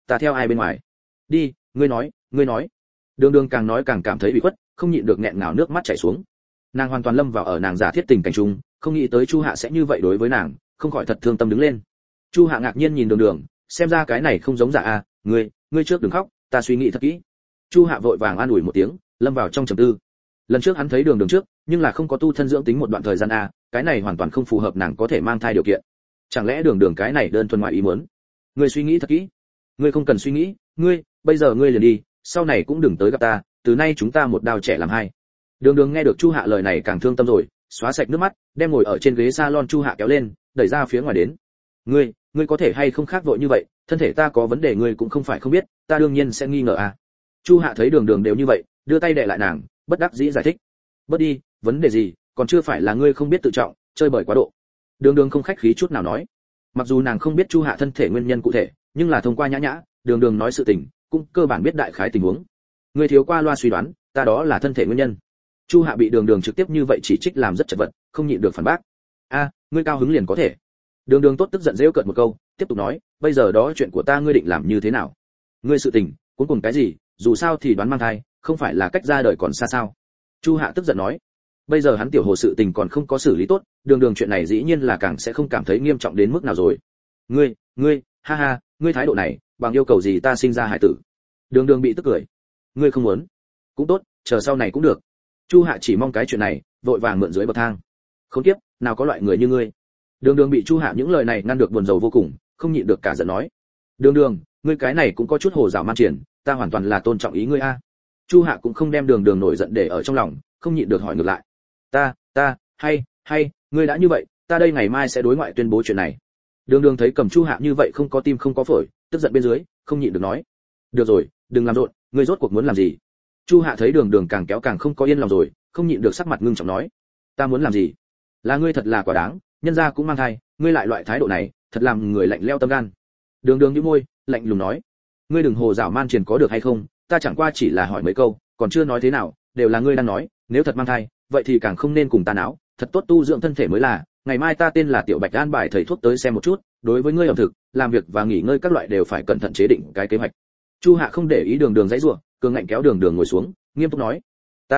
ta theo ai bên ngoài? Đi, ngươi nói. Đường Đường càng nói càng cảm thấy bị khuất, không nhịn được nghẹn ngào nước mắt chảy xuống. Nàng hoàn toàn lâm vào ở nàng giả thiết tình cảnh chung, không nghĩ tới Chu Hạ sẽ như vậy đối với nàng, không khỏi thật thương tâm đứng lên. Chu Hạ ngạc nhiên nhìn Đường Đường, xem ra cái này không giống giả a, ngươi trước đừng khóc, ta suy nghĩ thật kỹ. Chu Hạ vội vàng an ủi một tiếng, lâm vào trong trầm tư. Lần trước hắn thấy Đường Đường trước, nhưng là không có tu thân dưỡng tính một đoạn thời gian a, cái này hoàn toàn không phù hợp nàng có thể mang thai điều kiện. Chẳng lẽ Đường Đường cái này đơn thuần ngoại ý muốn? Ngươi suy nghĩ thật kỹ. Ngươi không cần suy nghĩ, bây giờ ngươi liền đi, sau này cũng đừng tới gặp ta, từ nay chúng ta một đao trẻ làm hai. Đường Đường nghe được Chu Hạ lời này càng thương tâm rồi, xóa sạch nước mắt, đem ngồi ở trên ghế salon Chu Hạ kéo lên, đẩy ra phía ngoài đến. Ngươi có thể hay không khác vội như vậy, thân thể ta có vấn đề ngươi cũng không phải không biết, ta đương nhiên sẽ nghi ngờ à. Chu Hạ thấy Đường Đường đều như vậy, đưa tay đè lại nàng, bất đắc dĩ giải thích. Bớt đi, vấn đề gì, còn chưa phải là ngươi không biết tự trọng, chơi bời quá độ. Đường Đường không khách khí chút nào nói. Mặc dù nàng không biết Chu Hạ thân thể nguyên nhân cụ thể, nhưng là thông qua nhã nhã, Đường Đường nói sự tình, cũng cơ bản biết đại khái tình huống. Ngươi thiếu qua loa suy đoán, ta đó là thân thể nguyên nhân. Chu Hạ bị Đường Đường trực tiếp như vậy chỉ trích làm rất chật vật, không nhịn được phản bác. Ngươi cao hứng liền có thể. Đường Đường tốt tức giận giễu cợt một câu, tiếp tục nói, bây giờ đó chuyện của ta ngươi định làm như thế nào? Ngươi sự tình, cuối cùng cái gì, dù sao thì đoán mang thai, không phải là cách ra đời còn xa sao? Chu Hạ tức giận nói. Bây giờ hắn tiểu hồ sự tình còn không có xử lý tốt, Đường Đường chuyện này dĩ nhiên là càng sẽ không cảm thấy nghiêm trọng đến mức nào rồi. Ngươi, ha, ngươi thái độ này, bằng yêu cầu gì ta sinh ra hải tử? Đường Đường bị tức cười. Ngươi không muốn? Cũng tốt, chờ sau này cũng được. Chu Hạ chỉ mong cái chuyện này, vội vàng mượn dưới bậc thang. Không tiếp, nào có loại người như ngươi. Đường Đường bị Chu Hạ những lời này ngăn được buồn rầu vô cùng, không nhịn được cả giận nói. Đường, ngươi cái này cũng có chút hồ dạo man triển, ta hoàn toàn là tôn trọng ý ngươi a. Chu Hạ cũng không đem Đường nổi giận để ở trong lòng, không nhịn được hỏi ngược lại. Ta, hay, ngươi đã như vậy, ta đây ngày mai sẽ đối ngoại tuyên bố chuyện này. Đường thấy cầm Chu Hạ như vậy không có tim không có phổi, tức giận bên dưới, không nhịn được nói. Được rồi, đừng làm rộn, ngươi rốt cuộc muốn làm gì? Chu Hạ thấy Đường càng kéo càng không có yên lòng rồi, không nhịn được sắc mặt ngưng trọng nói. Ta muốn làm gì? Là ngươi thật là quả đáng, nhân gia cũng mang thai, ngươi lại loại thái độ này, thật làm người lạnh lẽo tâm gan. Đường nhíu môi, lạnh lùng nói. Ngươi đừng hồ dạo man truyền có được hay không, ta chẳng qua chỉ là hỏi mấy câu, còn chưa nói thế nào, đều là ngươi đang nói, nếu thật mang thai, vậy thì càng không nên cùng ta náo, thật tốt tu dưỡng thân thể mới là, ngày mai ta tên là Tiểu Bạch an bài thầy thuốc tới xem một chút, đối với ngươi ẩm thực, làm việc và nghỉ ngơi các loại đều phải cẩn thận chế định cái kế hoạch. Chu Hạ không để ý Đường dãy rủa, cường ngạnh kéo Đường ngồi xuống, nghiêm túc nói.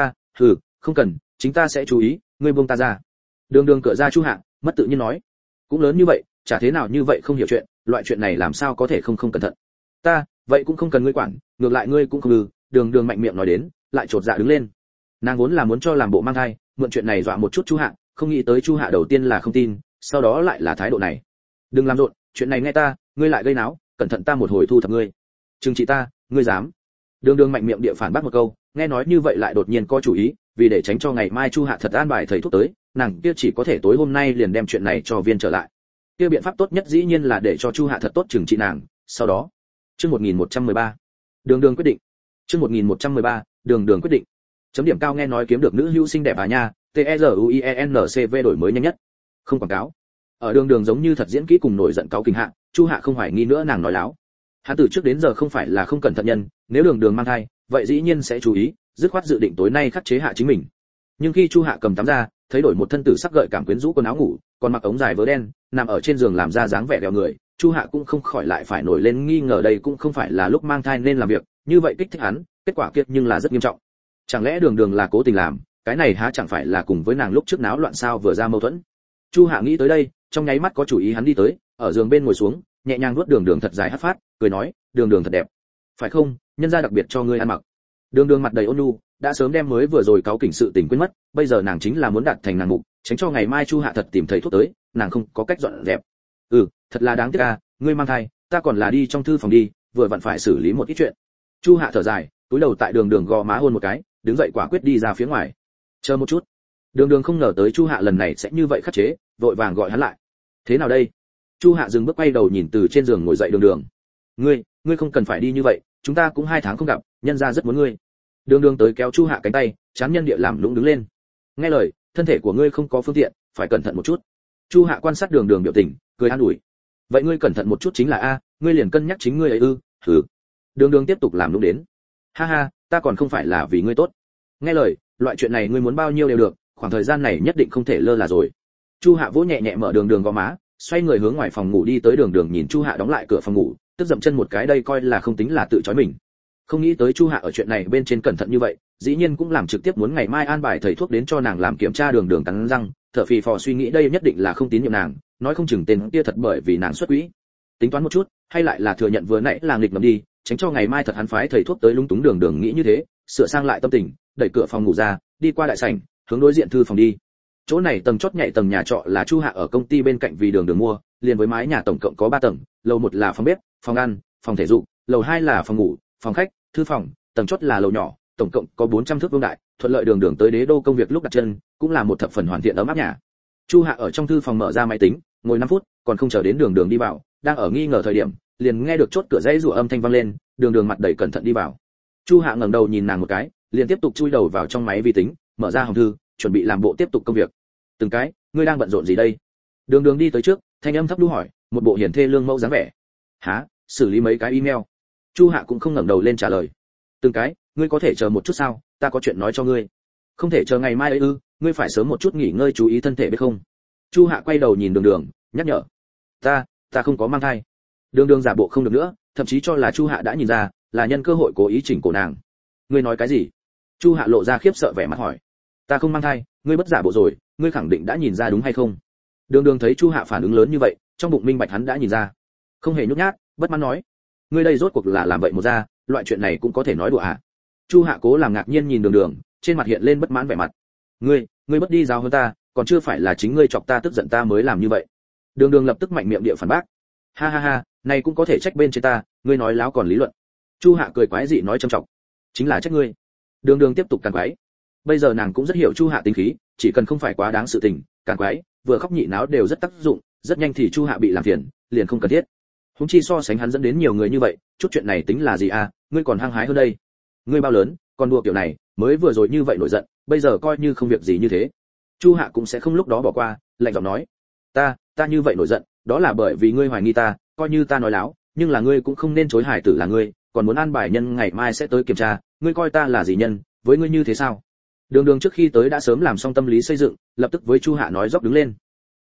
Không cần, chính ta sẽ chú ý, ngươi buông ta ra. Đường cựa ra Chu Hạ, mất tự nhiên nói. Cũng lớn như vậy, chả thế nào như vậy không hiểu chuyện, loại chuyện này làm sao có thể không cẩn thận. Vậy cũng không cần ngươi quản, ngược lại ngươi cũng không Đường mạnh miệng nói đến, lại chột dạ đứng lên. Nàng vốn là muốn cho làm bộ mang thai, mượn chuyện này dọa một chút Chu Hạ, không nghĩ tới Chu Hạ đầu tiên là không tin, sau đó lại là thái độ này. Đừng làm rộn, chuyện này nghe ta, ngươi lại gây náo, cẩn thận ta một hồi thu thập ngươi. Trừng trị ta, ngươi dám? Đường mạnh miệng địa phản bác một câu, nghe nói như vậy lại đột nhiên có chủ ý, vì để tránh cho ngày mai Chu Hạ thật an bài thầy thuốc tới, nàng kia chỉ có thể tối hôm nay liền đem chuyện này cho viên trở lại. Kia biện pháp tốt nhất dĩ nhiên là để cho Chu Hạ thật tốt trừng trị nàng, sau đó. Chương 1113. Đường quyết định. Chương 1113. Đường quyết định. Chấm điểm cao nghe nói kiếm được nữ hữu xinh đẹp à nha, TERUIENCV đổi mới nhanh nhất. Không quảng cáo. Ở Đường giống như thật diễn kỹ cùng nổi giận cáu kinh hạ, Chu Hạ không hoài nghi nữa nàng nói láo. Hắn từ trước đến giờ không phải là không cẩn thận nhân, nếu Đường mang thai, vậy dĩ nhiên sẽ chú ý, dứt khoát dự định tối nay khắc chế hạ chính mình. Nhưng khi Chu Hạ cầm tắm ra, thấy đổi một thân tử sắc gợi cảm quyến rũ quần áo ngủ, còn mặc ống dài vớ đen, nằm ở trên giường làm ra dáng vẻ đèo người, Chu Hạ cũng không khỏi lại phải nổi lên nghi ngờ đây cũng không phải là lúc mang thai nên làm việc, như vậy kích thích hắn, kết quả kia nhưng là rất nghiêm trọng. Chẳng lẽ Đường là cố tình làm, cái này há chẳng phải là cùng với nàng lúc trước náo loạn sao vừa ra mâu thuẫn. Chu Hạ nghĩ tới đây, trong nháy mắt có chủ ý hắn đi tới, ở giường bên ngồi xuống, nhẹ nhàng vuốt Đường thật dài hắt phát, cười nói, Đường thật đẹp, phải không, nhân gia đặc biệt cho ngươi ăn mặc. Đường mặt đầy ôn nhu, đã sớm đem mới vừa rồi cáu kỉnh sự tình quên mất, bây giờ nàng chính là muốn đạt thành nàng mục, tránh cho ngày mai Chu Hạ thật tìm thầy thuốc tới, nàng không có cách dọn dẹp. Thật là đáng tiếc à, ngươi mang thai, ta còn là đi trong thư phòng đi, vừa vặn phải xử lý một ít chuyện. Chu Hạ thở dài, túi đầu tại Đường gò má hôn một cái, đứng dậy quả quyết đi ra phía ngoài. Chờ một chút. Đường không ngờ tới Chu Hạ lần này sẽ như vậy khắc chế, vội vàng gọi hắn lại. Thế nào đây? Chu Hạ dừng bước quay đầu nhìn từ trên giường ngồi dậy Đường. Ngươi không cần phải đi như vậy, chúng ta cũng 2 tháng không gặp, nhân gia rất muốn ngươi. Đường tới kéo Chu Hạ cánh tay, chán nhân địa làm lũng đứng lên. Nghe lời, thân thể của ngươi không có phương tiện, phải cẩn thận một chút. Chu Hạ quan sát Đường biểu tình, cười an ủi. Vậy ngươi cẩn thận một chút chính là a, ngươi liền cân nhắc chính ngươi ấy ư? Đường tiếp tục làm lũng đến. Ha, ta còn không phải là vì ngươi tốt. Nghe lời, loại chuyện này ngươi muốn bao nhiêu đều được, khoảng thời gian này nhất định không thể lơ là rồi. Chu Hạ vỗ nhẹ nhẹ mở Đường gò má, xoay người hướng ngoài phòng ngủ đi tới Đường nhìn Chu Hạ đóng lại cửa phòng ngủ, tức dậm chân một cái đây coi là không tính là tự chói mình. Không nghĩ tới Chu Hạ ở chuyện này bên trên cẩn thận như vậy, dĩ nhiên cũng làm trực tiếp muốn ngày mai an bài thầy thuốc đến cho nàng làm kiểm tra đường đường cắn răng, thở phì phò suy nghĩ đây nhất định là không tín nhiệm nàng, nói không chừng tên kia thật bởi vì nàng xuất quỹ. Tính toán một chút, hay lại là thừa nhận vừa nãy là nghịch ngầm đi, tránh cho ngày mai thật hắn phái thầy thuốc tới lung túng đường đường nghĩ như thế, sửa sang lại tâm tình, đẩy cửa phòng ngủ ra, đi qua đại sảnh, hướng đối diện thư phòng đi. Chỗ này tầng chót nhảy tầng nhà trọ là Chu Hạ ở công ty bên cạnh vì đường đường mua, liền với mái nhà tổng cộng có 3 tầng, lầu 1 là phòng bếp, phòng ăn, phòng thể dục, lầu 2 là phòng ngủ, phòng khách, thư phòng, tầng chót là lầu nhỏ, tổng cộng có 400 thước vuông đại, thuận lợi đường đường tới đế đô công việc lúc đặt chân, cũng là một thập phần hoàn thiện ấm áp nhà. Chu Hạ ở trong thư phòng mở ra máy tính, ngồi 5 phút, còn không chờ đến đường đường đi vào, đang ở nghi ngờ thời điểm, liền nghe được chốt cửa dãy rủa âm thanh vang lên, đường đường mặt đầy cẩn thận đi vào. Chu Hạ ngẩng đầu nhìn nàng một cái, liền tiếp tục chui đầu vào trong máy vi tính, mở ra hòm thư, chuẩn bị làm bộ tiếp tục công việc. Từng cái, ngươi đang bận rộn gì đây? Đường đường đi tới trước, thanh âm thấp đu hỏi, một bộ hiển thê lương mẫu dáng vẻ. Hả, xử lý mấy cái email. Chu Hạ cũng không ngẩng đầu lên trả lời. Từng cái, ngươi có thể chờ một chút sao, ta có chuyện nói cho ngươi. Không thể chờ ngày mai ấy ư, ngươi phải sớm một chút nghỉ ngơi chú ý thân thể biết không? Chu Hạ quay đầu nhìn đường đường, nhắc nhở. Ta không có mang thai. Đường đường giả bộ không được nữa, thậm chí cho là Chu Hạ đã nhìn ra, là nhân cơ hội cố ý chỉnh cổ nàng. Ngươi nói cái gì? Chu Hạ lộ ra khiếp sợ vẻ mặt hỏi. Ta không mang thai, ngươi bất giả bộ rồi, ngươi khẳng định đã nhìn ra đúng hay không? Đường đường thấy Chu Hạ phản ứng lớn như vậy, trong bụng minh bạch hắn đã nhìn ra, không hề nhút nhát, bất mãn nói. Ngươi đây rốt cuộc là làm vậy một ra, loại chuyện này cũng có thể nói đùa à? Chu Hạ cố làm ngạc nhiên nhìn đường đường, trên mặt hiện lên bất mãn vẻ mặt. Ngươi bất đi giáo hơn ta, còn chưa phải là chính ngươi chọc ta tức giận ta mới làm như vậy. Đường đường lập tức mạnh miệng địa phản bác. Ha ha ha, này cũng có thể trách bên trên ta, ngươi nói láo còn lý luận. Chu Hạ cười quái dị nói trầm trọng. Chính là trách ngươi. Đường đường tiếp tục càn quái. Bây giờ nàng cũng rất hiểu Chu Hạ tính khí, chỉ cần không phải quá đáng sự tình, càn quái, vừa khóc nhị náo đều rất tác dụng, rất nhanh thì Chu Hạ bị làm phiền, liền không cần thiết. Huống chi so sánh hắn dẫn đến nhiều người như vậy, chút chuyện này tính là gì à, ngươi còn hăng hái hơn đây. Ngươi bao lớn, còn đùa kiểu này, mới vừa rồi như vậy nổi giận, bây giờ coi như không việc gì như thế. Chu Hạ cũng sẽ không lúc đó bỏ qua, lạnh giọng nói. Ta như vậy nổi giận, đó là bởi vì ngươi hoài nghi ta, coi như ta nói láo, nhưng là ngươi cũng không nên chối hài tử là ngươi, còn muốn an bài nhân ngày mai sẽ tới kiểm tra, ngươi coi ta là gì nhân, với ngươi như thế sao? Đường đường trước khi tới đã sớm làm xong tâm lý xây dựng, lập tức với Chu Hạ nói dốc đứng lên.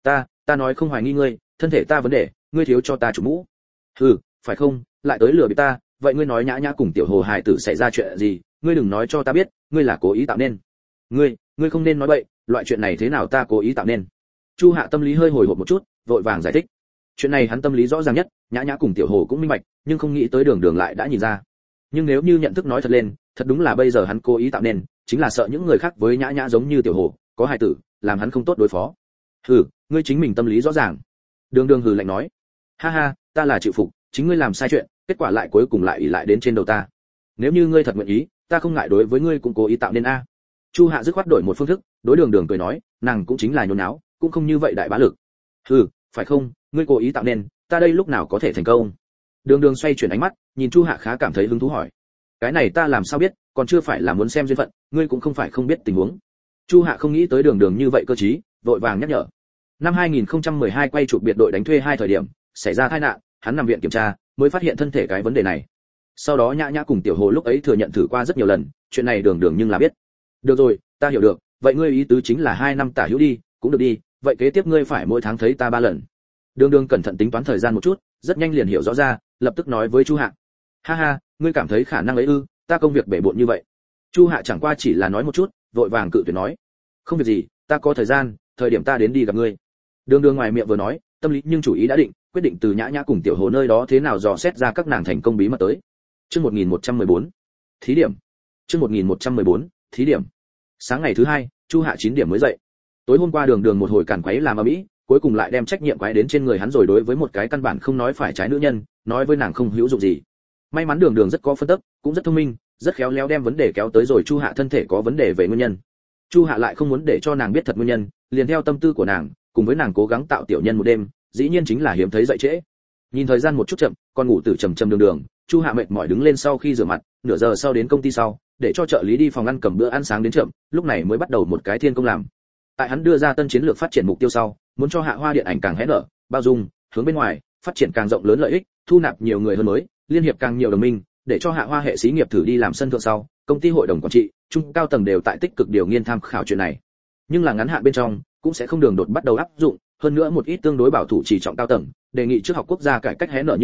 Ta nói không hoài nghi ngươi, thân thể ta vấn đề, ngươi thiếu cho ta chủ mũ. Phải không, lại tới lừa bịp ta, vậy ngươi nói Nhã Nhã cùng tiểu hồ hài tử xảy ra chuyện gì, ngươi đừng nói cho ta biết, ngươi là cố ý tạo nên. Ngươi không nên nói bậy, loại chuyện này thế nào ta cố ý tạo nên? Chu Hạ tâm lý hơi hồi hộp một chút, vội vàng giải thích. Chuyện này hắn tâm lý rõ ràng nhất, Nhã Nhã cùng tiểu hồ cũng minh bạch, nhưng không nghĩ tới đường đường lại đã nhìn ra. Nhưng nếu như nhận thức nói thật lên, thật đúng là bây giờ hắn cố ý tạo nên, chính là sợ những người khác với Nhã Nhã giống như tiểu hồ, có hài tử, làm hắn không tốt đối phó. Ngươi chính mình tâm lý rõ ràng. Đường đường hừ lạnh nói. Ha ha, ta là chịu phục, chính ngươi làm sai chuyện, kết quả lại cuối cùng lại ỷ lại đến trên đầu ta. Nếu như ngươi thật nguyện ý, ta không ngại đối với ngươi cũng cố ý tạo nên a. Chu Hạ dứt khoát đổi một phương thức, đối đường đường cười nói, nàng cũng chính là nhốn nháo, cũng không như vậy đại bá lực. Phải không, ngươi cố ý tạo nên, ta đây lúc nào có thể thành công? Đường đường xoay chuyển ánh mắt, nhìn Chu Hạ khá cảm thấy hứng thú hỏi. Cái này ta làm sao biết, còn chưa phải là muốn xem duyên phận, ngươi cũng không phải không biết tình huống. Chu Hạ không nghĩ tới đường đường như vậy cơ trí, vội vàng nhắc nhở. Năm 2012 quay chụp biệt đội đánh thuê 2 thời điểm, xảy ra tai nạn, hắn nằm viện kiểm tra, mới phát hiện thân thể cái vấn đề này. Sau đó Nhã Nhã cùng tiểu hồ lúc ấy thừa nhận thử qua rất nhiều lần, chuyện này đường đường nhưng là biết. Được rồi, ta hiểu được, vậy ngươi ý tứ chính là 2 năm tả hữu đi, cũng được đi, vậy kế tiếp ngươi phải mỗi tháng thấy ta 3 lần. Đường đường cẩn thận tính toán thời gian một chút, rất nhanh liền hiểu rõ ra, lập tức nói với Chu Hạ. Ha ha, ngươi cảm thấy khả năng ấy ư, ta công việc bể bộn như vậy. Chu Hạ chẳng qua chỉ là nói một chút, vội vàng cự tuyệt nói. Không việc gì, ta có thời gian, thời điểm ta đến đi gặp ngươi. Đường đường ngoài miệng vừa nói, tâm lý nhưng chủ ý đã định, quyết định từ Nhã Nhã cùng tiểu hồ nơi đó thế nào dò xét ra các nàng thành công bí mật tới. Chương 1114. Thí điểm. Chương 1114. Thí điểm. Sáng ngày thứ 2, Chu Hạ 9 điểm mới dậy. Tối hôm qua đường đường một hồi càn quấy làm ầm ĩ, cuối cùng lại đem trách nhiệm quái đến trên người hắn rồi đối với một cái căn bản không nói phải trái nữ nhân, nói với nàng không hữu dụng gì. May mắn đường đường rất có phân tích, cũng rất thông minh, rất khéo léo đem vấn đề kéo tới rồi Chu Hạ thân thể có vấn đề về nguyên nhân. Chu Hạ lại không muốn để cho nàng biết thật nguyên nhân, liền theo tâm tư của nàng, cùng với nàng cố gắng tạo tiểu nhân một đêm, dĩ nhiên chính là hiếm thấy dậy trễ. Nhìn thời gian một chút chậm, con ngủ từ trầm trầm đường đường, Chu Hạ mệt mỏi đứng lên sau khi rửa mặt, nửa giờ sau đến công ty sau, để cho trợ lý đi phòng ăn cầm bữa ăn sáng đến chậm, lúc này mới bắt đầu một cái thiên công làm. Tại hắn đưa ra tân chiến lược phát triển mục tiêu sau, muốn cho Hạ Hoa điện ảnh càng hé nở, bao dung, hướng bên ngoài, phát triển càng rộng lớn lợi ích, thu nạp nhiều người hơn mới, liên hiệp càng nhiều đồng minh, để cho Hạ Hoa hệ xí nghiệp thử đi làm sân thượng sau, công ty hội đồng quản trị, trung cao tầng đều tại tích cực điều nghiên tham khảo chuyện này. Nhưng là ngắn hạn bên trong, cũng sẽ không đường đột bắt đầu áp dụng, hơn nữa một ít tương đối bảo thủ chỉ trọng cao tầng, đề nghị trước học quốc gia cải cách hé nở như vậy,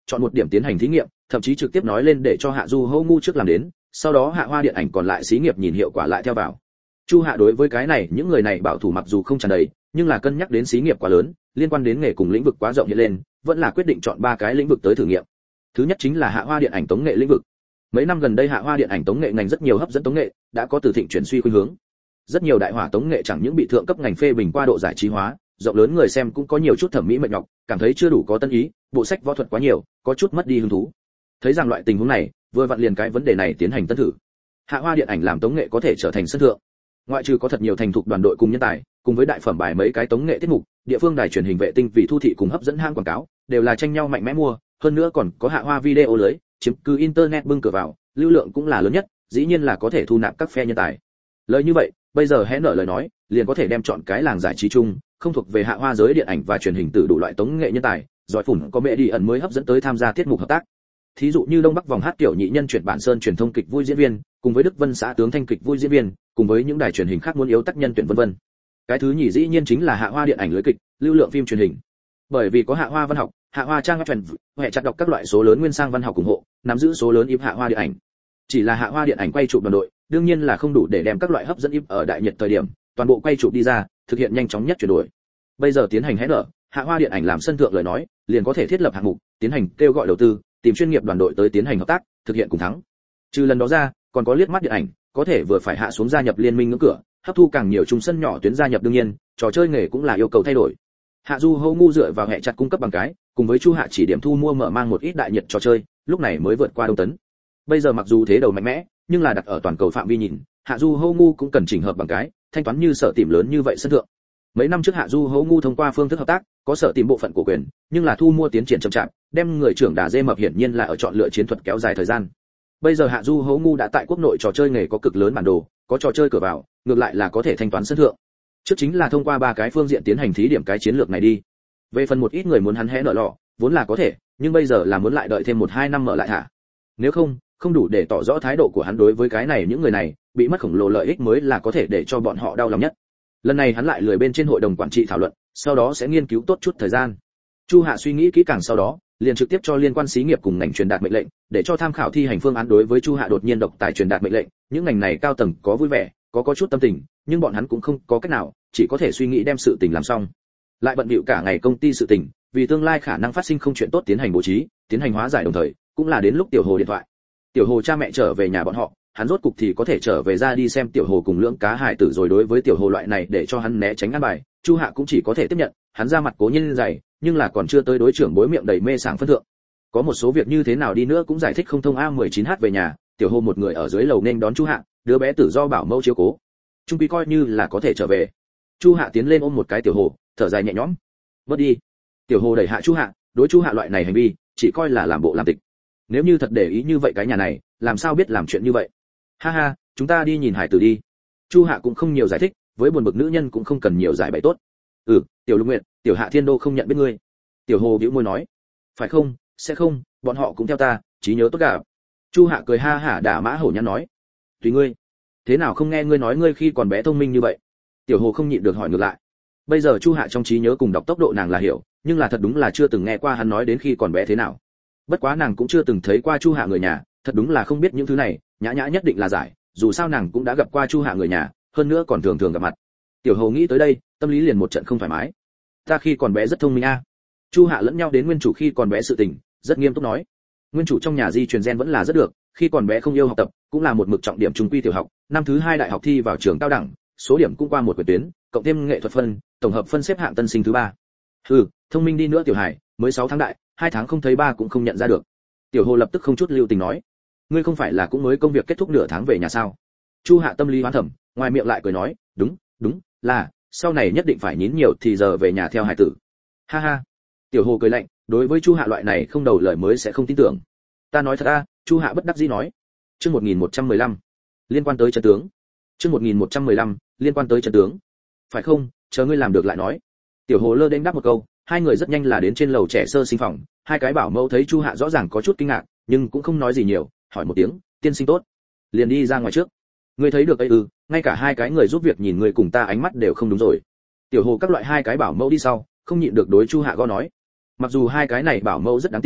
chọn một điểm tiến hành thí nghiệm, thậm chí trực tiếp nói lên để cho Hạ Du Hô Ngu trước làm đến, sau đó Hạ Hoa điện ảnh còn lại xí nghiệp nhìn hiệu quả lại theo vào. Chu Hạ đối với cái này những người này bảo thủ mặc dù không tràn đầy, nhưng là cân nhắc đến xí nghiệp quá lớn, liên quan đến nghề cùng lĩnh vực quá rộng hiện lên, vẫn là quyết định chọn 3 cái lĩnh vực tới thử nghiệm. Thứ nhất chính là Hạ Hoa điện ảnh tống nghệ lĩnh vực. Mấy năm gần đây Hạ Hoa điện ảnh tống nghệ ngành rất nhiều hấp dẫn tống nghệ, đã có từ thịnh chuyển suy khuynh hướng. Rất nhiều đại hỏa tống nghệ chẳng những bị thượng cấp ngành phê bình qua độ giải trí hóa, rộng lớn người xem cũng có nhiều chút thẩm mỹ mệt nhọc, cảm thấy chưa đủ có tân ý, bộ sách võ thuật quá nhiều, có chút mất đi hứng thú. Thấy rằng loại tình huống này, vừa vặn liền cái vấn đề này tiến hành tân thử. Hạ Hoa điện ảnh làm tống nghệ có thể trở thành sân thượng. Ngoại trừ có thật nhiều thành thục đoàn đội cùng nhân tài, cùng với đại phẩm bài mấy cái tống nghệ tiết mục, địa phương đài truyền hình vệ tinh vì thu thị cùng hấp dẫn hang quảng cáo, đều là tranh nhau mạnh mẽ mua, hơn nữa còn có Hạ Hoa video lưới, chiếm cứ internet bưng cửa vào, lưu lượng cũng là lớn nhất, dĩ nhiên là có thể thu nạp các phe nhân tài. Lời như vậy, bây giờ hé nở lời nói, liền có thể đem chọn cái làng giải trí chung, không thuộc về Hạ Hoa giới điện ảnh và truyền hình từ đủ loại tống nghệ nhân tài, giỏi phủn có mẹ đi ẩn mới hấp dẫn tới tham gia tiết mục hợp tác. Thí dụ như Đông Bắc vòng hát tiểu nhị nhân chuyển bản sơn truyền thông kịch vui diễn viên, cùng với Đức Vân xã tướng thanh kịch vui diễn viên, cùng với những đài truyền hình khác muốn yếu tác nhân tuyển vân vân. Cái thứ nhì dĩ nhiên chính là Hạ Hoa điện ảnh lưới kịch, lưu lượng phim truyền hình. Bởi vì có Hạ Hoa văn học, Hạ Hoa trang truyền, hệ chặt đọc các loại số lớn nguyên sang văn học ủng hộ, nắm giữ số lớn im Hạ Hoa điện ảnh. Chỉ là Hạ Hoa điện ảnh quay chụp đoàn đội, đương nhiên là không đủ để đem các loại hấp dẫn im ở đại nhiệt thời điểm, toàn bộ quay chụp đi ra, thực hiện nhanh chóng nhất chuyển đổi. Bây giờ tiến hành hé nở, Hạ Hoa điện ảnh làm sân thượng lời nói, liền có thể thiết lập hạng mục, tiến hành kêu gọi đầu tư, tìm chuyên nghiệp đoàn đội tới tiến hành hợp tác, thực hiện cùng thắng. Trừ lần đó ra, còn có liếc mắt điện ảnh, có thể vừa phải hạ xuống gia nhập liên minh ngưỡng cửa, hấp thu càng nhiều trung sân nhỏ tuyến gia nhập đương nhiên, trò chơi nghề cũng là yêu cầu thay đổi. Hạ Du Hô Ngu dựa vào hệ chặt cung cấp bằng cái, cùng với Chu Hạ chỉ điểm thu mua mở mang một ít đại nhiệt trò chơi, lúc này mới vượt qua Đông Tấn. Bây giờ mặc dù thế đầu mạnh mẽ, nhưng là đặt ở toàn cầu phạm vi nhìn, Hạ Du Hô Ngu cũng cần chỉnh hợp bằng cái, thanh toán như sở tìm lớn như vậy sân thượng. Mấy năm trước Hạ Du Hô Ngu thông qua phương thức hợp tác, có sở tìm bộ phận của quyền, nhưng là thu mua tiến triển chậm chạp, đem người trưởng đà dê mập hiển nhiên là ở chọn lựa chiến thuật kéo dài thời gian. Bây giờ Hạ Du Hô Ngu đã tại quốc nội trò chơi nghề có cực lớn bản đồ, có trò chơi cửa vào, ngược lại là có thể thanh toán sân thượng. Trước chính là thông qua 3 cái phương diện tiến hành thí điểm cái chiến lược này đi. Về phần một ít người muốn hắn hé nợ lọ, vốn là có thể, nhưng bây giờ là muốn lại đợi thêm 1-2 năm mở lại thả. Nếu không đủ để tỏ rõ thái độ của hắn đối với cái này những người này, bị mất khổng lồ lợi ích mới là có thể để cho bọn họ đau lòng nhất. Lần này hắn lại lười bên trên hội đồng quản trị thảo luận, sau đó sẽ nghiên cứu tốt chút thời gian. Chu Hạ suy nghĩ kỹ càng sau đó, liền trực tiếp cho liên quan xí nghiệp cùng ngành truyền đạt mệnh lệnh, để cho tham khảo thi hành phương án đối với Chu Hạ đột nhiên độc tài truyền đạt mệnh lệnh, những ngành này cao tầng có vui vẻ, có chút tâm tình, nhưng bọn hắn cũng không có cách nào, chỉ có thể suy nghĩ đem sự tình làm xong. Lại bận bịu cả ngày công ty sự tình, vì tương lai khả năng phát sinh không chuyện tốt tiến hành bố trí, tiến hành hóa giải đồng thời, cũng là đến lúc Tiểu Hồ điện thoại. Tiểu Hồ cha mẹ trở về nhà bọn họ, hắn rốt cục thì có thể trở về ra đi xem Tiểu Hồ cùng lưỡng cá hải tử rồi. Đối với Tiểu Hồ loại này để cho hắn né tránh ăn bài, Chu Hạ cũng chỉ có thể tiếp nhận, hắn ra mặt cố nhiên dày, nhưng là còn chưa tới đối trưởng bối miệng đầy mê sảng phân thượng. Có một số việc như thế nào đi nữa cũng giải thích không thông. A19h về nhà, Tiểu Hồ một người ở dưới lầu nên đón Chu Hạ, đứa bé tử do bảo mẫu chiếu cố, trung quy coi như là có thể trở về. Chu Hạ tiến lên ôm một cái Tiểu Hồ, thở dài nhẹ nhõm. Bớt đi. Tiểu Hồ đẩy hạ Chu Hạ, đối Chu Hạ loại này hành vi, chỉ coi là làm bộ làm tịch. Nếu như thật để ý như vậy cái nhà này, làm sao biết làm chuyện như vậy? Ha ha, chúng ta đi nhìn hải tử đi. Chu Hạ cũng không nhiều giải thích, với buồn bực nữ nhân cũng không cần nhiều giải bày tốt. Tiểu Lục Nguyệt, Tiểu Hạ Thiên Đô không nhận biết ngươi. Tiểu Hồ bĩu môi nói. Phải không, sẽ không, bọn họ cũng theo ta, trí nhớ tốt cả. Chu Hạ cười ha hả đả mã hổ nhăn nói. Tùy ngươi. Thế nào không nghe ngươi nói ngươi khi còn bé thông minh như vậy? Tiểu Hồ không nhịn được hỏi ngược lại. Bây giờ Chu Hạ trong trí nhớ cùng đọc tốc độ nàng là hiểu, nhưng là thật đúng là chưa từng nghe qua hắn nói đến khi còn bé thế nào. Bất quá nàng cũng chưa từng thấy qua Chu Hạ người nhà, thật đúng là không biết những thứ này, nhã nhã nhất định là giải, dù sao nàng cũng đã gặp qua Chu Hạ người nhà, hơn nữa còn thường thường gặp mặt. Tiểu Hồ nghĩ tới đây, tâm lý liền một trận không thoải mái. Ta khi còn bé rất thông minh a. Chu Hạ lẫn nhau đến nguyên chủ khi còn bé sự tình, rất nghiêm túc nói. Nguyên chủ trong nhà di truyền gen vẫn là rất được, khi còn bé không yêu học tập, cũng là một mực trọng điểm trung quy tiểu học, năm thứ 2 đại học thi vào trường cao đẳng, số điểm cũng qua một quyển tuyến, cộng thêm nghệ thuật phân, tổng hợp phân xếp hạng tân sinh thứ 3. Thông minh đi nữa Tiểu Hải, mới 6 tháng đại, 2 tháng không thấy ba cũng không nhận ra được. Tiểu Hồ lập tức không chút lưu tình nói, ngươi không phải là cũng mới công việc kết thúc nửa tháng về nhà sao? Chu Hạ tâm lý hoán thẩm, ngoài miệng lại cười nói, đúng, là, sau này nhất định phải nhín nhiều thì giờ về nhà theo hải tử. Ha ha. Tiểu Hồ cười lạnh, đối với Chu Hạ loại này không đầu lời mới sẽ không tin tưởng. Ta nói thật a, Chu Hạ bất đắc dĩ nói. Chương 1115, liên quan tới trận tướng. Chương 1115, liên quan tới trận tướng. Phải không, chờ ngươi làm được lại nói. Tiểu Hồ lơ đễnh đáp một câu, hai người rất nhanh là đến trên lầu trẻ sơ sinh phòng, hai cái bảo mẫu thấy Chu Hạ rõ ràng có chút kinh ngạc, nhưng cũng không nói gì nhiều, hỏi một tiếng, tiên sinh tốt. Liền đi ra ngoài trước. Ngươi thấy được ấy ngay cả hai cái người giúp việc nhìn người cùng ta ánh mắt đều không đúng rồi. Tiểu Hồ các loại hai cái bảo mẫu đi sau, không nhịn được đối Chu Hạ gõ nói. Mặc dù hai cái này bảo mẫu rất đáng tin,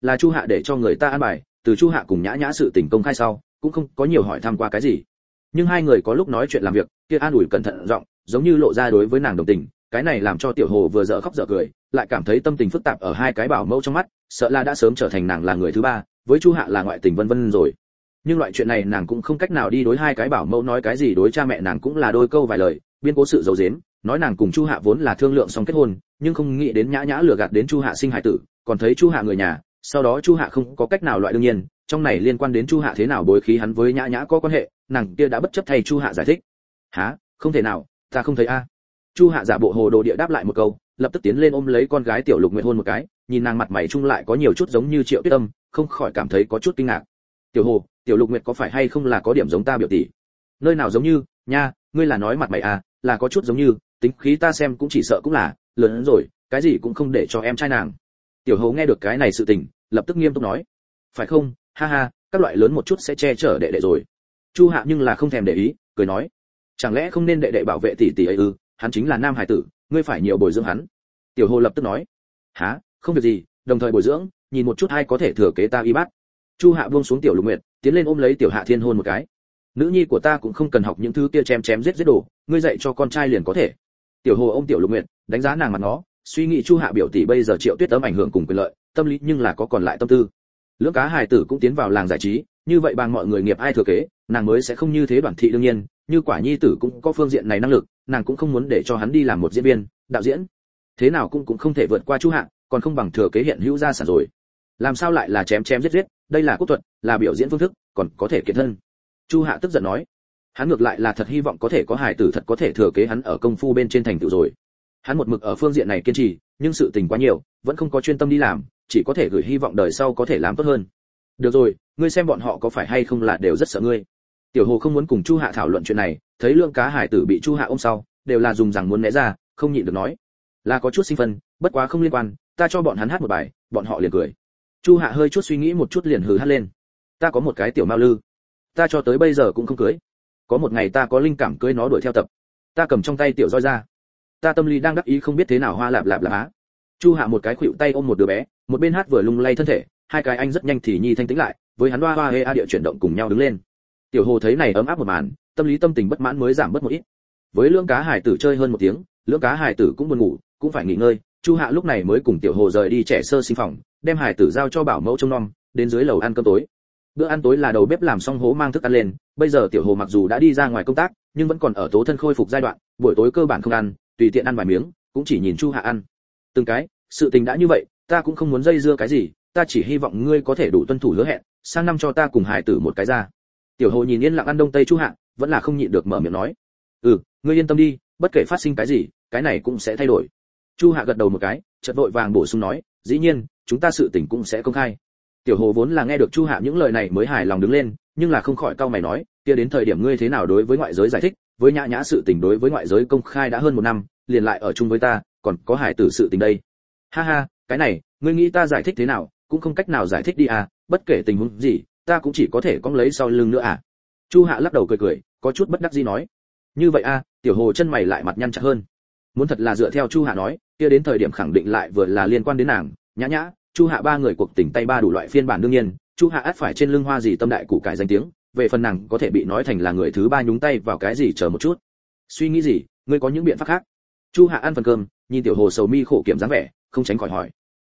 là Chu Hạ để cho người ta an bài, từ Chu Hạ cùng Nhã Nhã sự tình công khai sau, cũng không có nhiều hỏi thăm qua cái gì. Nhưng hai người có lúc nói chuyện làm việc, kia an ủi cẩn thận giọng, giống như lộ ra đối với nàng đồng tình, cái này làm cho Tiểu Hồ vừa dở khóc dở cười, lại cảm thấy tâm tình phức tạp ở hai cái bảo mẫu trong mắt, sợ là đã sớm trở thành nàng là người thứ ba, với Chu Hạ là ngoại tình vân vân rồi. Nhưng loại chuyện này nàng cũng không cách nào đi đối hai cái bảo mẫu nói cái gì, đối cha mẹ nàng cũng là đôi câu vài lời, biên cố sự giấu giếm, nói nàng cùng Chu Hạ vốn là thương lượng xong kết hôn, nhưng không nghĩ đến Nhã Nhã lừa gạt đến Chu Hạ sinh hài tử, còn thấy Chu Hạ người nhà, sau đó Chu Hạ không có cách nào loại đương nhiên, trong này liên quan đến Chu Hạ thế nào bối khí hắn với Nhã Nhã có quan hệ, nàng kia đã bất chấp thay Chu Hạ giải thích. "Hả? Không thể nào, ta không thấy a." Chu Hạ giả bộ hồ đồ địa đáp lại một câu, lập tức tiến lên ôm lấy con gái Tiểu Lục Nguyệt hôn một cái, nhìn nàng mặt mày chung lại có nhiều chút giống như Triệu Tuyết Âm, không khỏi cảm thấy có chút kinh ngạc. "Tiểu Hồ, Tiểu Lục Nguyệt có phải hay không là có điểm giống ta biểu tỷ?" "Nơi nào giống như, nha, ngươi là nói mặt mày à, là có chút giống như, tính khí ta xem cũng chỉ sợ cũng là, lớn hơn rồi, cái gì cũng không để cho em trai nàng." Tiểu Hồ nghe được cái này sự tình, lập tức nghiêm túc nói, "Phải không? Ha ha, các loại lớn một chút sẽ che chở đệ đệ rồi." Chu Hạ nhưng là không thèm để ý, cười nói, "Chẳng lẽ không nên đệ đệ bảo vệ tỷ tỷ ấy ư? Hắn chính là nam hải tử, ngươi phải nhiều bồi dưỡng hắn." Tiểu Hồ lập tức nói, "Hả? Không việc gì, đồng thời bồi dưỡng, nhìn một chút ai có thể thừa kế ta y bát." Chu Hạ buông xuống Tiểu Lục Nguyệt, tiến lên ôm lấy Tiểu Hạ Thiên hôn một cái. "Nữ nhi của ta cũng không cần học những thứ kia chém chém giết giết đồ, ngươi dạy cho con trai liền có thể." Tiểu Hồ ôm Tiểu Lục Nguyệt, đánh giá nàng mặt nó, suy nghĩ Chu Hạ biểu tỷ bây giờ Triệu Tuyết Âm ảnh hưởng cùng quyền lợi, tâm lý nhưng là có còn lại tâm tư. Lưỡng cá hài tử cũng tiến vào làng giải trí, như vậy bằng mọi người nghiệp ai thừa kế, nàng mới sẽ không như thế Đoàn Thị đương nhiên, như quả nhi tử cũng có phương diện này năng lực, nàng cũng không muốn để cho hắn đi làm một diễn viên, đạo diễn. Thế nào cũng không thể vượt qua Chu Hạ, còn không bằng thừa kế hiện hữu gia sản rồi. Làm sao lại là chém chém giết giết, đây là quốc thuật, là biểu diễn phương thức, còn có thể kiện thân. Chu Hạ tức giận nói, hắn ngược lại là thật hy vọng có thể có hài tử thật có thể thừa kế hắn ở công phu bên trên thành tựu rồi. Hắn một mực ở phương diện này kiên trì, nhưng sự tình quá nhiều, vẫn không có chuyên tâm đi làm, chỉ có thể gửi hy vọng đời sau có thể làm tốt hơn. Được rồi, ngươi xem bọn họ có phải hay không là đều rất sợ ngươi. Tiểu Hồ không muốn cùng Chu Hạ thảo luận chuyện này, thấy Lương Cá Hải tử bị Chu Hạ ôm sau, đều là dùng rằng muốn né ra, không nhịn được nói, là có chút sinh phân, bất quá không liên quan, ta cho bọn hắn hát một bài, bọn họ liền cười. Chu Hạ hơi chút suy nghĩ một chút liền hừ hát lên, ta có một cái tiểu mao lư, ta cho tới bây giờ cũng không cưới, có một ngày ta có linh cảm cưới nó đuổi theo tập, ta cầm trong tay tiểu roi ra, ta tâm lý đang đắc ý không biết thế nào hoa lạp lạp lạp á. Chu Hạ một cái khuỵu tay ôm một đứa bé, một bên hát vừa lung lay thân thể, hai cái anh rất nhanh thì nhi thanh tĩnh lại, với hắn hoa hoa hê a địa chuyển động cùng nhau đứng lên. Tiểu Hồ thấy này ấm áp một màn, tâm lý tâm tình bất mãn mới giảm bớt một ít. Với Lưỡng Cá Hải tử chơi hơn một tiếng, Lưỡng Cá Hải tử cũng buồn ngủ, cũng phải nghỉ ngơi, Chu Hạ lúc này mới cùng Tiểu Hồ rời đi trẻ sơ sinh phòng, đem Hải tử giao cho bảo mẫu trông nom, đến dưới lầu ăn cơm tối. Bữa ăn tối là đầu bếp làm xong hố mang thức ăn lên, bây giờ Tiểu Hồ mặc dù đã đi ra ngoài công tác, nhưng vẫn còn ở tố thân khôi phục giai đoạn, buổi tối cơ bản không ăn, tùy tiện ăn vài miếng, cũng chỉ nhìn Chu Hạ ăn. Từng cái, sự tình đã như vậy, ta cũng không muốn dây dưa cái gì, ta chỉ hy vọng ngươi có thể đủ tuân thủ hứa hẹn, sang năm cho ta cùng Hải tử một cái ra. Tiểu Hồ nhìn yên lặng ăn đông tây Chu Hạ, vẫn là không nhịn được mở miệng nói, ngươi yên tâm đi, bất kể phát sinh cái gì, cái này cũng sẽ thay đổi. Chu Hạ gật đầu một cái, chợt vội vàng bổ sung nói, dĩ nhiên, chúng ta sự tình cũng sẽ công khai. Tiểu Hồ vốn là nghe được Chu Hạ những lời này mới hài lòng đứng lên, nhưng là không khỏi cau mày nói, kia đến thời điểm ngươi thế nào đối với ngoại giới giải thích, với Nhã Nhã sự tình đối với ngoại giới công khai đã hơn 1 năm, liền lại ở chung với ta, còn có Hải tử sự tình đây. Ha ha, cái này, ngươi nghĩ ta giải thích thế nào, cũng không cách nào giải thích đi à, bất kể tình huống gì, ta cũng chỉ có thể cong lấy sau lưng nữa à. Chu Hạ lắc đầu cười cười, có chút bất đắc dĩ nói, như vậy à, Tiểu Hồ chân mày lại mặt nhăn chặt hơn. Muốn thật là dựa theo Chu Hạ nói, kia đến thời điểm khẳng định lại vừa là liên quan đến nàng, Nhã Nhã, Chu Hạ ba người cuộc tình tay ba đủ loại phiên bản đương nhiên, Chu Hạ ắt phải trên lưng hoa gì tâm đại củ cải danh tiếng, về phần nàng có thể bị nói thành là người thứ ba nhúng tay vào cái gì chờ một chút. Suy nghĩ gì, ngươi có những biện pháp khác? Chu Hạ ăn phần cơm, nhìn Tiểu Hồ sầu mi khổ kiểm dáng vẻ, không tránh khỏi hỏi.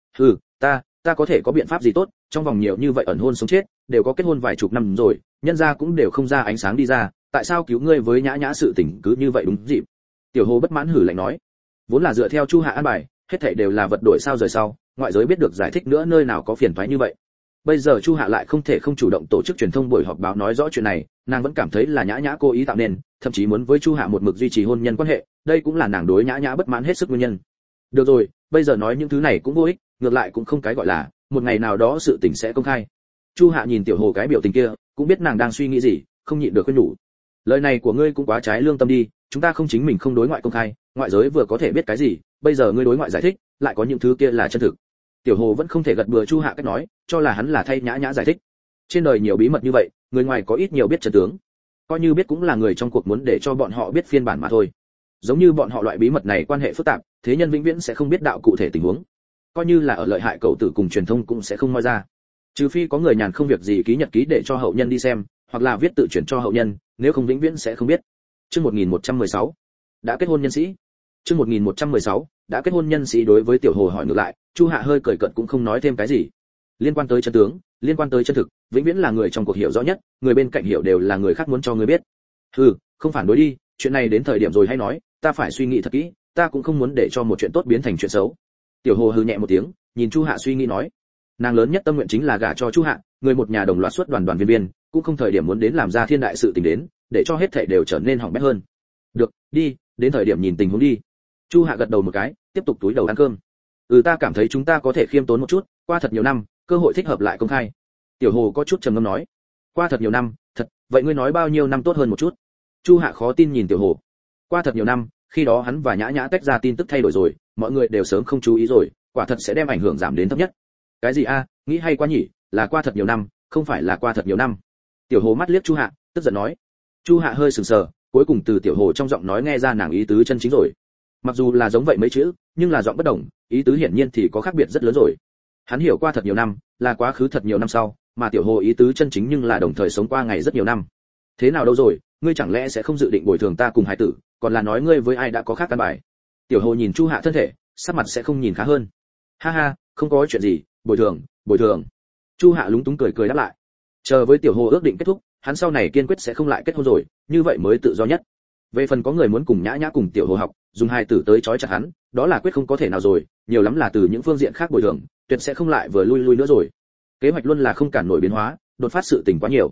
Ta có thể có biện pháp gì tốt, trong vòng nhiều như vậy ẩn hôn sống chết, đều có kết hôn vài chục năm rồi, nhân gia cũng đều không ra ánh sáng đi ra, tại sao cứu ngươi với Nhã Nhã sự tình cứ như vậy đúng dịp? Tiểu Hồ bất mãn hử lạnh nói, vốn là dựa theo Chu Hạ an bài, hết thảy đều là vật đổi sao rời sau, ngoại giới biết được giải thích nữa nơi nào có phiền toái như vậy. Bây giờ Chu Hạ lại không thể không chủ động tổ chức truyền thông buổi họp báo nói rõ chuyện này, nàng vẫn cảm thấy là Nhã Nhã cố ý tạo nên, thậm chí muốn với Chu Hạ một mực duy trì hôn nhân quan hệ, đây cũng là nàng đối Nhã Nhã bất mãn hết sức nguyên nhân. Được rồi, bây giờ nói những thứ này cũng vô ích, ngược lại cũng không cái gọi là, một ngày nào đó sự tình sẽ công khai. Chu Hạ nhìn Tiểu Hồ cái biểu tình kia, cũng biết nàng đang suy nghĩ gì, không nhịn được khuyên nhủ. Lời này của ngươi cũng quá trái lương tâm đi, chúng ta không chính mình không đối ngoại công khai, ngoại giới vừa có thể biết cái gì, bây giờ ngươi đối ngoại giải thích, lại có những thứ kia là chân thực. Tiểu Hồ vẫn không thể gật bừa Chu Hạ cách nói, cho là hắn là thay Nhã Nhã giải thích. Trên đời nhiều bí mật như vậy, người ngoài có ít nhiều biết chân tướng. Coi như biết cũng là người trong cuộc muốn để cho bọn họ biết phiên bản mà thôi. Giống như bọn họ loại bí mật này quan hệ phức tạp, thế nhân vĩnh viễn sẽ không biết đạo cụ thể tình huống. coi như là ở lợi hại cậu tử cùng truyền thông cũng sẽ không moi ra. Trừ phi có người nhàn không việc gì ký nhật ký để cho hậu nhân đi xem, hoặc là viết tự chuyển cho hậu nhân, nếu không vĩnh viễn sẽ không biết. Chương 1116. Đã kết hôn nhân sĩ. Chương 1116. Đã kết hôn nhân sĩ đối với Tiểu Hồ hỏi ngược lại, Chu Hạ hơi cười cợt cũng không nói thêm cái gì. Liên quan tới chân tướng, liên quan tới chân thực, vĩnh viễn là người trong cuộc hiểu rõ nhất, người bên cạnh hiểu đều là người khác muốn cho người biết. Không phản đối đi, chuyện này đến thời điểm rồi hay nói, ta phải suy nghĩ thật kỹ, ta cũng không muốn để cho một chuyện tốt biến thành chuyện xấu. Tiểu Hồ hừ nhẹ một tiếng, nhìn Chu Hạ suy nghĩ nói, nàng lớn nhất tâm nguyện chính là gả cho Chu Hạ, người một nhà đồng loạt suốt đoàn viên, cũng không thời điểm muốn đến làm ra thiên đại sự tình đến, để cho hết thảy đều trở nên hỏng bét hơn. Được, đi, đến thời điểm nhìn tình huống đi. Chu Hạ gật đầu một cái, tiếp tục túi đầu ăn cơm. Ta cảm thấy chúng ta có thể khiêm tốn một chút, qua thật nhiều năm, cơ hội thích hợp lại công khai. Tiểu Hồ có chút trầm ngâm nói, qua thật nhiều năm, thật, vậy ngươi nói bao nhiêu năm tốt hơn một chút? Chu Hạ khó tin nhìn Tiểu Hồ. Qua thật nhiều năm, khi đó hắn và Nhã Nhã tách ra tin tức thay đổi rồi, mọi người đều sớm không chú ý rồi, quả thật sẽ đem ảnh hưởng giảm đến thấp nhất. Cái gì a, nghĩ hay quá nhỉ, là qua thật nhiều năm, không phải là qua thật nhiều năm. Tiểu Hồ mắt liếc Chu Hạ, tức giận nói. Chu Hạ hơi sừng sờ, cuối cùng từ Tiểu Hồ trong giọng nói nghe ra nàng ý tứ chân chính rồi. Mặc dù là giống vậy mấy chữ, nhưng là giọng bất đồng, ý tứ hiển nhiên thì có khác biệt rất lớn rồi. Hắn hiểu qua thật nhiều năm, là quá khứ thật nhiều năm sau, mà Tiểu Hồ ý tứ chân chính nhưng là đồng thời sống qua ngày rất nhiều năm. Thế nào đâu rồi, ngươi chẳng lẽ sẽ không dự định bồi thường ta cùng hải tử, còn là nói ngươi với ai đã có khác căn bài? Tiểu Hồ nhìn Chu Hạ thân thể, sắc mặt sẽ không nhìn khá hơn. Ha ha, không có chuyện gì, bồi thường. Chu Hạ lúng túng cười cười đáp lại. Chờ với Tiểu Hồ ước định kết thúc, hắn sau này kiên quyết sẽ không lại kết hôn rồi, như vậy mới tự do nhất. Về phần có người muốn cùng Nhã Nhã cùng Tiểu Hồ học, dùng hai tử tới trói chặt hắn, đó là quyết không có thể nào rồi, nhiều lắm là từ những phương diện khác bồi thường, tuyệt sẽ không lại vừa lui nữa rồi. Kế hoạch luôn là không cản nổi biến hóa, đột phát sự tình quá nhiều.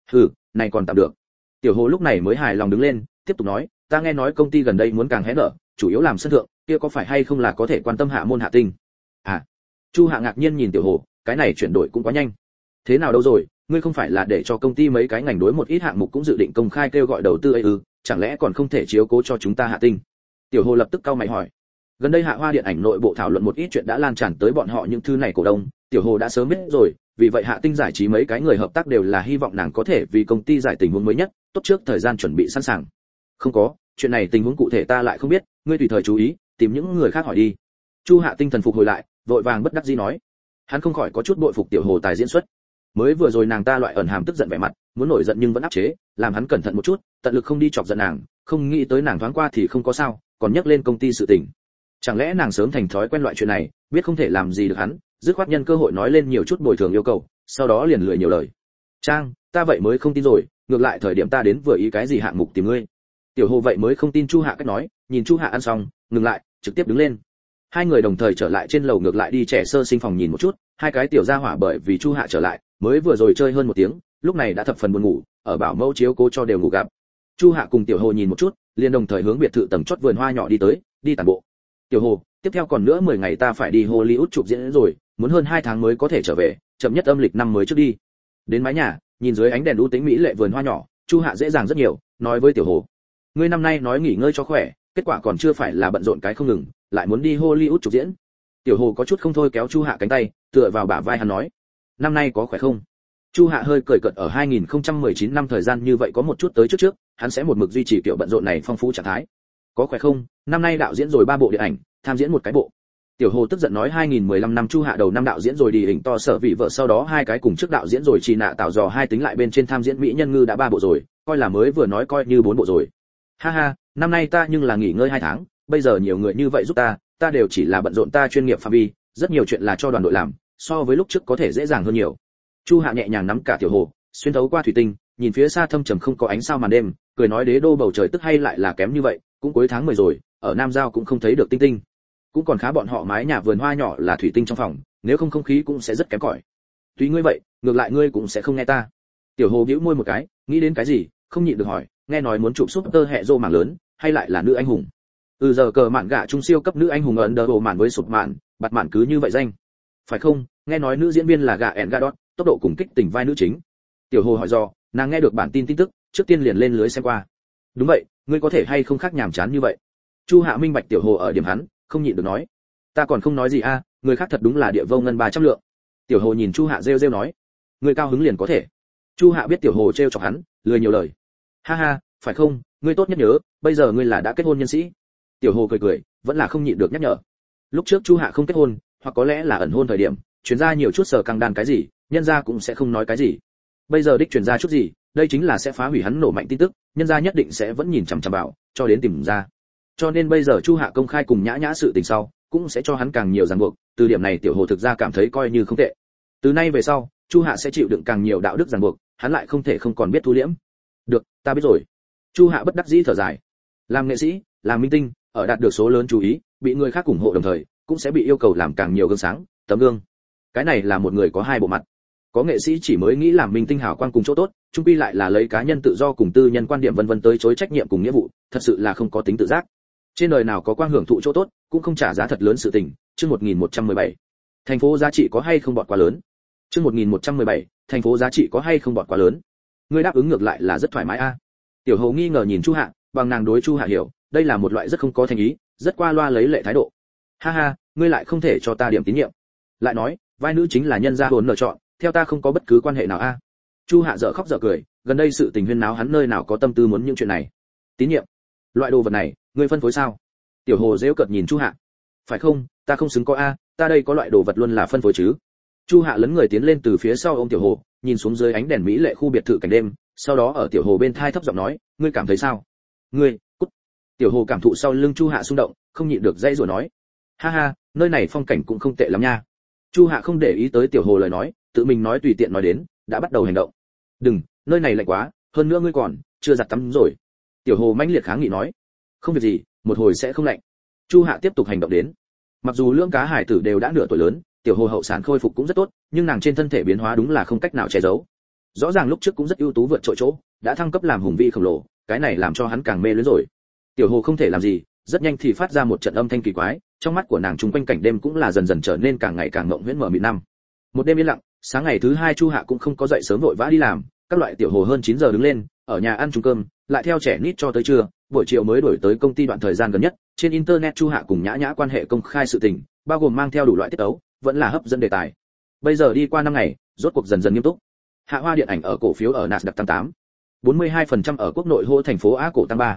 Này còn tạm được. Tiểu Hồ lúc này mới hài lòng đứng lên, tiếp tục nói, ta nghe nói công ty gần đây muốn càng hé nở, chủ yếu làm sân thượng, kia có phải hay không là có thể quan tâm hạ môn hạ tinh? À. Chu Hạ ngạc nhiên nhìn Tiểu Hồ, cái này chuyển đổi cũng quá nhanh. Thế nào đâu rồi, ngươi không phải là để cho công ty mấy cái ngành đối một ít hạng mục cũng dự định công khai kêu gọi đầu tư ấy ư, chẳng lẽ còn không thể chiếu cố cho chúng ta hạ tinh? Tiểu Hồ lập tức cau mày hỏi. Gần đây Hạ Hoa điện ảnh nội bộ thảo luận một ít chuyện đã lan tràn tới bọn họ những thứ này cổ đông, Tiểu Hồ đã sớm biết rồi, vì vậy Hạ Tinh giải trí mấy cái người hợp tác đều là hy vọng nàng có thể vì công ty giải tình huống mới nhất, tốt trước thời gian chuẩn bị sẵn sàng. Không có, chuyện này tình huống cụ thể ta lại không biết, ngươi tùy thời chú ý, tìm những người khác hỏi đi. Chu Hạ tinh thần phục hồi lại, vội vàng bất đắc dĩ nói. Hắn không khỏi có chút bội phục Tiểu Hồ tài diễn xuất. Mới vừa rồi nàng ta loại ẩn hàm tức giận vẻ mặt, muốn nổi giận nhưng vẫn áp chế, làm hắn cẩn thận một chút, tận lực không đi chọc giận nàng, không nghĩ tới nàng thoáng qua thì không có sao, còn nhắc lên công ty sự tình. Chẳng lẽ nàng sớm thành thói quen loại chuyện này, biết không thể làm gì được hắn, dứt khoát nhân cơ hội nói lên nhiều chút bồi thường yêu cầu, sau đó liền lười nhiều lời. Trang, ta vậy mới không tin rồi, ngược lại thời điểm ta đến vừa ý cái gì hạng mục tìm ngươi. Tiểu Hồ vậy mới không tin Chu Hạ cách nói, nhìn Chu Hạ ăn xong, ngừng lại, trực tiếp đứng lên. Hai người đồng thời trở lại trên lầu ngược lại đi trẻ sơ sinh phòng nhìn một chút, hai cái tiểu gia hỏa bởi vì Chu Hạ trở lại, mới vừa rồi chơi hơn một tiếng, lúc này đã thập phần buồn ngủ, ở bảo mẫu chiếu cố cho đều ngủ gặp. Chu Hạ cùng Tiểu Hồ nhìn một chút, liền đồng thời hướng biệt thự tầng chót vườn hoa nhỏ đi tới, đi tản bộ. Tiểu Hồ, tiếp theo còn nữa 10 ngày ta phải đi Hollywood chụp diễn rồi, muốn hơn 2 tháng mới có thể trở về, chậm nhất âm lịch năm mới trước đi. Đến mái nhà, nhìn dưới ánh đèn u tĩnh mỹ lệ vườn hoa nhỏ, Chu Hạ dễ dàng rất nhiều, nói với Tiểu Hồ: "Ngươi năm nay nói nghỉ ngơi cho khỏe, kết quả còn chưa phải là bận rộn cái không ngừng, lại muốn đi Hollywood chụp diễn." Tiểu Hồ có chút không thôi kéo Chu Hạ cánh tay, tựa vào bả vai hắn nói: "Năm nay có khỏe không?" Chu Hạ hơi cười cợt, ở 2019 năm thời gian như vậy có một chút tới trước, hắn sẽ một mực duy trì kiểu bận rộn này phong phú trạng thái. "Có khỏe không? Năm nay đạo diễn rồi 3 bộ điện ảnh, tham diễn một cái bộ." Tiểu Hồ tức giận nói 2015 năm Chu Hạ đầu năm đạo diễn rồi đi hình to sở vị vợ, sau đó 2 cái cùng trước đạo diễn rồi chỉ nạ tạo dò 2 tính lại bên trên tham diễn mỹ nhân ngư đã 3 bộ rồi, coi là mới vừa nói coi như 4 bộ rồi. Ha ha, năm nay ta nhưng là nghỉ ngơi 2 tháng, bây giờ nhiều người như vậy giúp ta đều chỉ là bận rộn ta chuyên nghiệp phạm vi, rất nhiều chuyện là cho đoàn đội làm, so với lúc trước có thể dễ dàng hơn nhiều. Chu Hạ nhẹ nhàng nắm cả Tiểu Hồ, xuyên thấu qua thủy tinh, nhìn phía xa thâm trầm không có ánh sao màn đêm, cười nói đế đô bầu trời tức hay lại là kém như vậy, cũng cuối tháng 10 rồi, ở Nam Giao cũng không thấy được tinh tinh. Cũng còn khá bọn họ mái nhà vườn hoa nhỏ là thủy tinh trong phòng, nếu không không khí cũng sẽ rất kém cỏi. Tuy ngươi vậy, ngược lại ngươi cũng sẽ không nghe ta. Tiểu Hồ bĩu môi một cái, nghĩ đến cái gì, không nhịn được hỏi, nghe nói muốn chụp súp tơ hệ rô mảng lớn, hay lại là nữ anh hùng? Giờ cờ mạn gạ trung siêu cấp nữ anh hùng ấn đờ bộ mạn với sụp mạn, bạt mạn cứ như vậy danh. Phải không? Nghe nói nữ diễn viên là gạ ẻn Gadot, tốc độ cùng kích tình vai nữ chính. Tiểu Hồ hỏi do, nàng nghe được bản tin tức, trước tiên liền lên lưới xem qua. Đúng vậy, ngươi có thể hay không khác nhàm chán như vậy? Chu Hạ minh bạch Tiểu Hồ ở điểm hắn, không nhịn được nói, ta còn không nói gì a, người khác thật đúng là địa vô ngân 300 lượng. Tiểu Hồ nhìn Chu Hạ rêu rêu nói, ngươi cao hứng liền có thể. Chu Hạ biết Tiểu Hồ trêu chọc hắn, lười nhiều lời. Ha ha, phải không, ngươi tốt nhất nhớ, bây giờ ngươi là đã kết hôn nhân sĩ. Tiểu Hồ cười cười, vẫn là không nhịn được nhắc nhở. Lúc trước Chu Hạ không kết hôn, hoặc có lẽ là ẩn hôn thời điểm, truyền ra nhiều chút sở căng đan cái gì, nhân gia cũng sẽ không nói cái gì. Bây giờ đích truyền ra chút gì, đây chính là sẽ phá hủy hắn nổ mạnh tin tức, nhân gia nhất định sẽ vẫn nhìn chằm chằm vào, cho đến tìm ra. Cho nên bây giờ Chu Hạ công khai cùng Nhã Nhã sự tình sau, cũng sẽ cho hắn càng nhiều ràng buộc, từ điểm này Tiểu Hồ thực ra cảm thấy coi như không tệ. Từ nay về sau, Chu Hạ sẽ chịu đựng càng nhiều đạo đức ràng buộc, hắn lại không thể không còn biết thu liễm. Được, ta biết rồi. Chu Hạ bất đắc dĩ thở dài. Làm nghệ sĩ, làm minh tinh, ở đạt được số lớn chú ý, bị người khác ủng hộ đồng thời, cũng sẽ bị yêu cầu làm càng nhiều gương sáng, tấm gương. Cái này là một người có hai bộ mặt. Có nghệ sĩ chỉ mới nghĩ làm minh tinh hào quang cùng chỗ tốt, chung quy lại là lấy cá nhân tự do cùng tư nhân quan điểm vân vân tới chối trách nhiệm cùng nghĩa vụ, thật sự là không có tính tự giác. Trên đời nào có quang hưởng thụ chỗ tốt, cũng không trả giá thật lớn sự tình. Chương 1117. Thành phố giá trị có hay không bọt quá lớn? Chương 1117. Thành phố giá trị có hay không bọt quá lớn? Ngươi đáp ứng ngược lại là rất thoải mái a. Tiểu Hồ nghi ngờ nhìn Chu Hạ, bằng nàng đối Chu Hạ hiểu, đây là một loại rất không có thành ý, rất qua loa lấy lệ thái độ. Ha ha, ngươi lại không thể cho ta điểm tín nhiệm. Lại nói, vai nữ chính là nhân gia hồn nợ chọn, theo ta không có bất cứ quan hệ nào a. Chu Hạ dở khóc dở cười, gần đây sự tình huyên náo hắn nơi nào có tâm tư muốn những chuyện này. Tín nhiệm, loại đồ vật này, ngươi phân phối sao? Tiểu Hồ giễu cợt nhìn Chu Hạ. Phải không, ta không xứng có a, ta đây có loại đồ vật luôn là phân phối chứ. Chu Hạ lấn người tiến lên từ phía sau ôm Tiểu Hồ, nhìn xuống dưới ánh đèn mỹ lệ khu biệt thự cảnh đêm, sau đó ở Tiểu Hồ bên thai thấp giọng nói, ngươi cảm thấy sao? Ngươi, cút. Tiểu Hồ cảm thụ sau lưng Chu Hạ xung động, không nhịn được dãy rủa nói, ha ha, nơi này phong cảnh cũng không tệ lắm nha. Chu Hạ không để ý tới Tiểu Hồ lời nói, tự mình nói tùy tiện nói đến, đã bắt đầu hành động. Đừng, nơi này lạnh quá, hơn nữa ngươi còn chưa giặt tắm rồi. Tiểu Hồ mãnh liệt kháng nghị nói, không việc gì, một hồi sẽ không lạnh. Chu Hạ tiếp tục hành động đến. Mặc dù lưỡng cá hải tử đều đã nửa tuổi lớn, Tiểu Hồ hậu sản khôi phục cũng rất tốt, nhưng nàng trên thân thể biến hóa đúng là không cách nào che giấu. Rõ ràng lúc trước cũng rất ưu tú vượt trội chỗ, đã thăng cấp làm hùng vĩ khổng lồ, cái này làm cho hắn càng mê luyến rồi. Tiểu Hồ không thể làm gì, rất nhanh thì phát ra một trận âm thanh kỳ quái, trong mắt của nàng chung quanh cảnh đêm cũng là dần dần trở nên càng ngày càng mộng huyễn mờ mịt năm. Một đêm yên lặng, sáng ngày thứ hai Chu Hạ cũng không có dậy sớm vội vã đi làm, các loại Tiểu Hồ hơn 9 giờ đứng lên, ở nhà ăn chung cơm, lại theo trẻ nít cho tới trưa, buổi chiều mới đổi tới công ty đoạn thời gian gần nhất, trên internet Chu Hạ cùng Nhã Nhã quan hệ công khai sự tình, bao gồm mang theo đủ loại tiết tấu, vẫn là hấp dẫn đề tài. Bây giờ đi qua 5 ngày, rốt cuộc dần dần nghiêm túc. Hạ Hoa điện ảnh ở cổ phiếu ở Nasdaq tăng 8, 42% ở quốc nội hô thành phố Á cổ tăng 3,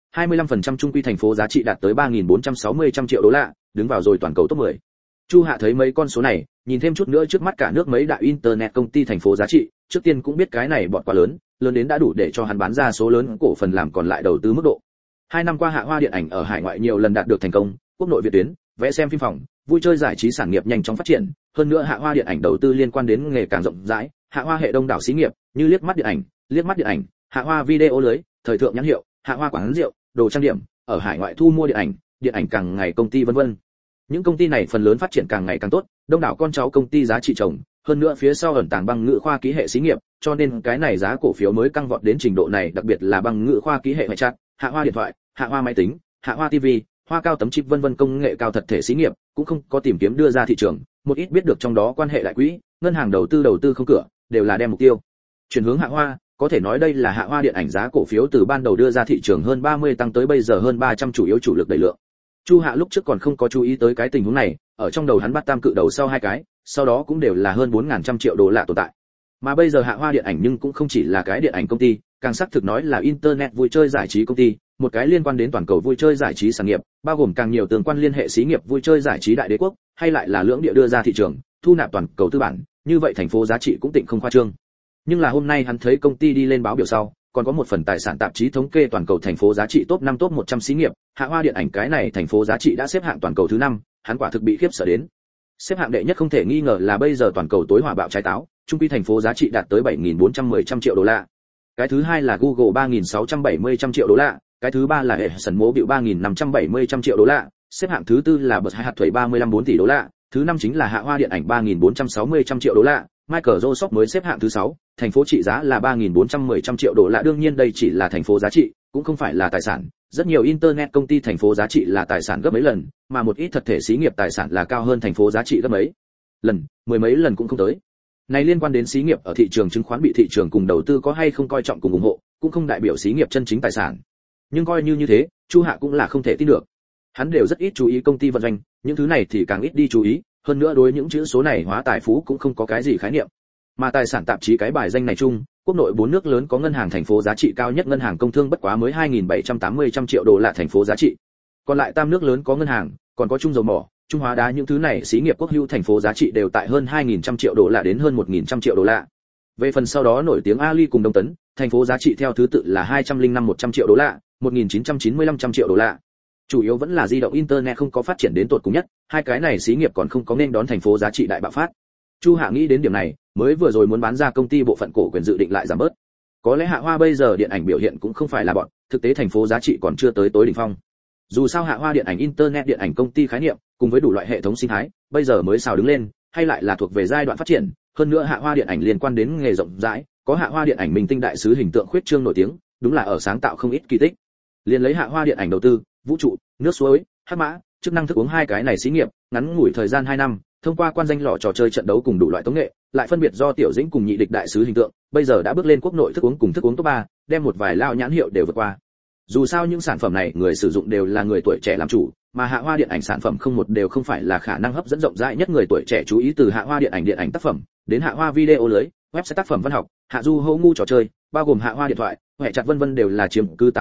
25% trung quy thành phố giá trị đạt tới 3.460 triệu đô la, đứng vào rồi toàn cầu top 10. Chu Hạ thấy mấy con số này, nhìn thêm chút nữa trước mắt cả nước mấy đại internet công ty thành phố giá trị, trước tiên cũng biết cái này bọt quá lớn, lớn đến đã đủ để cho hắn bán ra số lớn cổ phần làm còn lại đầu tư mức độ. 2 năm qua Hạ Hoa điện ảnh ở hải ngoại nhiều lần đạt được thành công, quốc nội Việt tuyến, vẽ xem phim phòng, vui chơi giải trí sản nghiệp nhanh chóng phát triển, hơn nữa Hạ Hoa điện ảnh đầu tư liên quan đến nghề càng rộng rãi, Hạ Hoa hệ đông đảo xí nghiệp, như liếc mắt điện ảnh, Hạ Hoa video lưới, thời thượng nhãn hiệu, Hạ Hoa quán rượu, đồ trang điểm, ở hải ngoại thu mua điện ảnh càng ngày công ty vân vân. Những công ty này phần lớn phát triển càng ngày càng tốt, đông đảo con cháu công ty giá trị chồng, hơn nữa phía sau ẩn tàng băng ngữ khoa ký hệ xí nghiệp, cho nên cái này giá cổ phiếu mới căng vọt đến trình độ này, đặc biệt là băng ngữ khoa ký hệ hệ chat, Hạ Hoa điện thoại, Hạ Hoa máy tính, Hạ Hoa TV, Hoa cao tấm chip vân vân công nghệ cao thật thể xí nghiệp, cũng không có tìm kiếm đưa ra thị trường, một ít biết được trong đó quan hệ đại quỹ, ngân hàng đầu tư không cửa, đều là đem mục tiêu chuyển hướng Hạ Hoa, có thể nói đây là Hạ Hoa điện ảnh giá cổ phiếu từ ban đầu đưa ra thị trường hơn 30 tăng tới bây giờ hơn 300 chủ yếu chủ lực đẩy lượng. Chu Hạ lúc trước còn không có chú ý tới cái tình huống này, ở trong đầu hắn bắt tam cự đầu sau hai cái, sau đó cũng đều là hơn 4.000 triệu đô la tồn tại. Mà bây giờ Hạ Hoa điện ảnh nhưng cũng không chỉ là cái điện ảnh công ty, càng xác thực nói là internet vui chơi giải trí công ty, một cái liên quan đến toàn cầu vui chơi giải trí sản nghiệp, bao gồm càng nhiều tương quan liên hệ xí nghiệp vui chơi giải trí đại đế quốc, hay lại là lưỡng địa đưa ra thị trường, thu nạp toàn cầu tư bản, như vậy thành phố giá trị cũng tịnh không khoa trương. Nhưng là hôm nay hắn thấy công ty đi lên báo biểu sau, còn có một phần tài sản tạp chí thống kê toàn cầu thành phố giá trị top 5 top 100 xí nghiệp, Hạ Hoa điện ảnh cái này thành phố giá trị đã xếp hạng toàn cầu thứ 5, hắn quả thực bị khiếp sợ đến. Xếp hạng đệ nhất không thể nghi ngờ là bây giờ toàn cầu tối hỏa bạo trái táo, trung quy thành phố giá trị đạt tới 7.410 triệu đô la. Cái thứ hai là Google 3.670 triệu đô la, cái thứ ba là Exxon Mobil 3.570 triệu đô la, xếp hạng thứ tư là Bật Hai Hạt Thủy 35.4 tỷ đô la, thứ năm chính là Hạ Hoa điện ảnh 3.460 triệu đô la. Microsoft mới xếp hạng thứ 6, thành phố trị giá là 3.410 triệu đô la. Đương nhiên đây chỉ là thành phố giá trị, cũng không phải là tài sản. Rất nhiều internet công ty thành phố giá trị là tài sản gấp mấy lần, mà một ít thật thể xí nghiệp tài sản là cao hơn thành phố giá trị gấp mấy lần, mười mấy lần cũng không tới. Này liên quan đến xí nghiệp ở thị trường chứng khoán bị thị trường cùng đầu tư có hay không coi trọng cùng ủng hộ, cũng không đại biểu xí nghiệp chân chính tài sản. Nhưng coi như thế, Chu Hạ cũng là không thể tin được. Hắn đều rất ít chú ý công ty vận doanh, những thứ này thì càng ít đi chú ý, hơn nữa đối những chữ số này hóa tài phú cũng không có cái gì khái niệm. Mà tài sản tạp chí cái bài danh này chung, quốc nội 4 nước lớn có ngân hàng thành phố giá trị cao nhất ngân hàng công thương bất quá mới 2.780 triệu đô la thành phố giá trị. Còn lại tam nước lớn có ngân hàng, còn có chung dầu mỏ, Trung Hóa đá những thứ này xí nghiệp quốc hữu thành phố giá trị đều tại hơn 2.100 triệu đô la đến hơn 1.100 triệu đô la. Về phần sau đó nổi tiếng Ali cùng Đông Tấn, thành phố giá trị theo thứ tự là 205-100 triệu đô la, 1.995 triệu đô la. Chủ yếu vẫn là di động internet không có phát triển đến tột cùng nhất, hai cái này xí nghiệp còn không có nên đón thành phố giá trị đại bạo phát. Chu Hạ nghĩ đến điểm này, mới vừa rồi muốn bán ra công ty bộ phận cổ quyền dự định lại giảm bớt. Có lẽ Hạ Hoa bây giờ điện ảnh biểu hiện cũng không phải là bọn, thực tế thành phố giá trị còn chưa tới tối đỉnh phong. Dù sao Hạ Hoa điện ảnh internet điện ảnh công ty khái niệm, cùng với đủ loại hệ thống sinh thái, bây giờ mới xào đứng lên, hay lại là thuộc về giai đoạn phát triển, hơn nữa Hạ Hoa điện ảnh liên quan đến nghề rộng rãi, có Hạ Hoa điện ảnh minh tinh đại sứ hình tượng khuyết trương nổi tiếng, đúng là ở sáng tạo không ít kỳ tích. Liên lấy Hạ Hoa điện ảnh đầu tư, vũ trụ, nước suối, hắc mã, chức năng thức uống hai cái này xí nghiệp, ngắn ngủi thời gian 2 năm, thông qua quan danh lọ trò chơi trận đấu cùng đủ loại tống nghệ, lại phân biệt do Tiểu Dĩnh cùng Nhị Địch đại sứ hình tượng, bây giờ đã bước lên quốc nội thức uống cùng thức uống top 3, đem một vài lao nhãn hiệu đều vượt qua. Dù sao những sản phẩm này người sử dụng đều là người tuổi trẻ làm chủ, mà Hạ Hoa điện ảnh sản phẩm không một đều không phải là khả năng hấp dẫn rộng rãi nhất người tuổi trẻ chú ý, từ Hạ Hoa điện ảnh tác phẩm, đến Hạ Hoa video lưới, website tác phẩm văn học, Hạ Du hô ngu trò chơi, bao gồm Hạ Hoa điện thoại, hệ chặt vân vân đều là chiếm cứ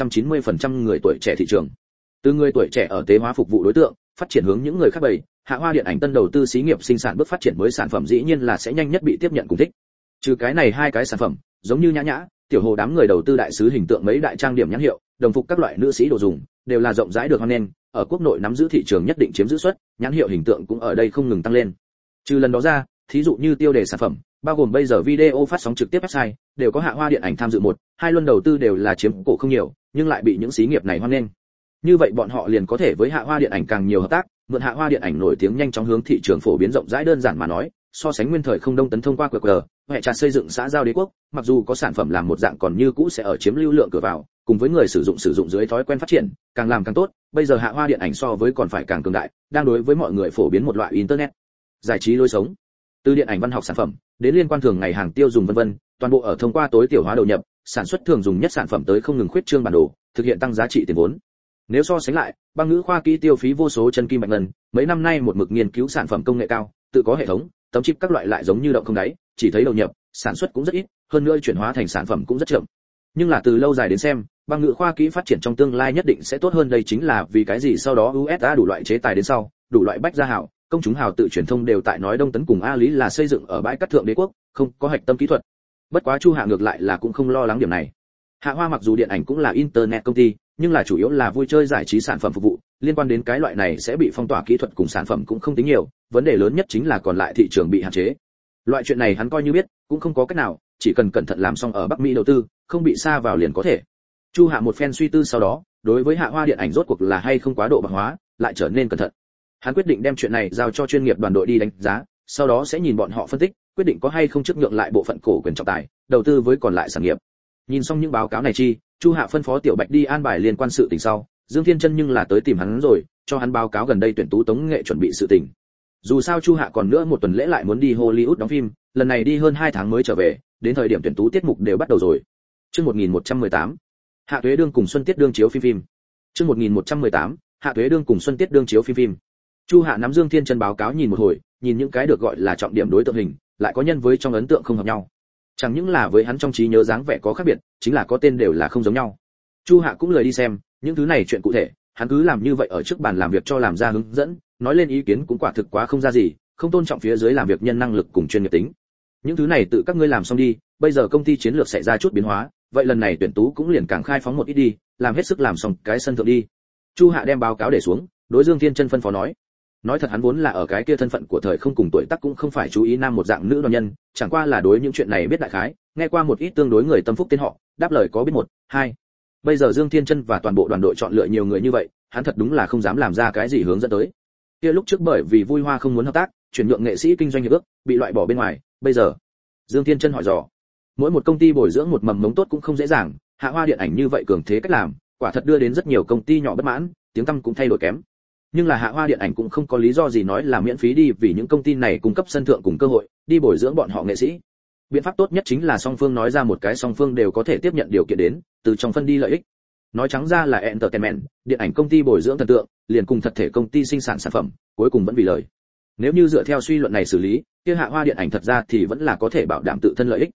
8090% người tuổi trẻ thị trường. Từ người tuổi trẻ ở tế hóa phục vụ đối tượng, phát triển hướng những người khác bầy, Hạ Hoa điện ảnh tân đầu tư xí nghiệp sinh sản bước phát triển mới sản phẩm dĩ nhiên là sẽ nhanh nhất bị tiếp nhận cùng thích. Trừ cái này hai cái sản phẩm, giống như Nhã Nhã, Tiểu Hồ đám người đầu tư đại sứ hình tượng mấy đại trang điểm nhãn hiệu, đồng phục các loại nữ sĩ đồ dùng, đều là rộng rãi được hoan nghênh, ở quốc nội nắm giữ thị trường nhất định chiếm giữ suất, nhãn hiệu hình tượng cũng ở đây không ngừng tăng lên. Trừ lần đó ra, thí dụ như tiêu đề sản phẩm, bao gồm bây giờ video phát sóng trực tiếp website, đều có Hạ Hoa điện ảnh tham dự một, hai luân đầu tư đều là chiếm cổ không nhiều, nhưng lại bị những xí nghiệp này hoan nghênh. Như vậy bọn họ liền có thể với Hạ Hoa điện ảnh càng nhiều hợp tác, mượn Hạ Hoa điện ảnh nổi tiếng nhanh chóng hướng thị trường phổ biến rộng rãi. Đơn giản mà nói, so sánh nguyên thời không Đông Tấn thông qua QR, hệ chặt xây dựng xã giao đế quốc, mặc dù có sản phẩm làm một dạng còn như cũ sẽ ở chiếm lưu lượng cửa vào, cùng với người sử dụng dưới thói quen phát triển, càng làm càng tốt. Bây giờ Hạ Hoa điện ảnh so với còn phải càng cường đại, đang đối với mọi người phổ biến một loại internet giải trí lối sống. Từ điện ảnh văn học sản phẩm đến liên quan thường ngày hàng tiêu dùng vân vân, toàn bộ ở thông qua tối tiểu hóa đầu nhập, sản xuất thường dùng nhất sản phẩm tới không ngừng khuyết trương bản đồ, thực hiện tăng giá trị tiền vốn. Nếu so sánh lại, băng ngữ khoa kỹ tiêu phí vô số chân kim bạch ngân, mấy năm nay một mực nghiên cứu sản phẩm công nghệ cao, tự có hệ thống, tấm chip các loại lại giống như động không đáy, chỉ thấy đầu nhập, sản xuất cũng rất ít, hơn nữa chuyển hóa thành sản phẩm cũng rất chậm. Nhưng là từ lâu dài đến xem, băng ngữ khoa kỹ phát triển trong tương lai nhất định sẽ tốt hơn, đây chính là vì cái gì sau đó USA đủ loại chế tài đến sau, đủ loại bách gia hảo, công chúng hào tự truyền thông đều tại nói Đông Tấn cùng A Lý là xây dựng ở bãi cát thượng đế quốc, không có hạch tâm kỹ thuật. Bất quá Chu Hạ ngược lại là cũng không lo lắng điểm này. Hạ Hoa mặc dù điện ảnh cũng là internet công ty, nhưng là chủ yếu là vui chơi giải trí sản phẩm phục vụ, liên quan đến cái loại này sẽ bị phong tỏa kỹ thuật cùng sản phẩm cũng không tính nhiều, vấn đề lớn nhất chính là còn lại thị trường bị hạn chế. Loại chuyện này hắn coi như biết, cũng không có cách nào, chỉ cần cẩn thận làm xong ở Bắc Mỹ đầu tư, không bị sa vào liền có thể. Chu Hạ một phen suy tư sau đó, đối với Hạ Hoa điện ảnh rốt cuộc là hay không quá độ bạc hóa, lại trở nên cẩn thận. Hắn quyết định đem chuyện này giao cho chuyên nghiệp đoàn đội đi đánh giá, sau đó sẽ nhìn bọn họ phân tích, quyết định có hay không trước nhượng lại bộ phận cổ quyền trọng tài, đầu tư với còn lại sản nghiệp. Nhìn xong những báo cáo này chi, Chu Hạ phân phó Tiểu Bạch đi an bài liên quan sự tình sau, Dương Thiên Chân nhưng là tới tìm hắn rồi, cho hắn báo cáo gần đây tuyển tú tống nghệ chuẩn bị sự tình. Dù sao Chu Hạ còn nữa một tuần lễ lại muốn đi Hollywood đóng phim, lần này đi hơn 2 tháng mới trở về, đến thời điểm tuyển tú tiết mục đều bắt đầu rồi. Chương 1118. Hạ Tuế đương cùng Xuân Tiết đương chiếu phim. Chương 1118. Hạ Tuế đương cùng Xuân Tiết đương chiếu phim. Chu Hạ nắm Dương Thiên Chân báo cáo nhìn một hồi, nhìn những cái được gọi là trọng điểm đối tượng hình, lại có nhân với trong ấn tượng không hợp nhau. Chẳng những là với hắn trong trí nhớ dáng vẻ có khác biệt, chính là có tên đều là không giống nhau. Chu Hạ cũng lười đi xem những thứ này chuyện cụ thể, hắn cứ làm như vậy ở trước bàn làm việc cho làm ra hướng dẫn, nói lên ý kiến cũng quả thực quá không ra gì, không tôn trọng phía dưới làm việc nhân năng lực cùng chuyên nghiệp tính. Những thứ này tự các ngươi làm xong đi, bây giờ công ty chiến lược xảy ra chút biến hóa, vậy lần này tuyển tú cũng liền càng khai phóng một ít đi, làm hết sức làm xong cái sân thượng đi. Chu Hạ đem báo cáo để xuống, đối Dương Thiên Chân phân phó nói thật hắn vốn là ở cái kia thân phận của thời không cùng tuổi tác cũng không phải chú ý nam một dạng nữ đoàn nhân, chẳng qua là đối những chuyện này biết đại khái, nghe qua một ít tương đối người tâm phúc tên họ, đáp lời có biết một, hai. Bây giờ Dương Thiên Chân và toàn bộ đoàn đội chọn lựa nhiều người như vậy, hắn thật đúng là không dám làm ra cái gì hướng dẫn tới. Kia lúc trước bởi vì Vui Hoa không muốn hợp tác, chuyển nhượng nghệ sĩ kinh doanh hiệp ước, bị loại bỏ bên ngoài, bây giờ Dương Thiên Chân hỏi dò. Mỗi một công ty bồi dưỡng một mầm mống tốt cũng không dễ dàng, Hạ Hoa điện ảnh như vậy cường thế cách làm, quả thật đưa đến rất nhiều công ty nhỏ bất mãn, tiếng tăm cũng thay đổi kém. Nhưng là Hạ Hoa điện ảnh cũng không có lý do gì nói là miễn phí đi, vì những công ty này cung cấp sân thượng cùng cơ hội đi bồi dưỡng bọn họ nghệ sĩ. Biện pháp tốt nhất chính là song phương nói ra một cái song phương đều có thể tiếp nhận điều kiện đến, từ trong phân đi lợi ích. Nói trắng ra là entertainment, điện ảnh công ty bồi dưỡng thần tượng, liền cùng thật thể công ty sinh sản sản phẩm, cuối cùng vẫn vì lợi. Nếu như dựa theo suy luận này xử lý, kia Hạ Hoa điện ảnh thật ra thì vẫn là có thể bảo đảm tự thân lợi ích.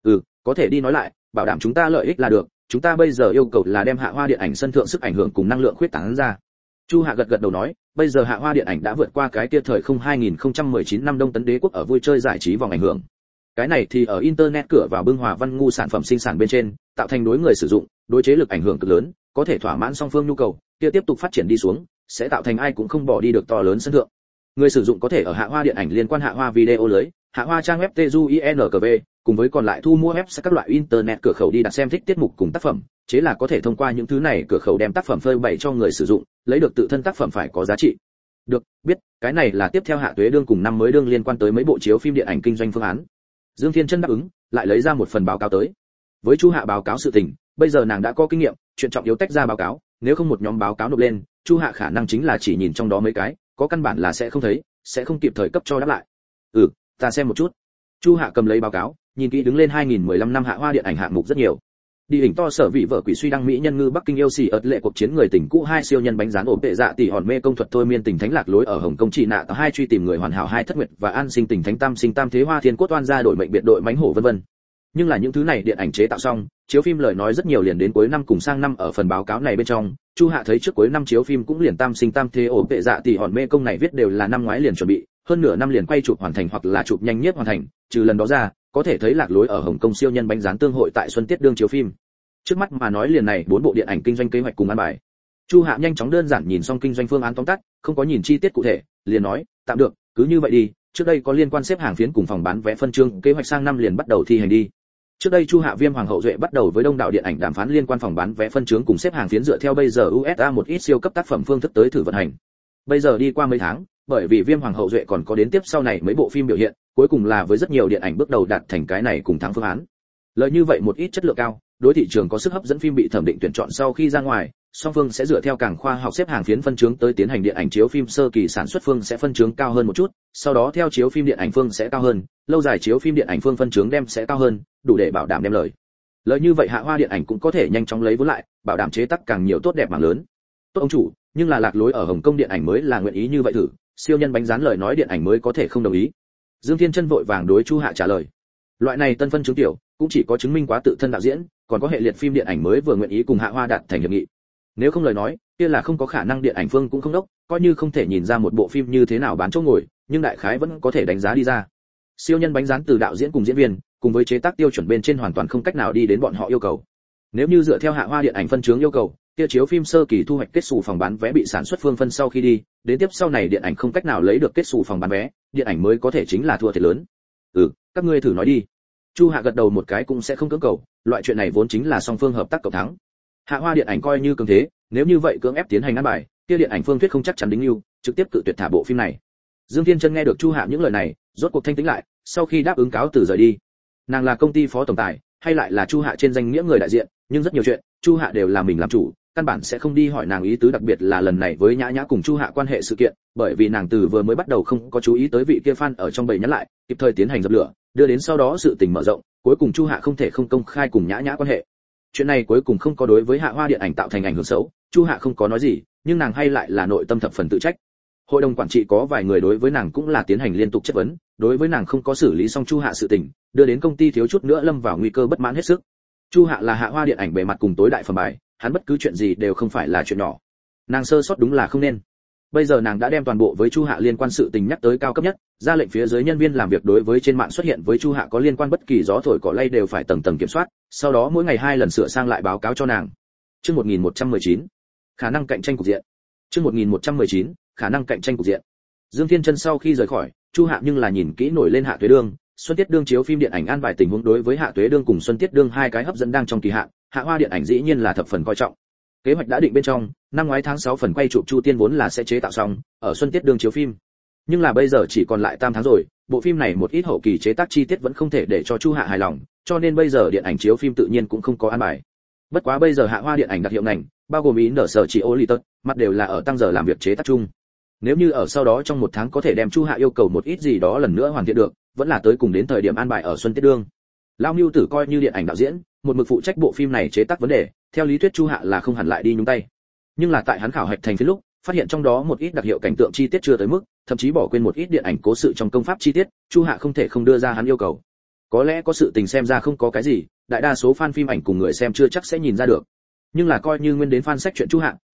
Có thể đi nói lại, bảo đảm chúng ta lợi ích là được, chúng ta bây giờ yêu cầu là đem Hạ Hoa điện ảnh sân thượng sức ảnh hưởng cùng năng lượng khuyết tán ra. Chu Hạ gật gật đầu nói, bây giờ Hạ Hoa điện ảnh đã vượt qua cái kia thời không 2019 năm Đông Tấn Đế quốc ở vui chơi giải trí vòng ảnh hưởng. Cái này thì ở internet cửa vào bưng hòa văn ngu sản phẩm sinh sản bên trên, tạo thành đối người sử dụng, đối chế lực ảnh hưởng cực lớn, có thể thỏa mãn song phương nhu cầu, kia tiếp tục phát triển đi xuống, sẽ tạo thành ai cũng không bỏ đi được to lớn sân thượng. Người sử dụng có thể ở Hạ Hoa điện ảnh liên quan Hạ Hoa video lưới, Hạ Hoa trang web TUINKV, cùng với còn lại thu mua web sẽ các loại internet cửa khẩu đi đặt xem thích tiết mục cùng tác phẩm, chế là có thể thông qua những thứ này cửa khẩu đem tác phẩm phơi bày cho người sử dụng, lấy được tự thân tác phẩm phải có giá trị. Được, biết, cái này là tiếp theo Hạ Tuế đương cùng năm mới đương liên quan tới mấy bộ chiếu phim điện ảnh kinh doanh phương án. Dương Thiên Chân đáp ứng, lại lấy ra một phần báo cáo tới. Với Chu Hạ báo cáo sự tình, bây giờ nàng đã có kinh nghiệm, chuyện trọng yếu tách ra báo cáo, nếu không một nhóm báo cáo nộp lên, Chu Hạ khả năng chính là chỉ nhìn trong đó mấy cái, có căn bản là sẽ không thấy, sẽ không kịp thời cấp cho đáp lại. Ta xem một chút. Chu Hạ cầm lấy báo cáo, nhìn kỹ đứng lên 2015 năm Hạ Hoa điện ảnh hạng mục rất nhiều. Đi hình to sở vị vợ quỷ suy đăng mỹ nhân ngư Bắc Kinh yêu xì ợt lệ cuộc chiến người tỉnh cũ hai siêu nhân bánh rán ổn tệ dạ tỷ hòn mê công thuật thôi miên tình thánh lạc lối ở Hồng Kông trị nạ hai truy tìm người hoàn hảo hai thất nguyệt và an sinh tình thánh tam sinh tam thế hoa thiên cốt oan gia đổi mệnh biệt đội mánh hổ vân vân. Nhưng là những thứ này điện ảnh chế tạo xong, chiếu phim lời nói rất nhiều liền đến cuối năm cùng sang năm ở phần báo cáo này bên trong, Chu Hạ thấy trước cuối năm chiếu phim cũng liền tam sinh tam thế ổn tệ dạ tỷ hòn mê công này viết đều là năm ngoái liền chuẩn bị, hơn nửa năm liền quay chụp hoàn thành hoặc là chụp nhanh nhất hoàn thành, trừ lần đó ra, có thể thấy lạc lối ở Hồng Kông siêu nhân bánh rán tương hội tại xuân tiết đương chiếu phim. Trước mắt mà nói liền này 4 bộ điện ảnh kinh doanh kế hoạch cùng an bài. Chu Hạ nhanh chóng đơn giản nhìn xong kinh doanh phương án tóm tắt, không có nhìn chi tiết cụ thể, liền nói, tạm được, cứ như vậy đi, trước đây có liên quan xếp hàng phiến cùng phòng bán vé phân chương, kế hoạch sang năm liền bắt đầu thi hành đi. Trước đây Chu Hạ Viêm Hoàng hậu duệ bắt đầu với đông đảo điện ảnh đàm phán liên quan phòng bán vé phân chương cùng xếp hàng phiến dựa theo bây giờ USA một ít siêu cấp tác phẩm phương thức tới thử vận hành. Bây giờ đi qua mấy tháng, bởi vì Viêm Hoàng hậu duệ còn có đến tiếp sau này mấy bộ phim biểu hiện, cuối cùng là với rất nhiều điện ảnh bước đầu đạt thành cái này cùng thắng phương án. Lợi như vậy một ít chất lượng cao, đối thị trường có sức hấp dẫn phim bị thẩm định tuyển chọn sau khi ra ngoài, song phương sẽ dựa theo càng khoa học xếp hàng phiến phân chương tới tiến hành điện ảnh chiếu phim sơ kỳ sản xuất phương sẽ phân chương cao hơn một chút, sau đó theo chiếu phim điện ảnh phương sẽ cao hơn, lâu dài chiếu phim điện ảnh phương phân chương đem sẽ cao hơn, đủ để bảo đảm đem lời. Lợi như vậy Hạ Hoa điện ảnh cũng có thể nhanh chóng lấy vốn lại, bảo đảm chế tác càng nhiều tốt đẹp mảng lớn. Tốt ông chủ, nhưng là lạc lối ở Hồng Kông điện ảnh mới là nguyện ý như vậy thử, siêu nhân bánh rán lời nói điện ảnh mới có thể không đồng ý. Dương Thiên Chân vội vàng đối Chu Hạ trả lời. Loại này tân phân chứng tiểu, cũng chỉ có chứng minh quá tự thân đạo diễn, còn có hệ liệt phim điện ảnh mới vừa nguyện ý cùng Hạ Hoa đạt thành hiệp nghị. Nếu không lời nói, kia là không có khả năng điện ảnh phương cũng không đốc, coi như không thể nhìn ra một bộ phim như thế nào bán chỗ ngồi, nhưng đại khái vẫn có thể đánh giá đi ra. Siêu nhân bánh rán từ đạo diễn cùng diễn viên, cùng với chế tác tiêu chuẩn bên trên hoàn toàn không cách nào đi đến bọn họ yêu cầu. Nếu như dựa theo Hạ Hoa điện ảnh phân chứng yêu cầu, kia chiếu phim sơ kỳ thu hoạch kết sổ phòng bán vé bị sản xuất phương phân sau khi đi, đến tiếp sau này điện ảnh không cách nào lấy được kết sổ phòng bán vé, điện ảnh mới có thể chính là thua thiệt lớn. Các ngươi thử nói đi. Chu Hạ gật đầu một cái cũng sẽ không cưỡng cầu, loại chuyện này vốn chính là song phương hợp tác cộng thắng. Hạ Hoa điện ảnh coi như cường thế, nếu như vậy cưỡng ép tiến hành ăn bài, kia điện ảnh phương thuyết không chắc chắn đính lưu, trực tiếp cự tuyệt thả bộ phim này. Dương Thiên Chân nghe được Chu Hạ những lời này, rốt cuộc thanh tĩnh lại, sau khi đáp ứng cáo từ rời đi. Nàng là công ty phó tổng tài, hay lại là Chu Hạ trên danh nghĩa người đại diện, nhưng rất nhiều chuyện, Chu Hạ đều là mình làm chủ, căn bản sẽ không đi hỏi nàng ý tứ, đặc biệt là lần này với Nhã Nhã cùng Chu Hạ quan hệ sự kiện, bởi vì nàng từ vừa mới bắt đầu không có chú ý tới vị kia fan ở trong bầy nhắn lại, kịp thời tiến hành dập lửa, đưa đến sau đó sự tình mở rộng, cuối cùng Chu Hạ không thể không công khai cùng Nhã Nhã quan hệ. Chuyện này cuối cùng không có đối với Hạ Hoa điện ảnh tạo thành ảnh hưởng xấu, Chu Hạ không có nói gì, nhưng nàng hay lại là nội tâm thập phần tự trách. Hội đồng quản trị có vài người đối với nàng cũng là tiến hành liên tục chất vấn, đối với nàng không có xử lý xong Chu Hạ sự tình, đưa đến công ty thiếu chút nữa lâm vào nguy cơ bất mãn hết sức. Chu Hạ là Hạ Hoa điện ảnh bề mặt cùng tối đại phẩm bài, hắn bất cứ chuyện gì đều không phải là chuyện nhỏ. Nàng sơ sót đúng là không nên. Bây giờ nàng đã đem toàn bộ với Chu Hạ liên quan sự tình nhắc tới cao cấp nhất, ra lệnh phía dưới nhân viên làm việc đối với trên mạng xuất hiện với Chu Hạ có liên quan bất kỳ gió thổi cỏ lay đều phải tầng tầng kiểm soát, sau đó mỗi ngày 2 lần sửa sang lại báo cáo cho nàng. Chương 1119, khả năng cạnh tranh cục diện. Chương 1119, khả năng cạnh tranh cục diện. Dương Thiên Chân sau khi rời khỏi, Chu Hạ nhưng là nhìn kỹ nổi lên Hạ Tuế đương, Xuân Tiết đương chiếu phim điện ảnh an bài tình huống đối với Hạ Tuế đương cùng Xuân Tiết đương hai cái hấp dẫn đang trong kỳ hạn, Hạ Hoa điện ảnh dĩ nhiên là thập phần coi trọng. Kế hoạch đã định bên trong, năm ngoái tháng 6 phần quay chụp Chu Tiên vốn là sẽ chế tạo xong, ở Xuân Tiết đương chiếu phim. Nhưng là bây giờ chỉ còn lại 8 tháng rồi, bộ phim này một ít hậu kỳ chế tác chi tiết vẫn không thể để cho Chu Hạ hài lòng, cho nên bây giờ điện ảnh chiếu phim tự nhiên cũng không có an bài. Bất quá bây giờ Hạ Hoa điện ảnh đặc hiệu ngành, bao gồm ý nở sở chỉ ô lì tật, mặt đều là ở tăng giờ làm việc chế tác chung. Nếu như ở sau đó trong 1 tháng có thể đem Chu Hạ yêu cầu một ít gì đó lần nữa hoàn thiện được, vẫn là tới cùng đến thời điểm an bài ở Xuân Tiết đương. Lão Nưu Tử coi như điện ảnh đạo diễn, một mực phụ trách bộ phim này chế tác vấn đề, theo lý thuyết Chu Hạ là không hẳn lại đi nhúng tay. Nhưng là tại hắn khảo hạch thành phiến lúc, phát hiện trong đó một ít đặc hiệu cảnh tượng chi tiết chưa tới mức, thậm chí bỏ quên một ít điện ảnh cố sự trong công pháp chi tiết, Chu Hạ không thể không đưa ra hắn yêu cầu. Có lẽ có sự tình xem ra không có cái gì, đại đa số fan phim ảnh cùng người xem chưa chắc sẽ nhìn ra được. Nhưng là coi như nguyên đến fan sách chuyện Chu Hạ,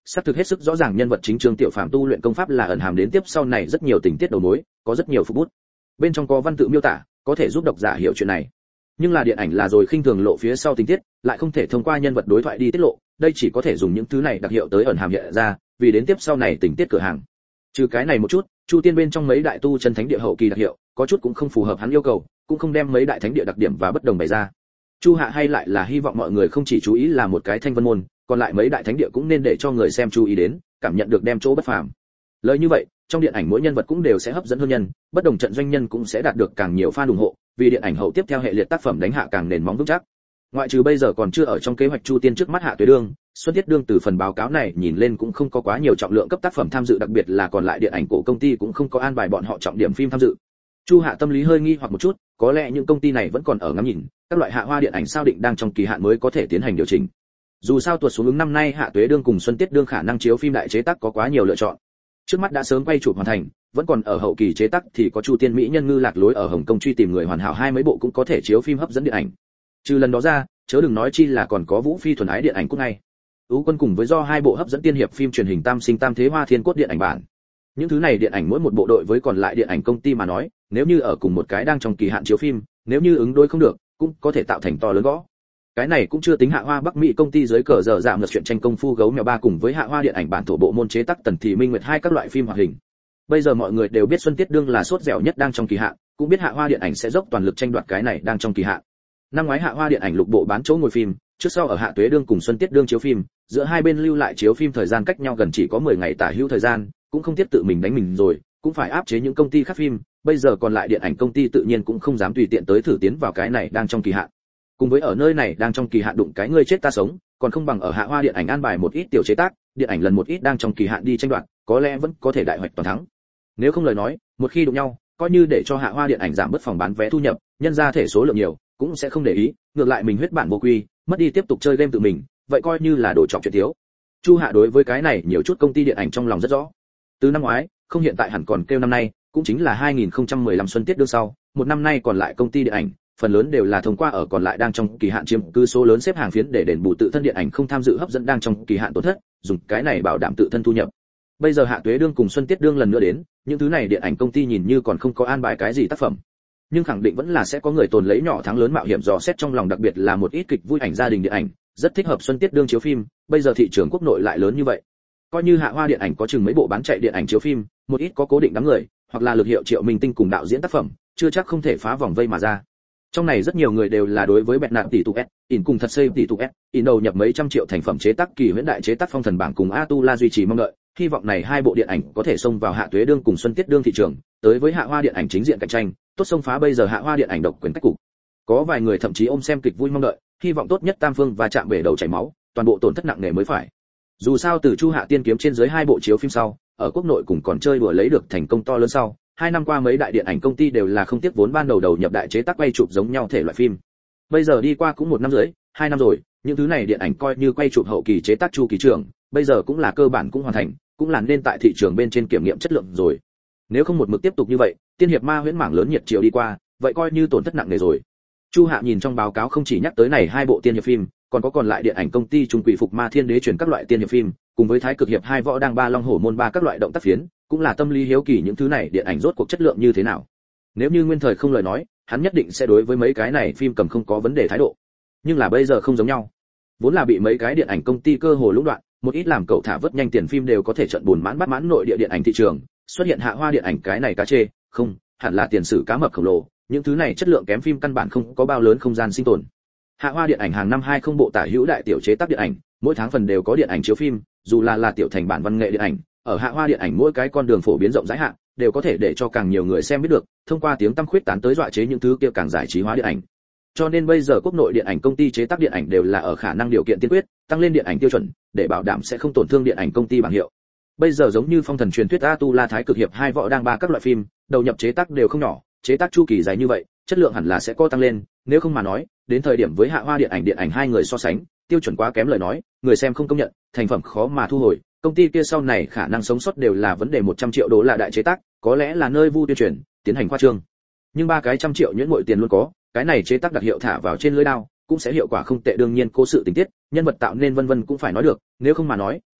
xác thực hết sức rõ ràng nhân vật chính Trương Tiểu Phàm tu luyện công pháp là ẩn hàm đến tiếp sau này rất nhiều tình tiết đầu mối, có rất nhiều phúc bút. Bên trong có văn tự miêu tả, có thể giúp độc giả hiểu chuyện này. Nhưng là điện ảnh là rồi khinh thường lộ phía sau tình tiết, lại không thể thông qua nhân vật đối thoại đi tiết lộ, đây chỉ có thể dùng những thứ này đặc hiệu tới ẩn hàm hiện ra, vì đến tiếp sau này tình tiết cửa hàng. Trừ cái này một chút, Chu Tiên bên trong mấy đại tu chân thánh địa hậu kỳ đặc hiệu, có chút cũng không phù hợp hắn yêu cầu, cũng không đem mấy đại thánh địa đặc điểm và bất đồng bày ra. Chu Hạ hay lại là hy vọng mọi người không chỉ chú ý là một cái Thanh Vân môn, còn lại mấy đại thánh địa cũng nên để cho người xem chú ý đến, cảm nhận được đem chỗ bất phàm. Lời như vậy, trong điện ảnh mỗi nhân vật cũng đều sẽ hấp dẫn hơn nhân, bất đồng trận doanh nhân cũng sẽ đạt được càng nhiều fan ủng hộ, vì điện ảnh hậu tiếp theo hệ liệt tác phẩm đánh hạ càng nền móng vững chắc. Ngoại trừ bây giờ còn chưa ở trong kế hoạch Chu Tiên trước mắt Hạ Tuế Đương, Xuân Tiết Đương từ phần báo cáo này nhìn lên cũng không có quá nhiều trọng lượng cấp tác phẩm tham dự, đặc biệt là còn lại điện ảnh cổ công ty cũng không có an bài bọn họ trọng điểm phim tham dự. Chu Hạ tâm lý hơi nghi hoặc một chút, có lẽ những công ty này vẫn còn ở ngắm nhìn, các loại hạ hoa điện ảnh sao định đang trong kỳ hạn mới có thể tiến hành điều chỉnh. Dù sao tuột xuống ứng năm nay Hạ Tuế Đương cùng Xuân Tiết Đương khả năng chiếu phim đại chế tác có quá nhiều lựa chọn. Trước mắt đã sớm quay chụp hoàn thành, vẫn còn ở hậu kỳ chế tác thì có Chu Tiên Mỹ Nhân Ngư Lạc Lối ở Hồng Kông truy tìm người hoàn hảo hai mấy bộ cũng có thể chiếu phim hấp dẫn điện ảnh. Trừ lần đó ra, chớ đừng nói chi là còn có Vũ Phi thuần ái điện ảnh cũng ngay. Ú Quân cùng với do hai bộ hấp dẫn tiên hiệp phim truyền hình Tam Sinh Tam Thế Hoa Thiên Cốt điện ảnh bản. Những thứ này điện ảnh mỗi một bộ đội với còn lại điện ảnh công ty mà nói, nếu như ở cùng một cái đang trong kỳ hạn chiếu phim, nếu như ứng đối không được, cũng có thể tạo thành to lớn gõ. Cái này cũng chưa tính Hạ Hoa Bắc Mỹ công ty dưới cờ giờ giảm lật chuyện tranh công phu gấu mèo ba cùng với Hạ Hoa điện ảnh bản thổ bộ môn chế tác Tần Thị Minh Nguyệt hai các loại phim hoạt hình. Bây giờ mọi người đều biết Xuân Tiết Đương là sốt dẻo nhất đang trong kỳ hạn, cũng biết Hạ Hoa điện ảnh sẽ dốc toàn lực tranh đoạt cái này đang trong kỳ hạn. Năm ngoái Hạ Hoa điện ảnh lục bộ bán chỗ ngồi phim, trước sau ở Hạ Tuế Đương cùng Xuân Tiết Đương chiếu phim, giữa hai bên lưu lại chiếu phim thời gian cách nhau gần chỉ có 10 ngày tả hữu thời gian, cũng không tiếp tự mình đánh mình rồi, cũng phải áp chế những công ty khác phim, bây giờ còn lại điện ảnh công ty tự nhiên cũng không dám tùy tiện tới thử tiến vào cái này đang trong kỳ hạn. Cùng với ở nơi này đang trong kỳ hạn đụng cái ngươi chết ta sống, còn không bằng ở Hạ Hoa điện ảnh an bài một ít tiểu chế tác, điện ảnh lần một ít đang trong kỳ hạn đi tranh đoạt, có lẽ vẫn có thể đại hoạch toàn thắng. Nếu không lời nói, một khi đụng nhau, coi như để cho Hạ Hoa điện ảnh giảm bớt phòng bán vé thu nhập, nhân ra thể số lượng nhiều, cũng sẽ không để ý, ngược lại mình huyết bản vô quy, mất đi tiếp tục chơi game tự mình, vậy coi như là đổ trọng chuyện thiếu. Chu Hạ đối với cái này nhiều chút công ty điện ảnh trong lòng rất rõ. Từ năm ngoái, không hiện tại hẳn còn kêu năm nay, cũng chính là 2015 Xuân Tiết Đương sau, một năm nay còn lại công ty điện ảnh, phần lớn đều là thông qua ở còn lại đang trong kỳ hạn chiếm cứ số lớn xếp hàng phiến để đền bù tự thân điện ảnh không tham dự hấp dẫn đang trong kỳ hạn tổn thất, dùng cái này bảo đảm tự thân thu nhập. Bây giờ Hạ Tuế Đương cùng Xuân Tiết Đương lần nữa đến, những thứ này điện ảnh công ty nhìn như còn không có an bài cái gì tác phẩm, nhưng khẳng định vẫn là sẽ có người tồn lấy nhỏ thắng lớn mạo hiểm dò xét trong lòng, đặc biệt là một ít kịch vui ảnh gia đình điện ảnh, rất thích hợp Xuân Tiết Đương chiếu phim, bây giờ thị trường quốc nội lại lớn như vậy. Coi như Hạ Hoa điện ảnh có chừng mấy bộ bán chạy điện ảnh chiếu phim, một ít có cố định đám người, hoặc là lực hiệu Triệu Minh Tinh cùng đạo diễn tác phẩm, chưa chắc không thể phá vòng vây mà ra. Trong này rất nhiều người đều là đối với bẹt nạt tỷ tụ S, in cùng thật xây tỷ tụ S, in đầu nhập mấy trăm triệu thành phẩm chế tác kỳ huyễn đại chế tác Phong Thần bảng cùng Atula duy trì mong đợi, hy vọng này hai bộ điện ảnh có thể xông vào Hạ Tuế Đương cùng Xuân Tiết Đương thị trường, tới với Hạ Hoa điện ảnh chính diện cạnh tranh, tốt xông phá bây giờ Hạ Hoa điện ảnh độc quyền cách cục. Có vài người thậm chí ôm xem kịch vui mong đợi, hy vọng tốt nhất tam phương và chạm bể đầu chảy máu, toàn bộ tổn thất nặng nề mới phải. Dù sao từ Chu Hạ Tiên Kiếm trên dưới hai bộ chiếu phim sau, ở quốc nội cùng còn chơi đùa lấy được thành công to lớn sau, 2 năm qua mấy đại điện ảnh công ty đều là không tiếc vốn ban đầu đầu nhập đại chế tác quay chụp giống nhau thể loại phim. Bây giờ đi qua cũng 1 năm rưỡi, 2 năm rồi, những thứ này điện ảnh coi như quay chụp hậu kỳ chế tác chu kỳ trường, bây giờ cũng là cơ bản cũng hoàn thành, cũng là nên tại thị trường bên trên kiểm nghiệm chất lượng rồi. Nếu không một mực tiếp tục như vậy, tiên hiệp ma huyễn mảng lớn nhiệt chiều đi qua, vậy coi như tổn thất nặng nề rồi. Chu Hạ nhìn trong báo cáo không chỉ nhắc tới này 2 bộ tiên hiệp phim, còn có còn lại điện ảnh công ty Trung Quỷ Phục Ma Thiên Đế chuyển các loại tiên hiệp phim, cùng với Thái Cực Hiệp 2 Võ Đang 3 Long Hổ Môn 3 các loại động tác phiến, cũng là tâm lý hiếu kỳ những thứ này điện ảnh rốt cuộc chất lượng như thế nào. Nếu như nguyên thời không lời nói, hắn nhất định sẽ đối với mấy cái này phim cầm không có vấn đề thái độ. Nhưng là bây giờ không giống nhau. Vốn là bị mấy cái điện ảnh công ty cơ hồ lũng đoạn, một ít làm cậu thả vớt nhanh tiền phim đều có thể trận buồn mãn bắt mãn nội địa điện ảnh thị trường, xuất hiện Hạ Hoa điện ảnh cái này cá chê, không, hẳn là tiền sử cá mập khổng lồ, những thứ này chất lượng kém phim căn bản không có bao lớn không gian sinh tồn. Hạ Hoa điện ảnh hàng năm 20 bộ tả hữu đại tiểu chế tác điện ảnh, mỗi tháng phần đều có điện ảnh chiếu phim, dù là tiểu thành bản văn nghệ điện ảnh, ở Hạ Hoa điện ảnh mỗi cái con đường phổ biến rộng rãi hạn, đều có thể để cho càng nhiều người xem biết được, thông qua tiếng tăm khuyết tán tới dọa chế những thứ kia càng giải trí hóa điện ảnh. Cho nên bây giờ quốc nội điện ảnh công ty chế tác điện ảnh đều là ở khả năng điều kiện tiên quyết, tăng lên điện ảnh tiêu chuẩn, để bảo đảm sẽ không tổn thương điện ảnh công ty bảng hiệu. Bây giờ giống như Phong Thần truyền thuyết Atula Thái Cực Hiệp 2 Võ Đang 3 các loại phim, đầu nhập chế tác đều không nhỏ, chế tác chu kỳ dài như vậy, chất lượng hẳn là sẽ có tăng lên, nếu không mà nói, đến thời điểm với Hạ Hoa điện ảnh hai người so sánh, tiêu chuẩn quá kém lời nói, người xem không công nhận, thành phẩm khó mà thu hồi, công ty kia sau này khả năng sống sót đều là vấn đề 100 triệu đô la đại chế tác, có lẽ là nơi vu tuyên truyền, tiến hành khoa trương. Nhưng 3 cái trăm triệu nhuyễn mỗi tiền luôn có, cái này chế tác đặc hiệu thả vào trên lưỡi đao, cũng sẽ hiệu quả không tệ, đương nhiên cố sự tình tiết, nhân vật tạo nên vân vân cũng phải nói được, nếu không mà nói,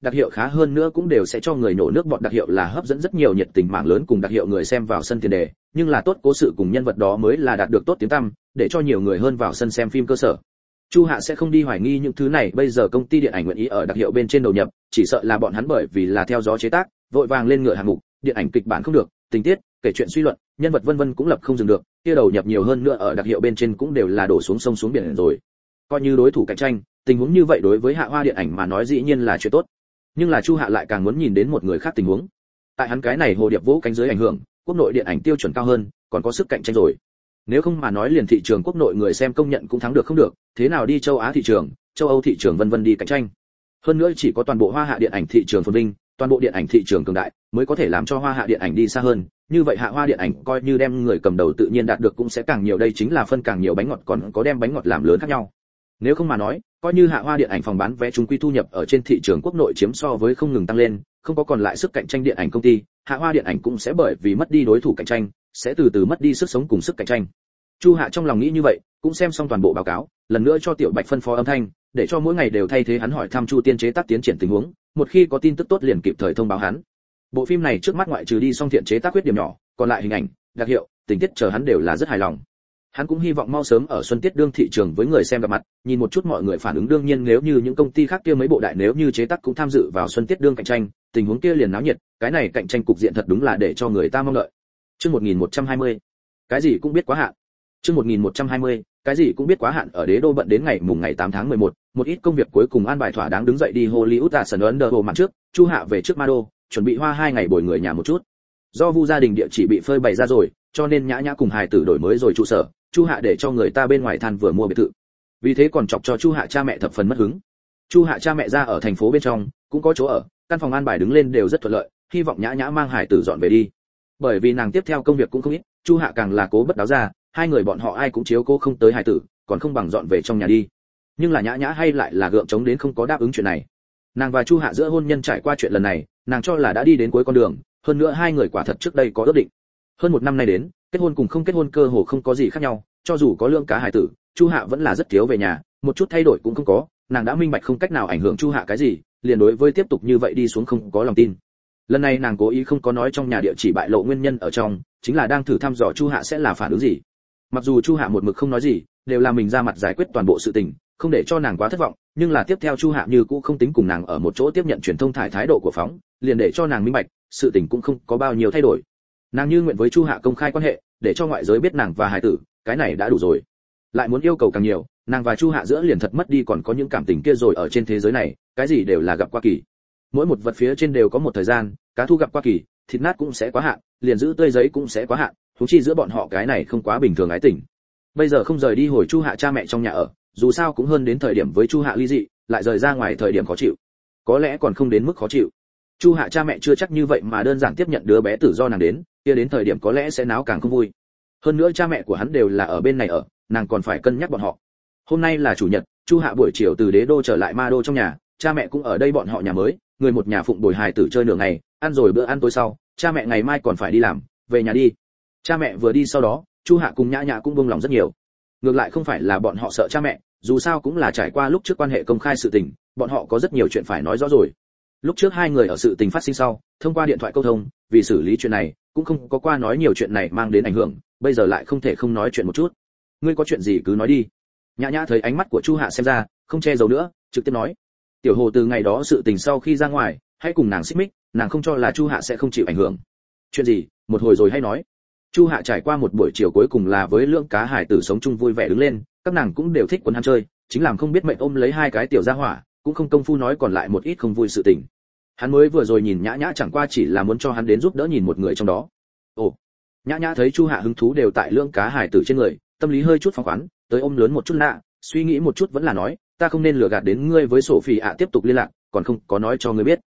đặc hiệu khá hơn nữa cũng đều sẽ cho người nổ nước bọt. Đặc hiệu là hấp dẫn rất nhiều nhiệt tình mạng lớn cùng đặc hiệu người xem vào sân tiền đề, nhưng là tốt cố sự cùng nhân vật đó mới là đạt được tốt tiếng tăm, để cho nhiều người hơn vào sân xem phim cơ sở. Chu Hạ sẽ không đi hoài nghi những thứ này, bây giờ công ty điện ảnh nguyện ý ở đặc hiệu bên trên đầu nhập, chỉ sợ là bọn hắn bởi vì là theo gió chế tác, vội vàng lên ngựa hạng mục, điện ảnh kịch bản không được, tình tiết, kể chuyện suy luận, nhân vật vân vân cũng lập không dừng được, kia đầu nhập nhiều hơn nữa ở đặc hiệu bên trên cũng đều là đổ xuống sông xuống biển rồi. Coi như đối thủ cạnh tranh, tình huống như vậy đối với Hạ Hoa điện ảnh mà nói dĩ nhiên là chuyện tốt. Nhưng là Chu Hạ lại càng muốn nhìn đến một người khác tình huống. Tại hắn cái này hồ điệp vỗ cánh dưới ảnh hưởng, quốc nội điện ảnh tiêu chuẩn cao hơn, còn có sức cạnh tranh rồi. Nếu không mà nói liền thị trường quốc nội người xem công nhận cũng thắng được không được, thế nào đi châu Á thị trường, châu Âu thị trường vân vân đi cạnh tranh. Hơn nữa chỉ có toàn bộ Hoa Hạ điện ảnh thị trường phồn vinh, toàn bộ điện ảnh thị trường cường đại mới có thể làm cho Hoa Hạ điện ảnh đi xa hơn. Như vậy Hạ Hoa điện ảnh coi như đem người cầm đầu tự nhiên đạt được cũng sẽ càng nhiều, đây chính là phân càng nhiều bánh ngọt còn có đem bánh ngọt làm lớn khác nhau. Nếu không mà nói, coi như Hạ Hoa điện ảnh phòng bán vé chúng quy thu nhập ở trên thị trường quốc nội chiếm so với không ngừng tăng lên, không có còn lại sức cạnh tranh điện ảnh công ty, Hạ Hoa điện ảnh cũng sẽ bởi vì mất đi đối thủ cạnh tranh, sẽ từ từ mất đi sức sống cùng sức cạnh tranh. Chu Hạ trong lòng nghĩ như vậy, cũng xem xong toàn bộ báo cáo, lần nữa cho Tiểu Bạch phân phó âm thanh, để cho mỗi ngày đều thay thế hắn hỏi thăm Chu Tiên chế tác tiến triển tình huống, một khi có tin tức tốt liền kịp thời thông báo hắn. Bộ phim này trước mắt ngoại trừ đi xong thiện chế tác khuyết điểm nhỏ, còn lại hình ảnh, đặc hiệu, tình tiết chờ hắn đều là rất hài lòng. Hắn cũng hy vọng mau sớm ở xuân tiết đương thị trường với người xem gặp mặt, nhìn một chút mọi người phản ứng. Đương nhiên nếu như những công ty khác kia mấy bộ đại nếu như chế tác cũng tham dự vào xuân tiết đương cạnh tranh, tình huống kia liền náo nhiệt, cái này cạnh tranh cục diện thật đúng là để cho người ta mong đợi. Chương 1120. Cái gì cũng biết quá hạn. Chương 1120, cái gì cũng biết quá hạn. Ở Đế Đô bận đến ngày 8 tháng 11, một ít công việc cuối cùng an bài thỏa đáng đứng dậy đi Hollywood Sân Underworld màn trước, Chu Hạ về trước Ma Đô, chuẩn bị hoa 2 ngày bồi người nhà một chút. Do Vu gia đình địa chỉ bị phơi bày ra rồi, cho nên Nhã Nhã cùng hài tử đổi mới rồi trụ sở, Chu Hạ để cho người ta bên ngoài than vừa mua biệt thự. Vì thế còn chọc cho Chu Hạ cha mẹ thập phần mất hứng. Chu Hạ cha mẹ ra ở thành phố bên trong, cũng có chỗ ở, căn phòng an bài đứng lên đều rất thuận lợi, hy vọng Nhã Nhã mang hài tử dọn về đi. Bởi vì nàng tiếp theo công việc cũng không ít, Chu Hạ càng là cố bất đáo ra, hai người bọn họ ai cũng chiếu cố không tới hài tử, còn không bằng dọn về trong nhà đi. Nhưng là Nhã Nhã hay lại là gượng chống đến không có đáp ứng chuyện này. Nàng và Chu Hạ giữa hôn nhân trải qua chuyện lần này, nàng cho là đã đi đến cuối con đường, hơn nữa hai người quả thật trước đây có ước định. Hơn một năm nay đến, kết hôn cùng không kết hôn cơ hồ không có gì khác nhau, cho dù có lượng cá hài tử, Chu Hạ vẫn là rất thiếu về nhà, một chút thay đổi cũng không có, nàng đã minh bạch không cách nào ảnh hưởng Chu Hạ cái gì, liền đối với tiếp tục như vậy đi xuống không có lòng tin. Lần này nàng cố ý không có nói trong nhà địa chỉ bại lộ nguyên nhân ở trong, chính là đang thử thăm dò Chu Hạ sẽ là phản ứng gì. Mặc dù Chu Hạ một mực không nói gì, đều là mình ra mặt giải quyết toàn bộ sự tình, không để cho nàng quá thất vọng, nhưng là tiếp theo Chu Hạ như cũ không tính cùng nàng ở một chỗ tiếp nhận truyền thông thải thái độ của phóng, liền để cho nàng minh bạch, sự tình cũng không có bao nhiêu thay đổi. Nàng như nguyện với Chu Hạ công khai quan hệ, để cho ngoại giới biết nàng và hài tử, cái này đã đủ rồi. Lại muốn yêu cầu càng nhiều, nàng và Chu Hạ giữa liền thật mất đi còn có những cảm tình kia rồi. Ở trên thế giới này, cái gì đều là gặp qua kỳ. Mỗi một vật phía trên đều có một thời gian, cá thu gặp qua kỳ, thịt nát cũng sẽ quá hạn, liền giữ tươi giấy cũng sẽ quá hạn, huống chi giữa bọn họ cái này không quá bình thường ái tình. Bây giờ không rời đi hồi Chu Hạ cha mẹ trong nhà ở, dù sao cũng hơn đến thời điểm với Chu Hạ ly dị, lại rời ra ngoài thời điểm khó chịu. Có lẽ còn không đến mức khó chịu. Chu Hạ cha mẹ chưa chắc như vậy mà đơn giản tiếp nhận đứa bé tử do nàng đến, kia đến thời điểm có lẽ sẽ náo càng không vui. Hơn nữa cha mẹ của hắn đều là ở bên này ở, nàng còn phải cân nhắc bọn họ. Hôm nay là chủ nhật, Chu Hạ buổi chiều từ Đế Đô trở lại Ma Đô trong nhà, cha mẹ cũng ở đây bọn họ nhà mới, người một nhà phụng bồi hài tử chơi nửa ngày, ăn rồi bữa ăn tối sau, cha mẹ ngày mai còn phải đi làm, về nhà đi. Cha mẹ vừa đi sau đó, Chu Hạ cùng Nhã Nhã cũng buông lòng rất nhiều. Ngược lại không phải là bọn họ sợ cha mẹ, dù sao cũng là trải qua lúc trước quan hệ công khai sự tình, bọn họ có rất nhiều chuyện phải nói rõ rồi. Lúc trước hai người ở sự tình phát sinh sau, thông qua điện thoại câu thông, vì xử lý chuyện này, cũng không có qua nói nhiều chuyện này mang đến ảnh hưởng, bây giờ lại không thể không nói chuyện một chút. Ngươi có chuyện gì cứ nói đi. Nhã Nhã thấy ánh mắt của Chu Hạ xem ra, không che giấu nữa, trực tiếp nói. Tiểu Hồ từ ngày đó sự tình sau khi ra ngoài, hãy cùng nàng xích mích, nàng không cho là Chu Hạ sẽ không chịu ảnh hưởng. Chuyện gì, một hồi rồi hay nói. Chu Hạ trải qua một buổi chiều cuối cùng là với lượng cá hải tử sống chung vui vẻ đứng lên, các nàng cũng đều thích quấn hắn chơi, chính làm không biết mệnh ôm lấy hai cái tiểu gia hỏa, cũng không công phu nói còn lại một ít không vui sự tình. Hắn mới vừa rồi nhìn Nhã Nhã chẳng qua chỉ là muốn cho hắn đến giúp đỡ nhìn một người trong đó. Ồ. Nhã Nhã thấy Chu Hạ hứng thú đều tại lượng cá hải tử trên người, tâm lý hơi chút phóng khoáng, tới ôm lớn một chút lạ, suy nghĩ một chút vẫn là nói, ta không nên lừa gạt đến ngươi với Sophie ạ tiếp tục liên lạc, còn không có nói cho ngươi biết.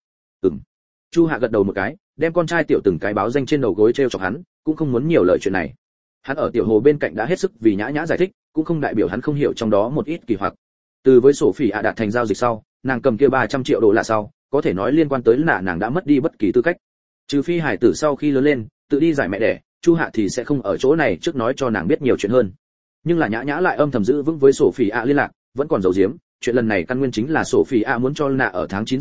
Chu Hạ gật đầu một cái, đem con trai tiểu từng cái báo danh trên đầu gối treo chọc hắn, cũng không muốn nhiều lời chuyện này. Hắn ở Tiểu Hồ bên cạnh đã hết sức vì Nhã Nhã giải thích, cũng không đại biểu hắn không hiểu trong đó một ít kỳ hoặc. Từ với Sophie ạ đạt thành giao dịch sau, nàng cầm kia 300 triệu đô la sau, có thể nói liên quan tới là nàng đã mất đi bất kỳ tư cách. Trừ phi hải tử sau khi lớn lên, tự đi giải mẹ đẻ, Chu Hạ thì sẽ không ở chỗ này trước nói cho nàng biết nhiều chuyện hơn. Nhưng là Nhã Nhã lại âm thầm giữ vững với Sophie ạ liên lạc, vẫn còn giấu giếm, chuyện lần này căn nguyên chính là Sophie ạ muốn cho Luna ở tháng 9 sinh nhật,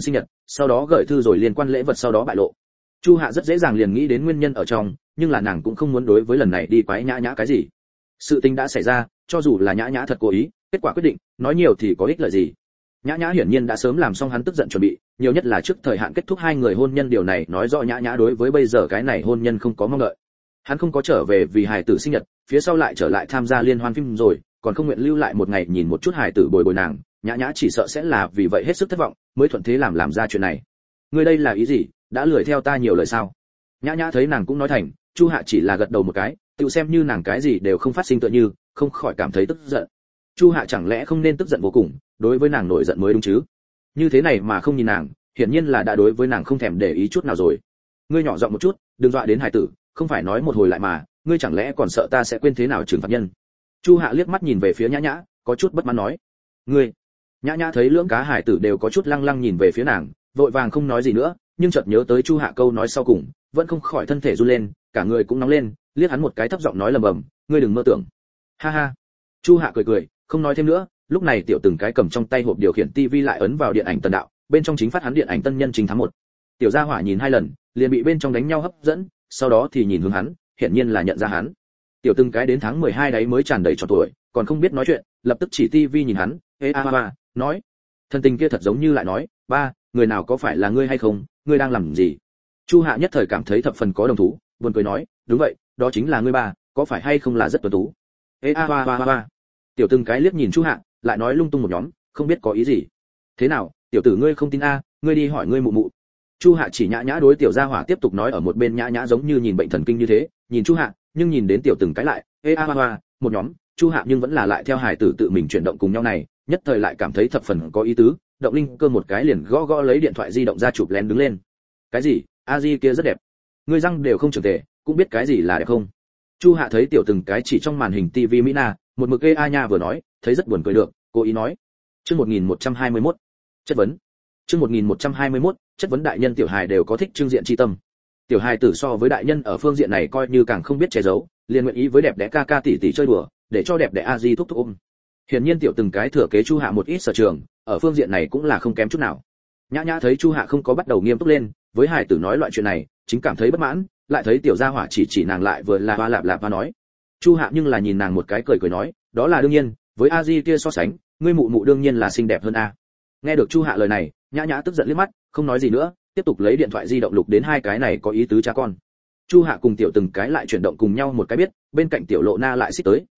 sau đó gửi thư rồi liên quan lễ vật sau đó bại lộ. Chu Hạ rất dễ dàng liền nghĩ đến nguyên nhân ở trong, nhưng là nàng cũng không muốn đối với lần này đi quái Nhã Nhã cái gì. Sự tình đã xảy ra, cho dù là Nhã Nhã thật cố ý, kết quả quyết định, nói nhiều thì có ích lợi gì. Nhã Nhã hiển nhiên đã sớm làm xong hắn tức giận chuẩn bị, nhiều nhất là trước thời hạn kết thúc hai người hôn nhân, điều này nói rõ Nhã Nhã đối với bây giờ cái này hôn nhân không có mong đợi. Hắn không có trở về vì hài tử sinh nhật, phía sau lại trở lại tham gia liên hoan phim rồi, còn không nguyện lưu lại một ngày nhìn một chút hài tử bồi bồi nàng, Nhã Nhã chỉ sợ sẽ là vì vậy hết sức thất vọng, mới thuận thế làm ra chuyện này. Ngươi đây là ý gì, đã lười theo ta nhiều lời sao? Nhã Nhã thấy nàng cũng nói thành, Chu Hạ chỉ là gật đầu một cái, tự xem như nàng cái gì đều không phát sinh tựa như, không khỏi cảm thấy tức giận. Chu Hạ chẳng lẽ không nên tức giận vô cùng, đối với nàng nổi giận mới đúng chứ? Như thế này mà không nhìn nàng, hiển nhiên là đã đối với nàng không thèm để ý chút nào rồi. Ngươi nhỏ giọng một chút, đừng dọa đến hải tử, không phải nói một hồi lại mà, ngươi chẳng lẽ còn sợ ta sẽ quên thế nào trừng phạt nhân? Chu Hạ liếc mắt nhìn về phía Nhã Nhã, có chút bất mãn nói. Ngươi? Nhã Nhã thấy lưỡng cá hải tử đều có chút lăng lăng nhìn về phía nàng, vội vàng không nói gì nữa, nhưng chợt nhớ tới Chu Hạ câu nói sau cùng, vẫn không khỏi thân thể run lên, cả người cũng nóng lên, liếc hắn một cái thấp giọng nói lầm bầm, ngươi đừng mơ tưởng. Ha ha. Chu Hạ cười cười, không nói thêm nữa, lúc này tiểu từng cái cầm trong tay hộp điều khiển tivi lại ấn vào điện ảnh tần đạo, bên trong chính phát hắn điện ảnh tân nhân chính tháng 1. Tiểu Gia Hỏa nhìn 2 lần, liền bị bên trong đánh nhau hấp dẫn, sau đó thì nhìn hướng hắn, hiển nhiên là nhận ra hắn. Tiểu từng cái đến tháng 12 đấy mới tràn đầy tròn tuổi, còn không biết nói chuyện, lập tức chỉ tivi nhìn hắn, ê a ba, nói. Thân tình kia thật giống như lại nói, ba, người nào có phải là ngươi hay không, ngươi đang làm gì? Chu Hạ nhất thời cảm thấy thập phần có đồng thú, buồn cười nói, đúng vậy, đó chính là ngươi ba, có phải hay không là rất tuấn tú? Ê a ba. Tiểu từng cái liếc nhìn Chu Hạ, lại nói lung tung một nhóm, không biết có ý gì. Thế nào, tiểu tử ngươi không tin a, ngươi đi hỏi ngươi mụ mụ. Chu Hạ chỉ Nhã Nhã đối Tiểu Gia Hỏa tiếp tục nói, ở một bên Nhã Nhã giống như nhìn bệnh thần kinh như thế, nhìn Chu Hạ, nhưng nhìn đến tiểu từng cái lại, ê a ba, một nhóm, Chu Hạ nhưng vẫn là lại theo hài tử tự mình chuyển động cùng nhau này, nhất thời lại cảm thấy thập phần có ý tứ, động linh cơ một cái liền gõ gõ lấy điện thoại di động ra chụp lén đứng lên. Cái gì? A Di kia rất đẹp. Ngươi răng đều không trưởng tề, cũng biết cái gì là đẹp không? Chu Hạ thấy tiểu từng cái chỉ trong màn hình tivi Mỹ Na, một mực kê a nha vừa nói, thấy rất buồn cười được, cố ý nói. Chương 1121. Chất vấn. Chương 1121, chất vấn đại nhân tiểu hài đều có thích trưng diện chi tâm. Tiểu hài tử so với đại nhân ở phương diện này coi như càng không biết che giấu, liền nguyện ý với đẹp đẽ ca ca tỷ tỷ chơi đùa, để cho đẹp đẽ a di thúc thúc ôm. Hiển nhiên tiểu từng cái thừa kế Chu Hạ một ít sở trường, ở phương diện này cũng là không kém chút nào. Nhã Nhã thấy Chu Hạ không có bắt đầu nghiêm túc lên, với hài tử nói loại chuyện này, chính cảm thấy bất mãn, lại thấy tiểu Gia Hỏa chỉ nàng lại vừa là hoa lạp lạp và nói. Chu Hạ nhưng là nhìn nàng một cái cười cười nói, đó là đương nhiên, với a di kia so sánh, ngươi mụ mụ đương nhiên là xinh đẹp hơn a. Nghe được Chu Hạ lời này, Nhã Nhã tức giận liếc mắt, không nói gì nữa, tiếp tục lấy điện thoại di động lục đến hai cái này có ý tứ cha con. Chu Hạ cùng tiểu từng cái lại chuyển động cùng nhau một cái biết, bên cạnh tiểu Lộ Na lại xích tới,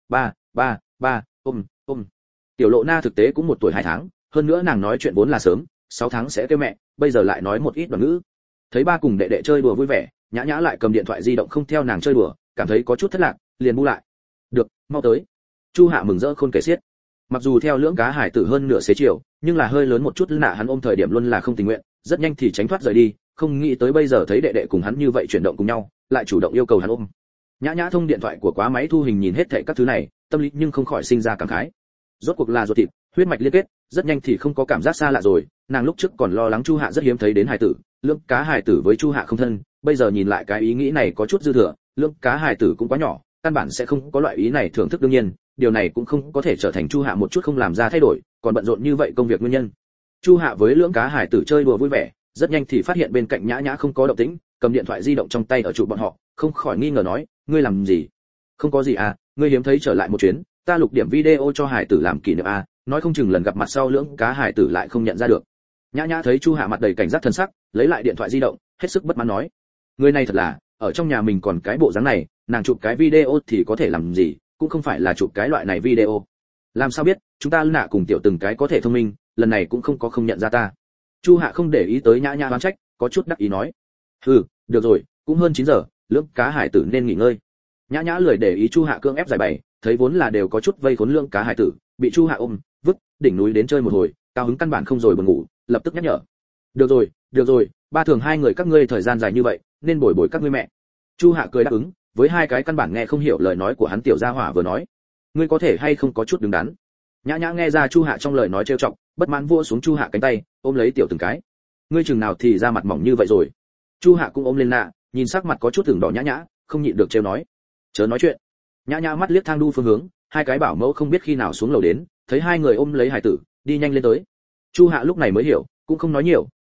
ba, ôm. Tiểu Lộ Na thực tế cũng 1 tuổi 2 tháng, hơn nữa nàng nói chuyện vốn là sớm, 6 tháng sẽ kêu mẹ, bây giờ lại nói một ít đoạn ngữ. Thấy ba cùng đệ đệ chơi đùa vui vẻ, Nhã Nhã lại cầm điện thoại di động không theo nàng chơi đùa, cảm thấy có chút thất lạc, liền bu lại. Được, mau tới. Chu Hạ mừng rỡ khôn kể xiết. Mặc dù theo lưỡng cá hải tử hơn nửa xế chiều, nhưng là hơi lớn một chút nạ hắn ôm thời điểm luôn là không tình nguyện, rất nhanh thì tránh thoát rời đi, không nghĩ tới bây giờ thấy đệ đệ cùng hắn như vậy chuyển động cùng nhau, lại chủ động yêu cầu hắn ôm. Nhã Nhã thông điện thoại của quá máy thu hình nhìn hết thảy các thứ này, tâm lý nhưng không khỏi sinh ra cảm khái. Rốt cuộc là ruột thịt, huyết mạch liên kết, rất nhanh thì không có cảm giác xa lạ rồi, nàng lúc trước còn lo lắng Chu Hạ rất hiếm thấy đến hải tử, lưỡng cá hải tử với Chu Hạ không thân, bây giờ nhìn lại cái ý nghĩ này có chút dư thừa, lưỡng cá hải tử cũng quá nhỏ, căn bản sẽ không có loại ý này thưởng thức đương nhiên, điều này cũng không có thể trở thành Chu Hạ một chút không làm ra thay đổi, còn bận rộn như vậy công việc nguyên nhân. Chu Hạ với lưỡng cá hải tử chơi đùa vui vẻ, rất nhanh thì phát hiện bên cạnh Nhã Nhã không có động tĩnh, cầm điện thoại di động trong tay ở chụp bọn họ, không khỏi nghi ngờ nói, ngươi làm gì? Không có gì à, ngươi hiếm thấy trở lại một chuyến, ta lục điểm video cho hải tử làm kỷ niệm à, nói không chừng lần gặp mặt sau lưỡng cá hải tử lại không nhận ra được. Nhã Nhã thấy Chu Hạ mặt đầy cảnh giác thân sắc, lấy lại điện thoại di động, hết sức bất mãn nói, người này thật là, ở trong nhà mình còn cái bộ dáng này, nàng chụp cái video thì có thể làm gì, cũng không phải là chụp cái loại này video. Làm sao biết, chúng ta nạ cùng tiểu từng cái có thể thông minh, lần này cũng không nhận ra ta. Chu Hạ không để ý tới Nhã Nhã oán trách, có chút đắc ý nói, được rồi, cũng hơn 9 giờ, lưỡng cá hải tử nên nghỉ ngơi. Nhã Nhã lười để ý Chu Hạ cưỡng ép giải bày, thấy vốn là đều có chút vây khốn lưỡng cá hải tử, bị Chu Hạ ôm, vứt, đỉnh núi đến chơi một hồi, cao hứng căn bản không rồi buồn ngủ, lập tức nhắc nhở. Được rồi, ba thường hai người các ngươi thời gian dài như vậy, nên bồi bồi các ngươi mẹ. Chu Hạ cười đáp ứng, với hai cái căn bản nghe không hiểu lời nói của hắn tiểu Gia Hỏa vừa nói, ngươi có thể hay không có chút đứng đắn. Nhã Nhã nghe ra Chu Hạ trong lời nói trêu chọc, bất mãn vua xuống Chu Hạ cánh tay, ôm lấy tiểu từng cái. Ngươi chừng nào thì ra mặt mỏng như vậy rồi? Chu Hạ cũng ôm lên nạ, nhìn sắc mặt có chút tưởng đỏ Nhã Nhã, không nhịn được trêu nói, chớ nói chuyện. Nhã Nhã mắt liếc thang đu phương hướng, hai cái bảo mẫu không biết khi nào xuống lầu đến, thấy hai người ôm lấy hải tử, đi nhanh lên tới. Chu Hạ lúc này mới hiểu, cũng không nói nhiều,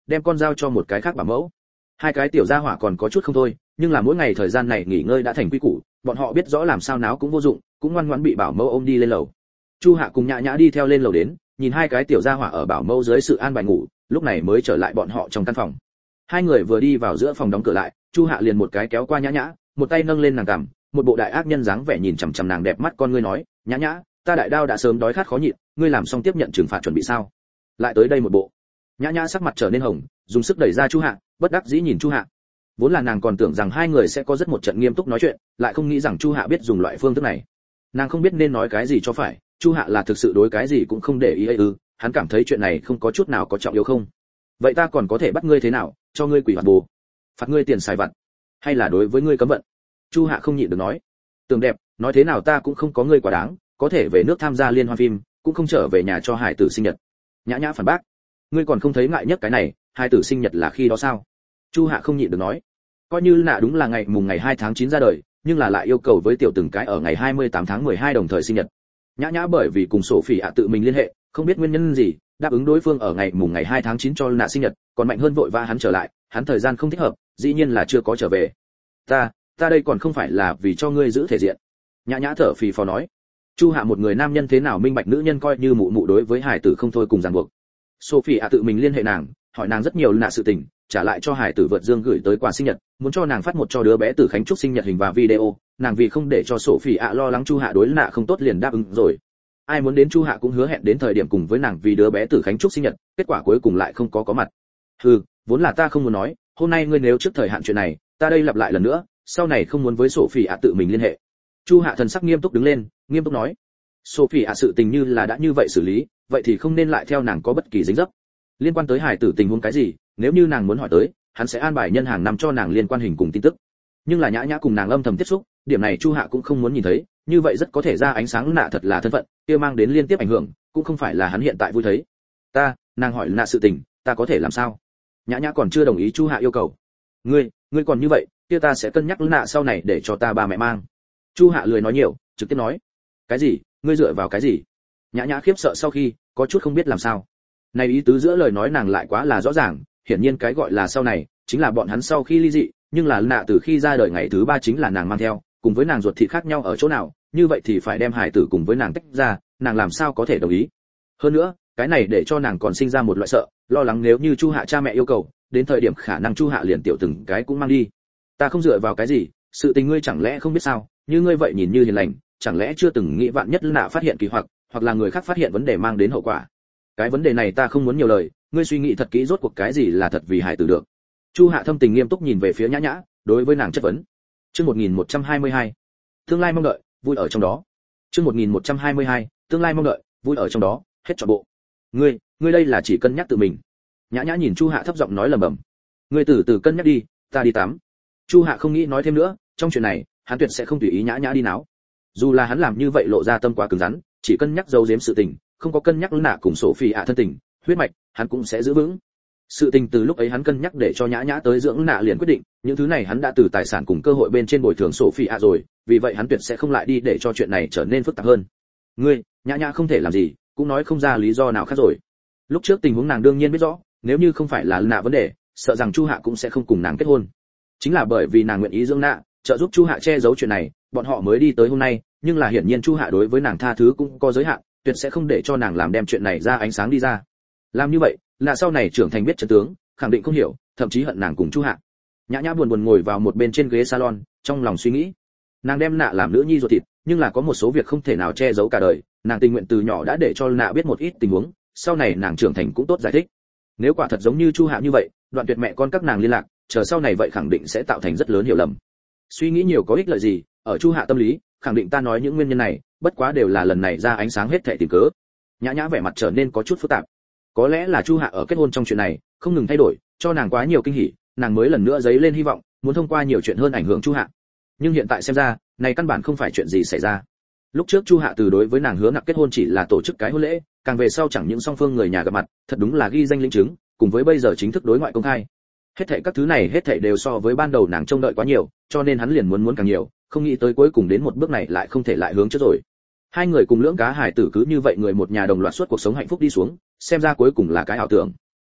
đem con dao cho một cái khác bảo mẫu. Hai cái tiểu gia hỏa còn có chút không thôi, nhưng là mỗi ngày thời gian này nghỉ ngơi đã thành quy củ, bọn họ biết rõ làm sao náo cũng vô dụng, cũng ngoan ngoãn bị bảo mẫu ôm đi lên lầu. Chu Hạ cùng Nhã Nhã đi theo lên lầu đến, nhìn hai cái tiểu gia hỏa ở bảo mẫu dưới sự an bài ngủ, lúc này mới trở lại bọn họ trong căn phòng. Hai người vừa đi vào giữa phòng đóng cửa lại, Chu Hạ liền một cái kéo qua Nhã Nhã, một tay nâng lên nàng cằm, một bộ đại ác nhân dáng vẻ nhìn chằm chằm nàng đẹp mắt con ngươi nói, Nhã Nhã, ta đại đao đã sớm đói khát khó nhịn, ngươi làm xong tiếp nhận trừng phạt chuẩn bị sao? Lại tới đây một bộ. Nhã Nhã sắc mặt trở nên hồng, dùng sức đẩy ra Chu Hạ, bất đắc dĩ nhìn Chu Hạ. Vốn là nàng còn tưởng rằng hai người sẽ có rất một trận nghiêm túc nói chuyện, lại không nghĩ rằng Chu Hạ biết dùng loại phương thức này. Nàng không biết nên nói cái gì cho phải, Chu Hạ là thực sự đối cái gì cũng không để ý ấy hắn cảm thấy chuyện này không có chút nào có trọng yếu không. Vậy ta còn có thể bắt ngươi thế nào, cho ngươi quỷ hoạt bồ, phạt ngươi tiền xài vặt, hay là đối với ngươi cấm vận? Chu Hạ không nhịn được nói. Tưởng đẹp, nói thế nào ta cũng không có ngươi quá đáng, có thể về nước tham gia liên hoan phim, cũng không trở về nhà cho hải tử sinh nhật. Nhã Nhã phản bác. Ngươi còn không thấy ngại nhất cái này, hải tử sinh nhật là khi đó sao? Chu Hạ không nhịn được nói. Coi như nạ đúng là ngày mùng ngày 2 tháng 9 ra đời, nhưng là lại yêu cầu với tiểu từng cái ở ngày 28 tháng 12 đồng thời sinh nhật. Nhã Nhã bởi vì cùng Sophie ạ tự mình liên hệ, không biết nguyên nhân gì, đáp ứng đối phương ở ngày mùng ngày 2 tháng 9 cho nạ sinh nhật, còn mạnh hơn vội vã hắn trở lại, hắn thời gian không thích hợp, dĩ nhiên là chưa có trở về. Ta đây còn không phải là vì cho ngươi giữ thể diện. Nhã Nhã thở phì phò nói. Chu Hạ một người nam nhân thế nào minh bạch nữ nhân coi như mụ mụ đối với hải tử không thôi cùng ràng buộc. Sophie ạ tự mình liên hệ nàng, hỏi nàng rất nhiều nạ sự tình, trả lại cho hải tử vượt dương gửi tới quà sinh nhật, muốn cho nàng phát một cho đứa bé Tử Khánh chúc sinh nhật hình và video, nàng vì không để cho Sophie ạ lo lắng Chu Hạ đối nạ không tốt liền đáp ứng rồi. Ai muốn đến Chu Hạ cũng hứa hẹn đến thời điểm cùng với nàng vì đứa bé Tử Khánh chúc sinh nhật, kết quả cuối cùng lại không có mặt. Vốn là ta không muốn nói, hôm nay ngươi nếu trước thời hạn chuyện này, ta đây lặp lại lần nữa, sau này không muốn với Sophie ạ tự mình liên hệ. Chu Hạ thần sắc nghiêm túc đứng lên, nghiêm túc nói. Sophie ạ sự tình như là đã như vậy xử lý, vậy thì không nên lại theo nàng có bất kỳ dính dấp. Liên quan tới hải tử tình huống cái gì, nếu như nàng muốn hỏi tới, hắn sẽ an bài nhân hàng năm cho nàng liên quan hình cùng tin tức. Nhưng là Nhã Nhã cùng nàng âm thầm tiếp xúc, điểm này Chu Hạ cũng không muốn nhìn thấy, như vậy rất có thể ra ánh sáng nạ thật là thân phận, kia mang đến liên tiếp ảnh hưởng, cũng không phải là hắn hiện tại vui thấy. Nàng hỏi nạ sự tình, ta có thể làm sao? Nhã Nhã còn chưa đồng ý Chu Hạ yêu cầu. Ngươi còn như vậy, kia ta sẽ cân nhắc nạ sau này để cho ta ba mẹ mang. Chu Hạ lười nói nhiều, trực tiếp nói. Cái gì? Ngươi dựa vào cái gì? Nhã Nhã khiếp sợ sau khi, có chút không biết làm sao. Này ý tứ giữa lời nói nàng lại quá là rõ ràng, hiển nhiên cái gọi là sau này, chính là bọn hắn sau khi ly dị, nhưng là nạ từ khi ra đời ngày thứ 3 chính là nàng mang theo, cùng với nàng ruột thịt khác nhau ở chỗ nào, như vậy thì phải đem hải tử cùng với nàng tách ra, nàng làm sao có thể đồng ý? Hơn nữa, cái này để cho nàng còn sinh ra một loại sợ, lo lắng nếu như Chu Hạ cha mẹ yêu cầu, đến thời điểm khả năng Chu Hạ liền tiểu từng cái cũng mang đi. Ta không dựa vào cái gì, sự tình ngươi chẳng lẽ không biết sao? Như ngươi vậy nhìn như hiền lành, chẳng lẽ chưa từng nghĩ vạn nhất nạ phát hiện kỳ hoặc là người khác phát hiện vấn đề mang đến hậu quả? Cái vấn đề này ta không muốn nhiều lời, ngươi suy nghĩ thật kỹ rốt cuộc cái gì là thật vì hải tử được. Chu Hạ thâm tình nghiêm túc nhìn về phía Nhã Nhã, đối với nàng chất vấn. Chương 1122. Tương lai mong đợi, vui ở trong đó. Chương 1122. Tương lai mong đợi, vui ở trong đó, hết trọn bộ. Ngươi đây là chỉ cân nhắc tự mình. Nhã Nhã nhìn Chu Hạ thấp giọng nói lẩm bẩm. Ngươi từ từ cân nhắc đi, ta đi tắm. Chu Hạ không nghĩ nói thêm nữa, trong chuyện này, hắn tuyệt sẽ không tùy ý Nhã Nhã đi náo. Dù là hắn làm như vậy lộ ra tâm quá cứng rắn, chỉ cân nhắc giấu giếm sự tình, không có cân nhắc nạ cùng Sophie ạ thân tình, huyết mạch, hắn cũng sẽ giữ vững. Sự tình từ lúc ấy hắn cân nhắc để cho Nhã Nhã tới dưỡng nạ liền quyết định, những thứ này hắn đã từ tài sản cùng cơ hội bên trên bồi thường Sophie ạ rồi, vì vậy hắn tuyệt sẽ không lại đi để cho chuyện này trở nên phức tạp hơn. Nhã Nhã không thể làm gì, cũng nói không ra lý do nào khác rồi. Lúc trước tình huống nàng đương nhiên biết rõ, nếu như không phải là nạ vấn đề, sợ rằng Chu Hạ cũng sẽ không cùng nàng kết hôn. Chính là bởi vì nàng nguyện ý dưỡng nạ, trợ giúp Chu Hạ che giấu chuyện này, bọn họ mới đi tới hôm nay, nhưng là hiển nhiên Chu Hạ đối với nàng tha thứ cũng có giới hạn, tuyệt sẽ không để cho nàng làm đem chuyện này ra ánh sáng đi ra. Làm như vậy, là sau này trưởng thành biết chân tướng, khẳng định không hiểu, thậm chí hận nàng cùng Chu Hạ. Nhã Nhã buồn ngồi vào một bên trên ghế salon, trong lòng suy nghĩ. Nàng đem nạ làm nữ nhi ruột thịt, nhưng là có một số việc không thể nào che giấu cả đời, nàng tình nguyện từ nhỏ đã để cho nạ biết một ít tình huống, sau này nàng trưởng thành cũng tốt giải thích. Nếu quả thật giống như Chu Hạ như vậy, đoạn tuyệt mẹ con các nàng liên lạc, chờ sau này vậy khẳng định sẽ tạo thành rất lớn hiểu lầm. Suy nghĩ nhiều có ích lợi gì, ở Chu Hạ tâm lý, khẳng định ta nói những nguyên nhân này, bất quá đều là lần này ra ánh sáng hết thảy tìm cớ. Nhã Nhã vẻ mặt trở nên có chút phức tạp. Có lẽ là Chu Hạ ở kết hôn trong chuyện này, không ngừng thay đổi, cho nàng quá nhiều kinh hỉ, nàng mới lần nữa dấy lên hy vọng, muốn thông qua nhiều chuyện hơn ảnh hưởng Chu Hạ. Nhưng hiện tại xem ra, này căn bản không phải chuyện gì xảy ra. Lúc trước Chu Hạ từ đối với nàng hứa ngặt kết hôn chỉ là tổ chức cái hôn lễ, càng về sau chẳng những song phương người nhà gặp mặt, thật đúng là ghi danh lĩnh chứng, cùng với bây giờ chính thức đối ngoại công khai. Hết thảy các thứ này hết thảy đều so với ban đầu nàng trông đợi quá nhiều, cho nên hắn liền muốn càng nhiều, không nghĩ tới cuối cùng đến một bước này lại không thể lại hướng trước rồi. Hai người cùng lưỡng cá hải tử cứ như vậy người một nhà đồng loạt suốt cuộc sống hạnh phúc đi xuống, xem ra cuối cùng là cái ảo tưởng.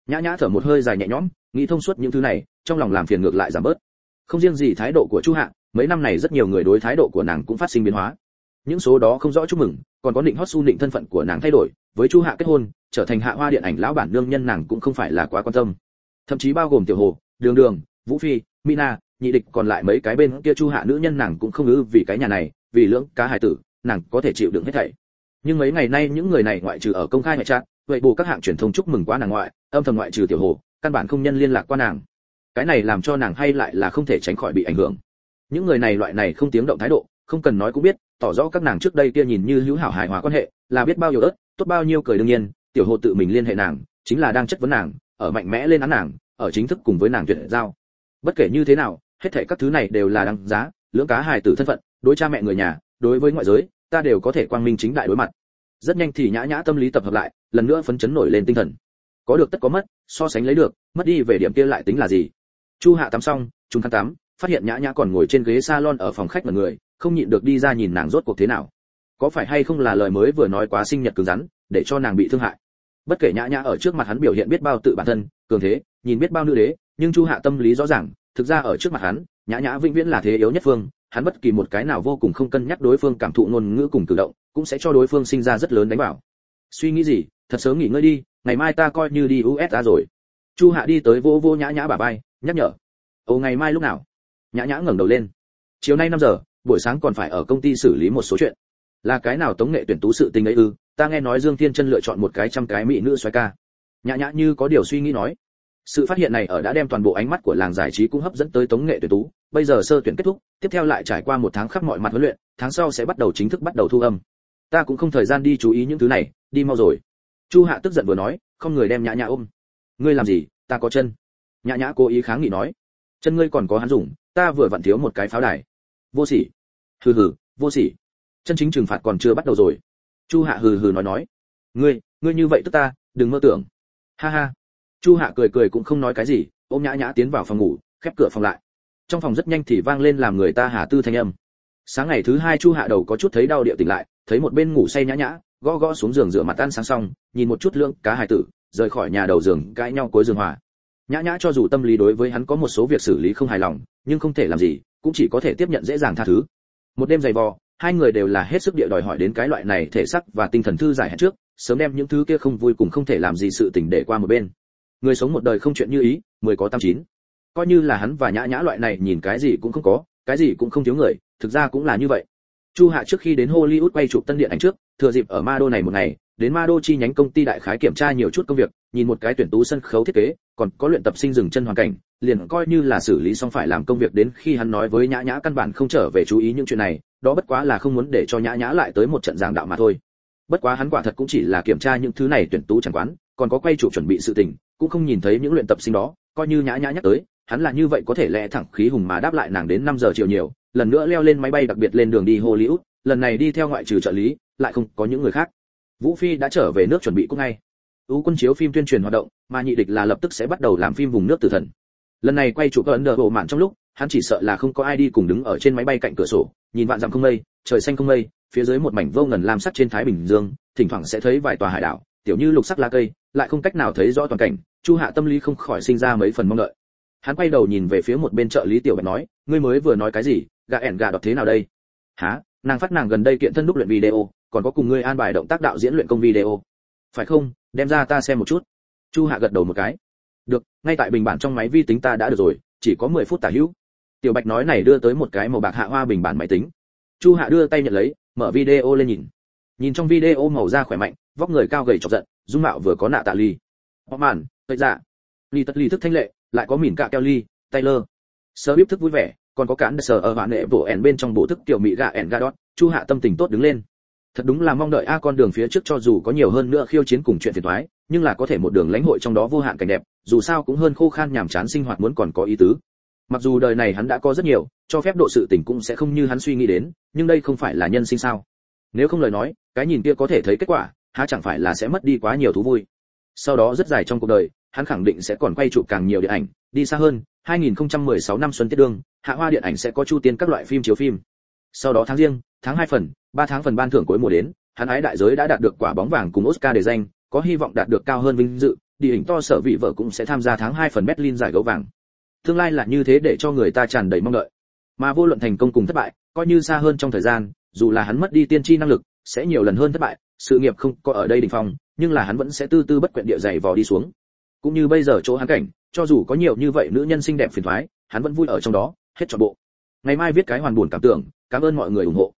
Nhã Nhã thở một hơi dài nhẹ nhõm, nghĩ thông suốt những thứ này, trong lòng làm phiền ngược lại giảm bớt. Không riêng gì thái độ của Chu Hạ, mấy năm này rất nhiều người đối thái độ của nàng cũng phát sinh biến hóa. Những số đó không rõ chúc mừng, còn có định hót su định thân phận của nàng thay đổi, với Chu Hạ kết hôn, trở thành Hạ Hoa điện ảnh lão bản nương nhân nàng cũng không phải là quá quan tâm. Thậm chí bao gồm Tiểu Hồ, Đường Đường, Vũ Phi, Mina, Nhị Địch còn lại mấy cái bên kia Chu Hạ nữ nhân nàng cũng không ư vì cái nhà này, vì lưỡng cá hài tử, nàng có thể chịu đựng hết thảy. Nhưng mấy ngày nay những người này ngoại trừ ở công khai ngoại trạng, vậy bù các hạng truyền thông chúc mừng quá nàng ngoại, âm thầm ngoại trừ Tiểu Hồ, căn bản không nhân liên lạc qua nàng. Cái này làm cho nàng hay lại là không thể tránh khỏi bị ảnh hưởng. Những người này loại này không tiếng động thái độ, không cần nói cũng biết, tỏ rõ các nàng trước đây kia nhìn như hữu hảo hài hòa quan hệ, là biết bao nhiêu ớt, tốt bao nhiêu cười. Đương nhiên, Tiểu Hồ tự mình liên hệ nàng, chính là đang chất vấn nàng, ở mạnh mẽ lên án nàng, ở chính thức cùng với nàng tuyệt giao. Bất kể như thế nào, hết thảy các thứ này đều là đáng giá, lưỡng cá hài tử thân phận, đối cha mẹ người nhà, đối với ngoại giới, ta đều có thể quang minh chính đại đối mặt. Rất nhanh thì Nhã Nhã tâm lý tập hợp lại, lần nữa phấn chấn nổi lên tinh thần. Có được tất có mất, so sánh lấy được, mất đi về điểm kia lại tính là gì? Chu Hạ tắm xong, trùng khăn tắm, phát hiện Nhã Nhã còn ngồi trên ghế salon ở phòng khách mà người, không nhịn được đi ra nhìn nàng rốt cuộc thế nào. Có phải hay không là lời mới vừa nói quá sinh nhật cứng rắn, để cho nàng bị thương hại. Bất kể Nhã Nhã ở trước mặt hắn biểu hiện biết bao tự bản thân, cường thế, nhìn biết bao nữ đế, nhưng Chu Hạ tâm lý rõ ràng, thực ra ở trước mặt hắn, Nhã Nhã vĩnh viễn là thế yếu nhất phương, hắn bất kỳ một cái nào vô cùng không cân nhắc đối phương cảm thụ ngôn ngữ cùng cử động, cũng sẽ cho đối phương sinh ra rất lớn đánh bảo. Suy nghĩ gì, thật sớm nghỉ ngơi đi, ngày mai ta coi như đi USA rồi. Chu Hạ đi tới vô Nhã Nhã bả vai, nhắc nhở. Ồ, ngày mai lúc nào? Nhã Nhã ngẩng đầu lên. Chiều nay 5 giờ, buổi sáng còn phải ở công ty xử lý một số chuyện. Là cái nào tống nghệ tuyển tú sự tình ấy ư? Ta nghe nói Dương Thiên Chân lựa chọn một cái trăm cái mỹ nữ soái ca. Nhã Nhã như có điều suy nghĩ nói. Sự phát hiện này ở đã đem toàn bộ ánh mắt của làng giải trí cũng hấp dẫn tới tống nghệ tuyển tú. Bây giờ sơ tuyển kết thúc, tiếp theo lại trải qua một tháng khắp mọi mặt huấn luyện, tháng sau sẽ bắt đầu chính thức bắt đầu thu âm. Ta cũng không thời gian đi chú ý những thứ này, đi mau rồi. Chu Hạ tức giận vừa nói, không người đem Nhã Nhã ôm. Ngươi làm gì? Ta có chân. Nhã Nhã cố ý kháng nghị nói. Chân ngươi còn có hắn dùng, ta vừa vặn thiếu một cái pháo đài. Vô sỉ. Hừ hừ, vô sỉ. Chân chính trừng phạt còn chưa bắt đầu rồi. Chu Hạ hừ hừ nói. Ngươi như vậy tức ta, đừng mơ tưởng. Ha ha. Chu Hạ cười cũng không nói cái gì, ôm Nhã Nhã tiến vào phòng ngủ, khép cửa phòng lại. Trong phòng rất nhanh thì vang lên làm người ta hà tư thanh âm. Sáng ngày thứ 2 Chu Hạ đầu có chút thấy đau địa tỉnh lại, thấy một bên ngủ say Nhã Nhã, gõ xuống giường rửa mặt ăn sáng xong, nhìn một chút lưỡng cá hài tử, rời khỏi nhà đầu giường cãi nhau cuối giường hòa. Nhã Nhã cho dù tâm lý đối với hắn có một số việc xử lý không hài lòng, nhưng không thể làm gì, cũng chỉ có thể tiếp nhận dễ dàng tha thứ. Một đêm dày vò, hai người đều là hết sức địa đòi hỏi đến cái loại này thể xác và tinh thần thư giải hẹn trước, sớm đem những thứ kia không vui cùng không thể làm gì sự tình để qua một bên. Người sống một đời không chuyện như ý, 10 có 89. Coi như là hắn và Nhã Nhã loại này nhìn cái gì cũng không có, cái gì cũng không thiếu người, thực ra cũng là như vậy. Chu Hạ trước khi đến Hollywood quay chụp tân điện ảnh trước, thừa dịp ở Ma Đô này một ngày, đến Ma Đô chi nhánh công ty đại khái kiểm tra nhiều chút công việc, nhìn một cái tuyển tú sân khấu thiết kế, còn có luyện tập sinh dừng chân hoàn cảnh, liền coi như là xử lý xong phải làm công việc. Đến khi hắn nói với Nhã Nhã căn bản không trở về chú ý những chuyện này, đó bất quá là không muốn để cho Nhã Nhã lại tới một trận giảng đạo mà thôi. Bất quá hắn quả thật cũng chỉ là kiểm tra những thứ này tuyển tú chẳng quán, còn có quay chụp chuẩn bị sự tình, cũng không nhìn thấy những luyện tập sinh đó, coi như Nhã Nhã nhắc tới, hắn là như vậy có thể lẽ thẳng khí hùng mà đáp lại nàng. Đến 5 giờ chiều nhiều, lần nữa leo lên máy bay đặc biệt lên đường đi Hollywood, lần này đi theo ngoại trừ trợ lý, lại không có những người khác. Vũ Phi đã trở về nước chuẩn bị cũng ngay. Ú quân chiếu phim tuyên truyền hoạt động, mà Nhị Địch là lập tức sẽ bắt đầu làm phim vùng nước tử thần. Lần này quay chụp ở Ấn Độ bộ mạn trong lúc, hắn chỉ sợ là không có ai đi cùng đứng ở trên máy bay cạnh cửa sổ, nhìn vạn dặm không mây, trời xanh không mây, phía dưới một mảnh vô ngần lam sắc trên Thái Bình Dương, thỉnh thoảng sẽ thấy vài tòa hải đảo, tiểu như lục sắc lá cây, lại không cách nào thấy rõ toàn cảnh. Chu Hạ tâm lý không khỏi sinh ra mấy phần mong đợi. Hắn quay đầu nhìn về phía một bên trợ lý Tiểu Bạch nói, ngươi mới vừa nói cái gì, gà ẻn gà đọt thế nào đây? Hả? Nàng phát nàng gần đây kiện thân đúc luyện video, còn có cùng ngươi an bài động tác đạo diễn luyện công video. Phải không? Đem ra ta xem một chút. Chu Hạ gật đầu một cái. Được, ngay tại bình bản trong máy vi tính ta đã được rồi, chỉ có 10 phút tả hữu. Tiểu Bạch nói này đưa tới một cái màu bạc hạ hoa bình bản máy tính. Chu Hạ đưa tay nhận lấy, mở video lên nhìn. Nhìn trong video màu da khỏe mạnh, vóc người cao gầy chọc giận, dung mạo vừa có nạ tạ ly. Màn, tây dạ. Ly tất ly thức thanh lệ, lại có mỉn cạ Kelly, Taylor. Sơ bíp thức vui vẻ, còn có cán sờ ở hoạn nệ bộ ẻn bên trong bộ thức tiểu mỹ gà ẻn gà đót. Chu Hạ tâm tình tốt đứng lên. Thật đúng là mong đợi a, con đường phía trước cho dù có nhiều hơn nữa khiêu chiến cùng chuyện phiền toái, nhưng là có thể một đường lãnh hội trong đó vô hạn cảnh đẹp, dù sao cũng hơn khô khan nhàm chán sinh hoạt muốn còn có ý tứ. Mặc dù đời này hắn đã có rất nhiều, cho phép độ sự tình cũng sẽ không như hắn suy nghĩ đến, nhưng đây không phải là nhân sinh sao? Nếu không lời nói, cái nhìn kia có thể thấy kết quả, há chẳng phải là sẽ mất đi quá nhiều thú vui. Sau đó rất dài trong cuộc đời, hắn khẳng định sẽ còn quay chụp càng nhiều điện ảnh, đi xa hơn, 2016 năm xuân tiết đương, Hạ Hoa điện ảnh sẽ có chu tiên các loại phim chiếu phim. Sau đó tháng riêng, tháng 2 phần, 3 tháng phần ban thưởng cuối mùa đến, hắn ái đại giới đã đạt được quả bóng vàng cùng Oscar để danh, có hy vọng đạt được cao hơn vinh dự, địa hình to sở vị vợ cũng sẽ tham gia tháng 2 phần Berlin giải gấu vàng. Tương lai là như thế để cho người ta tràn đầy mong đợi. Mà vô luận thành công cùng thất bại, coi như xa hơn trong thời gian, dù là hắn mất đi tiên tri năng lực, sẽ nhiều lần hơn thất bại, sự nghiệp không có ở đây đỉnh phong, nhưng là hắn vẫn sẽ từ từ bất quyện địa dày vò đi xuống. Cũng như bây giờ chỗ hắn cảnh, cho dù có nhiều như vậy nữ nhân xinh đẹp phiền toái, hắn vẫn vui ở trong đó, hết trọn bộ. Ngày mai viết cái hoàn buồn cảm tưởng, cảm ơn mọi người ủng hộ.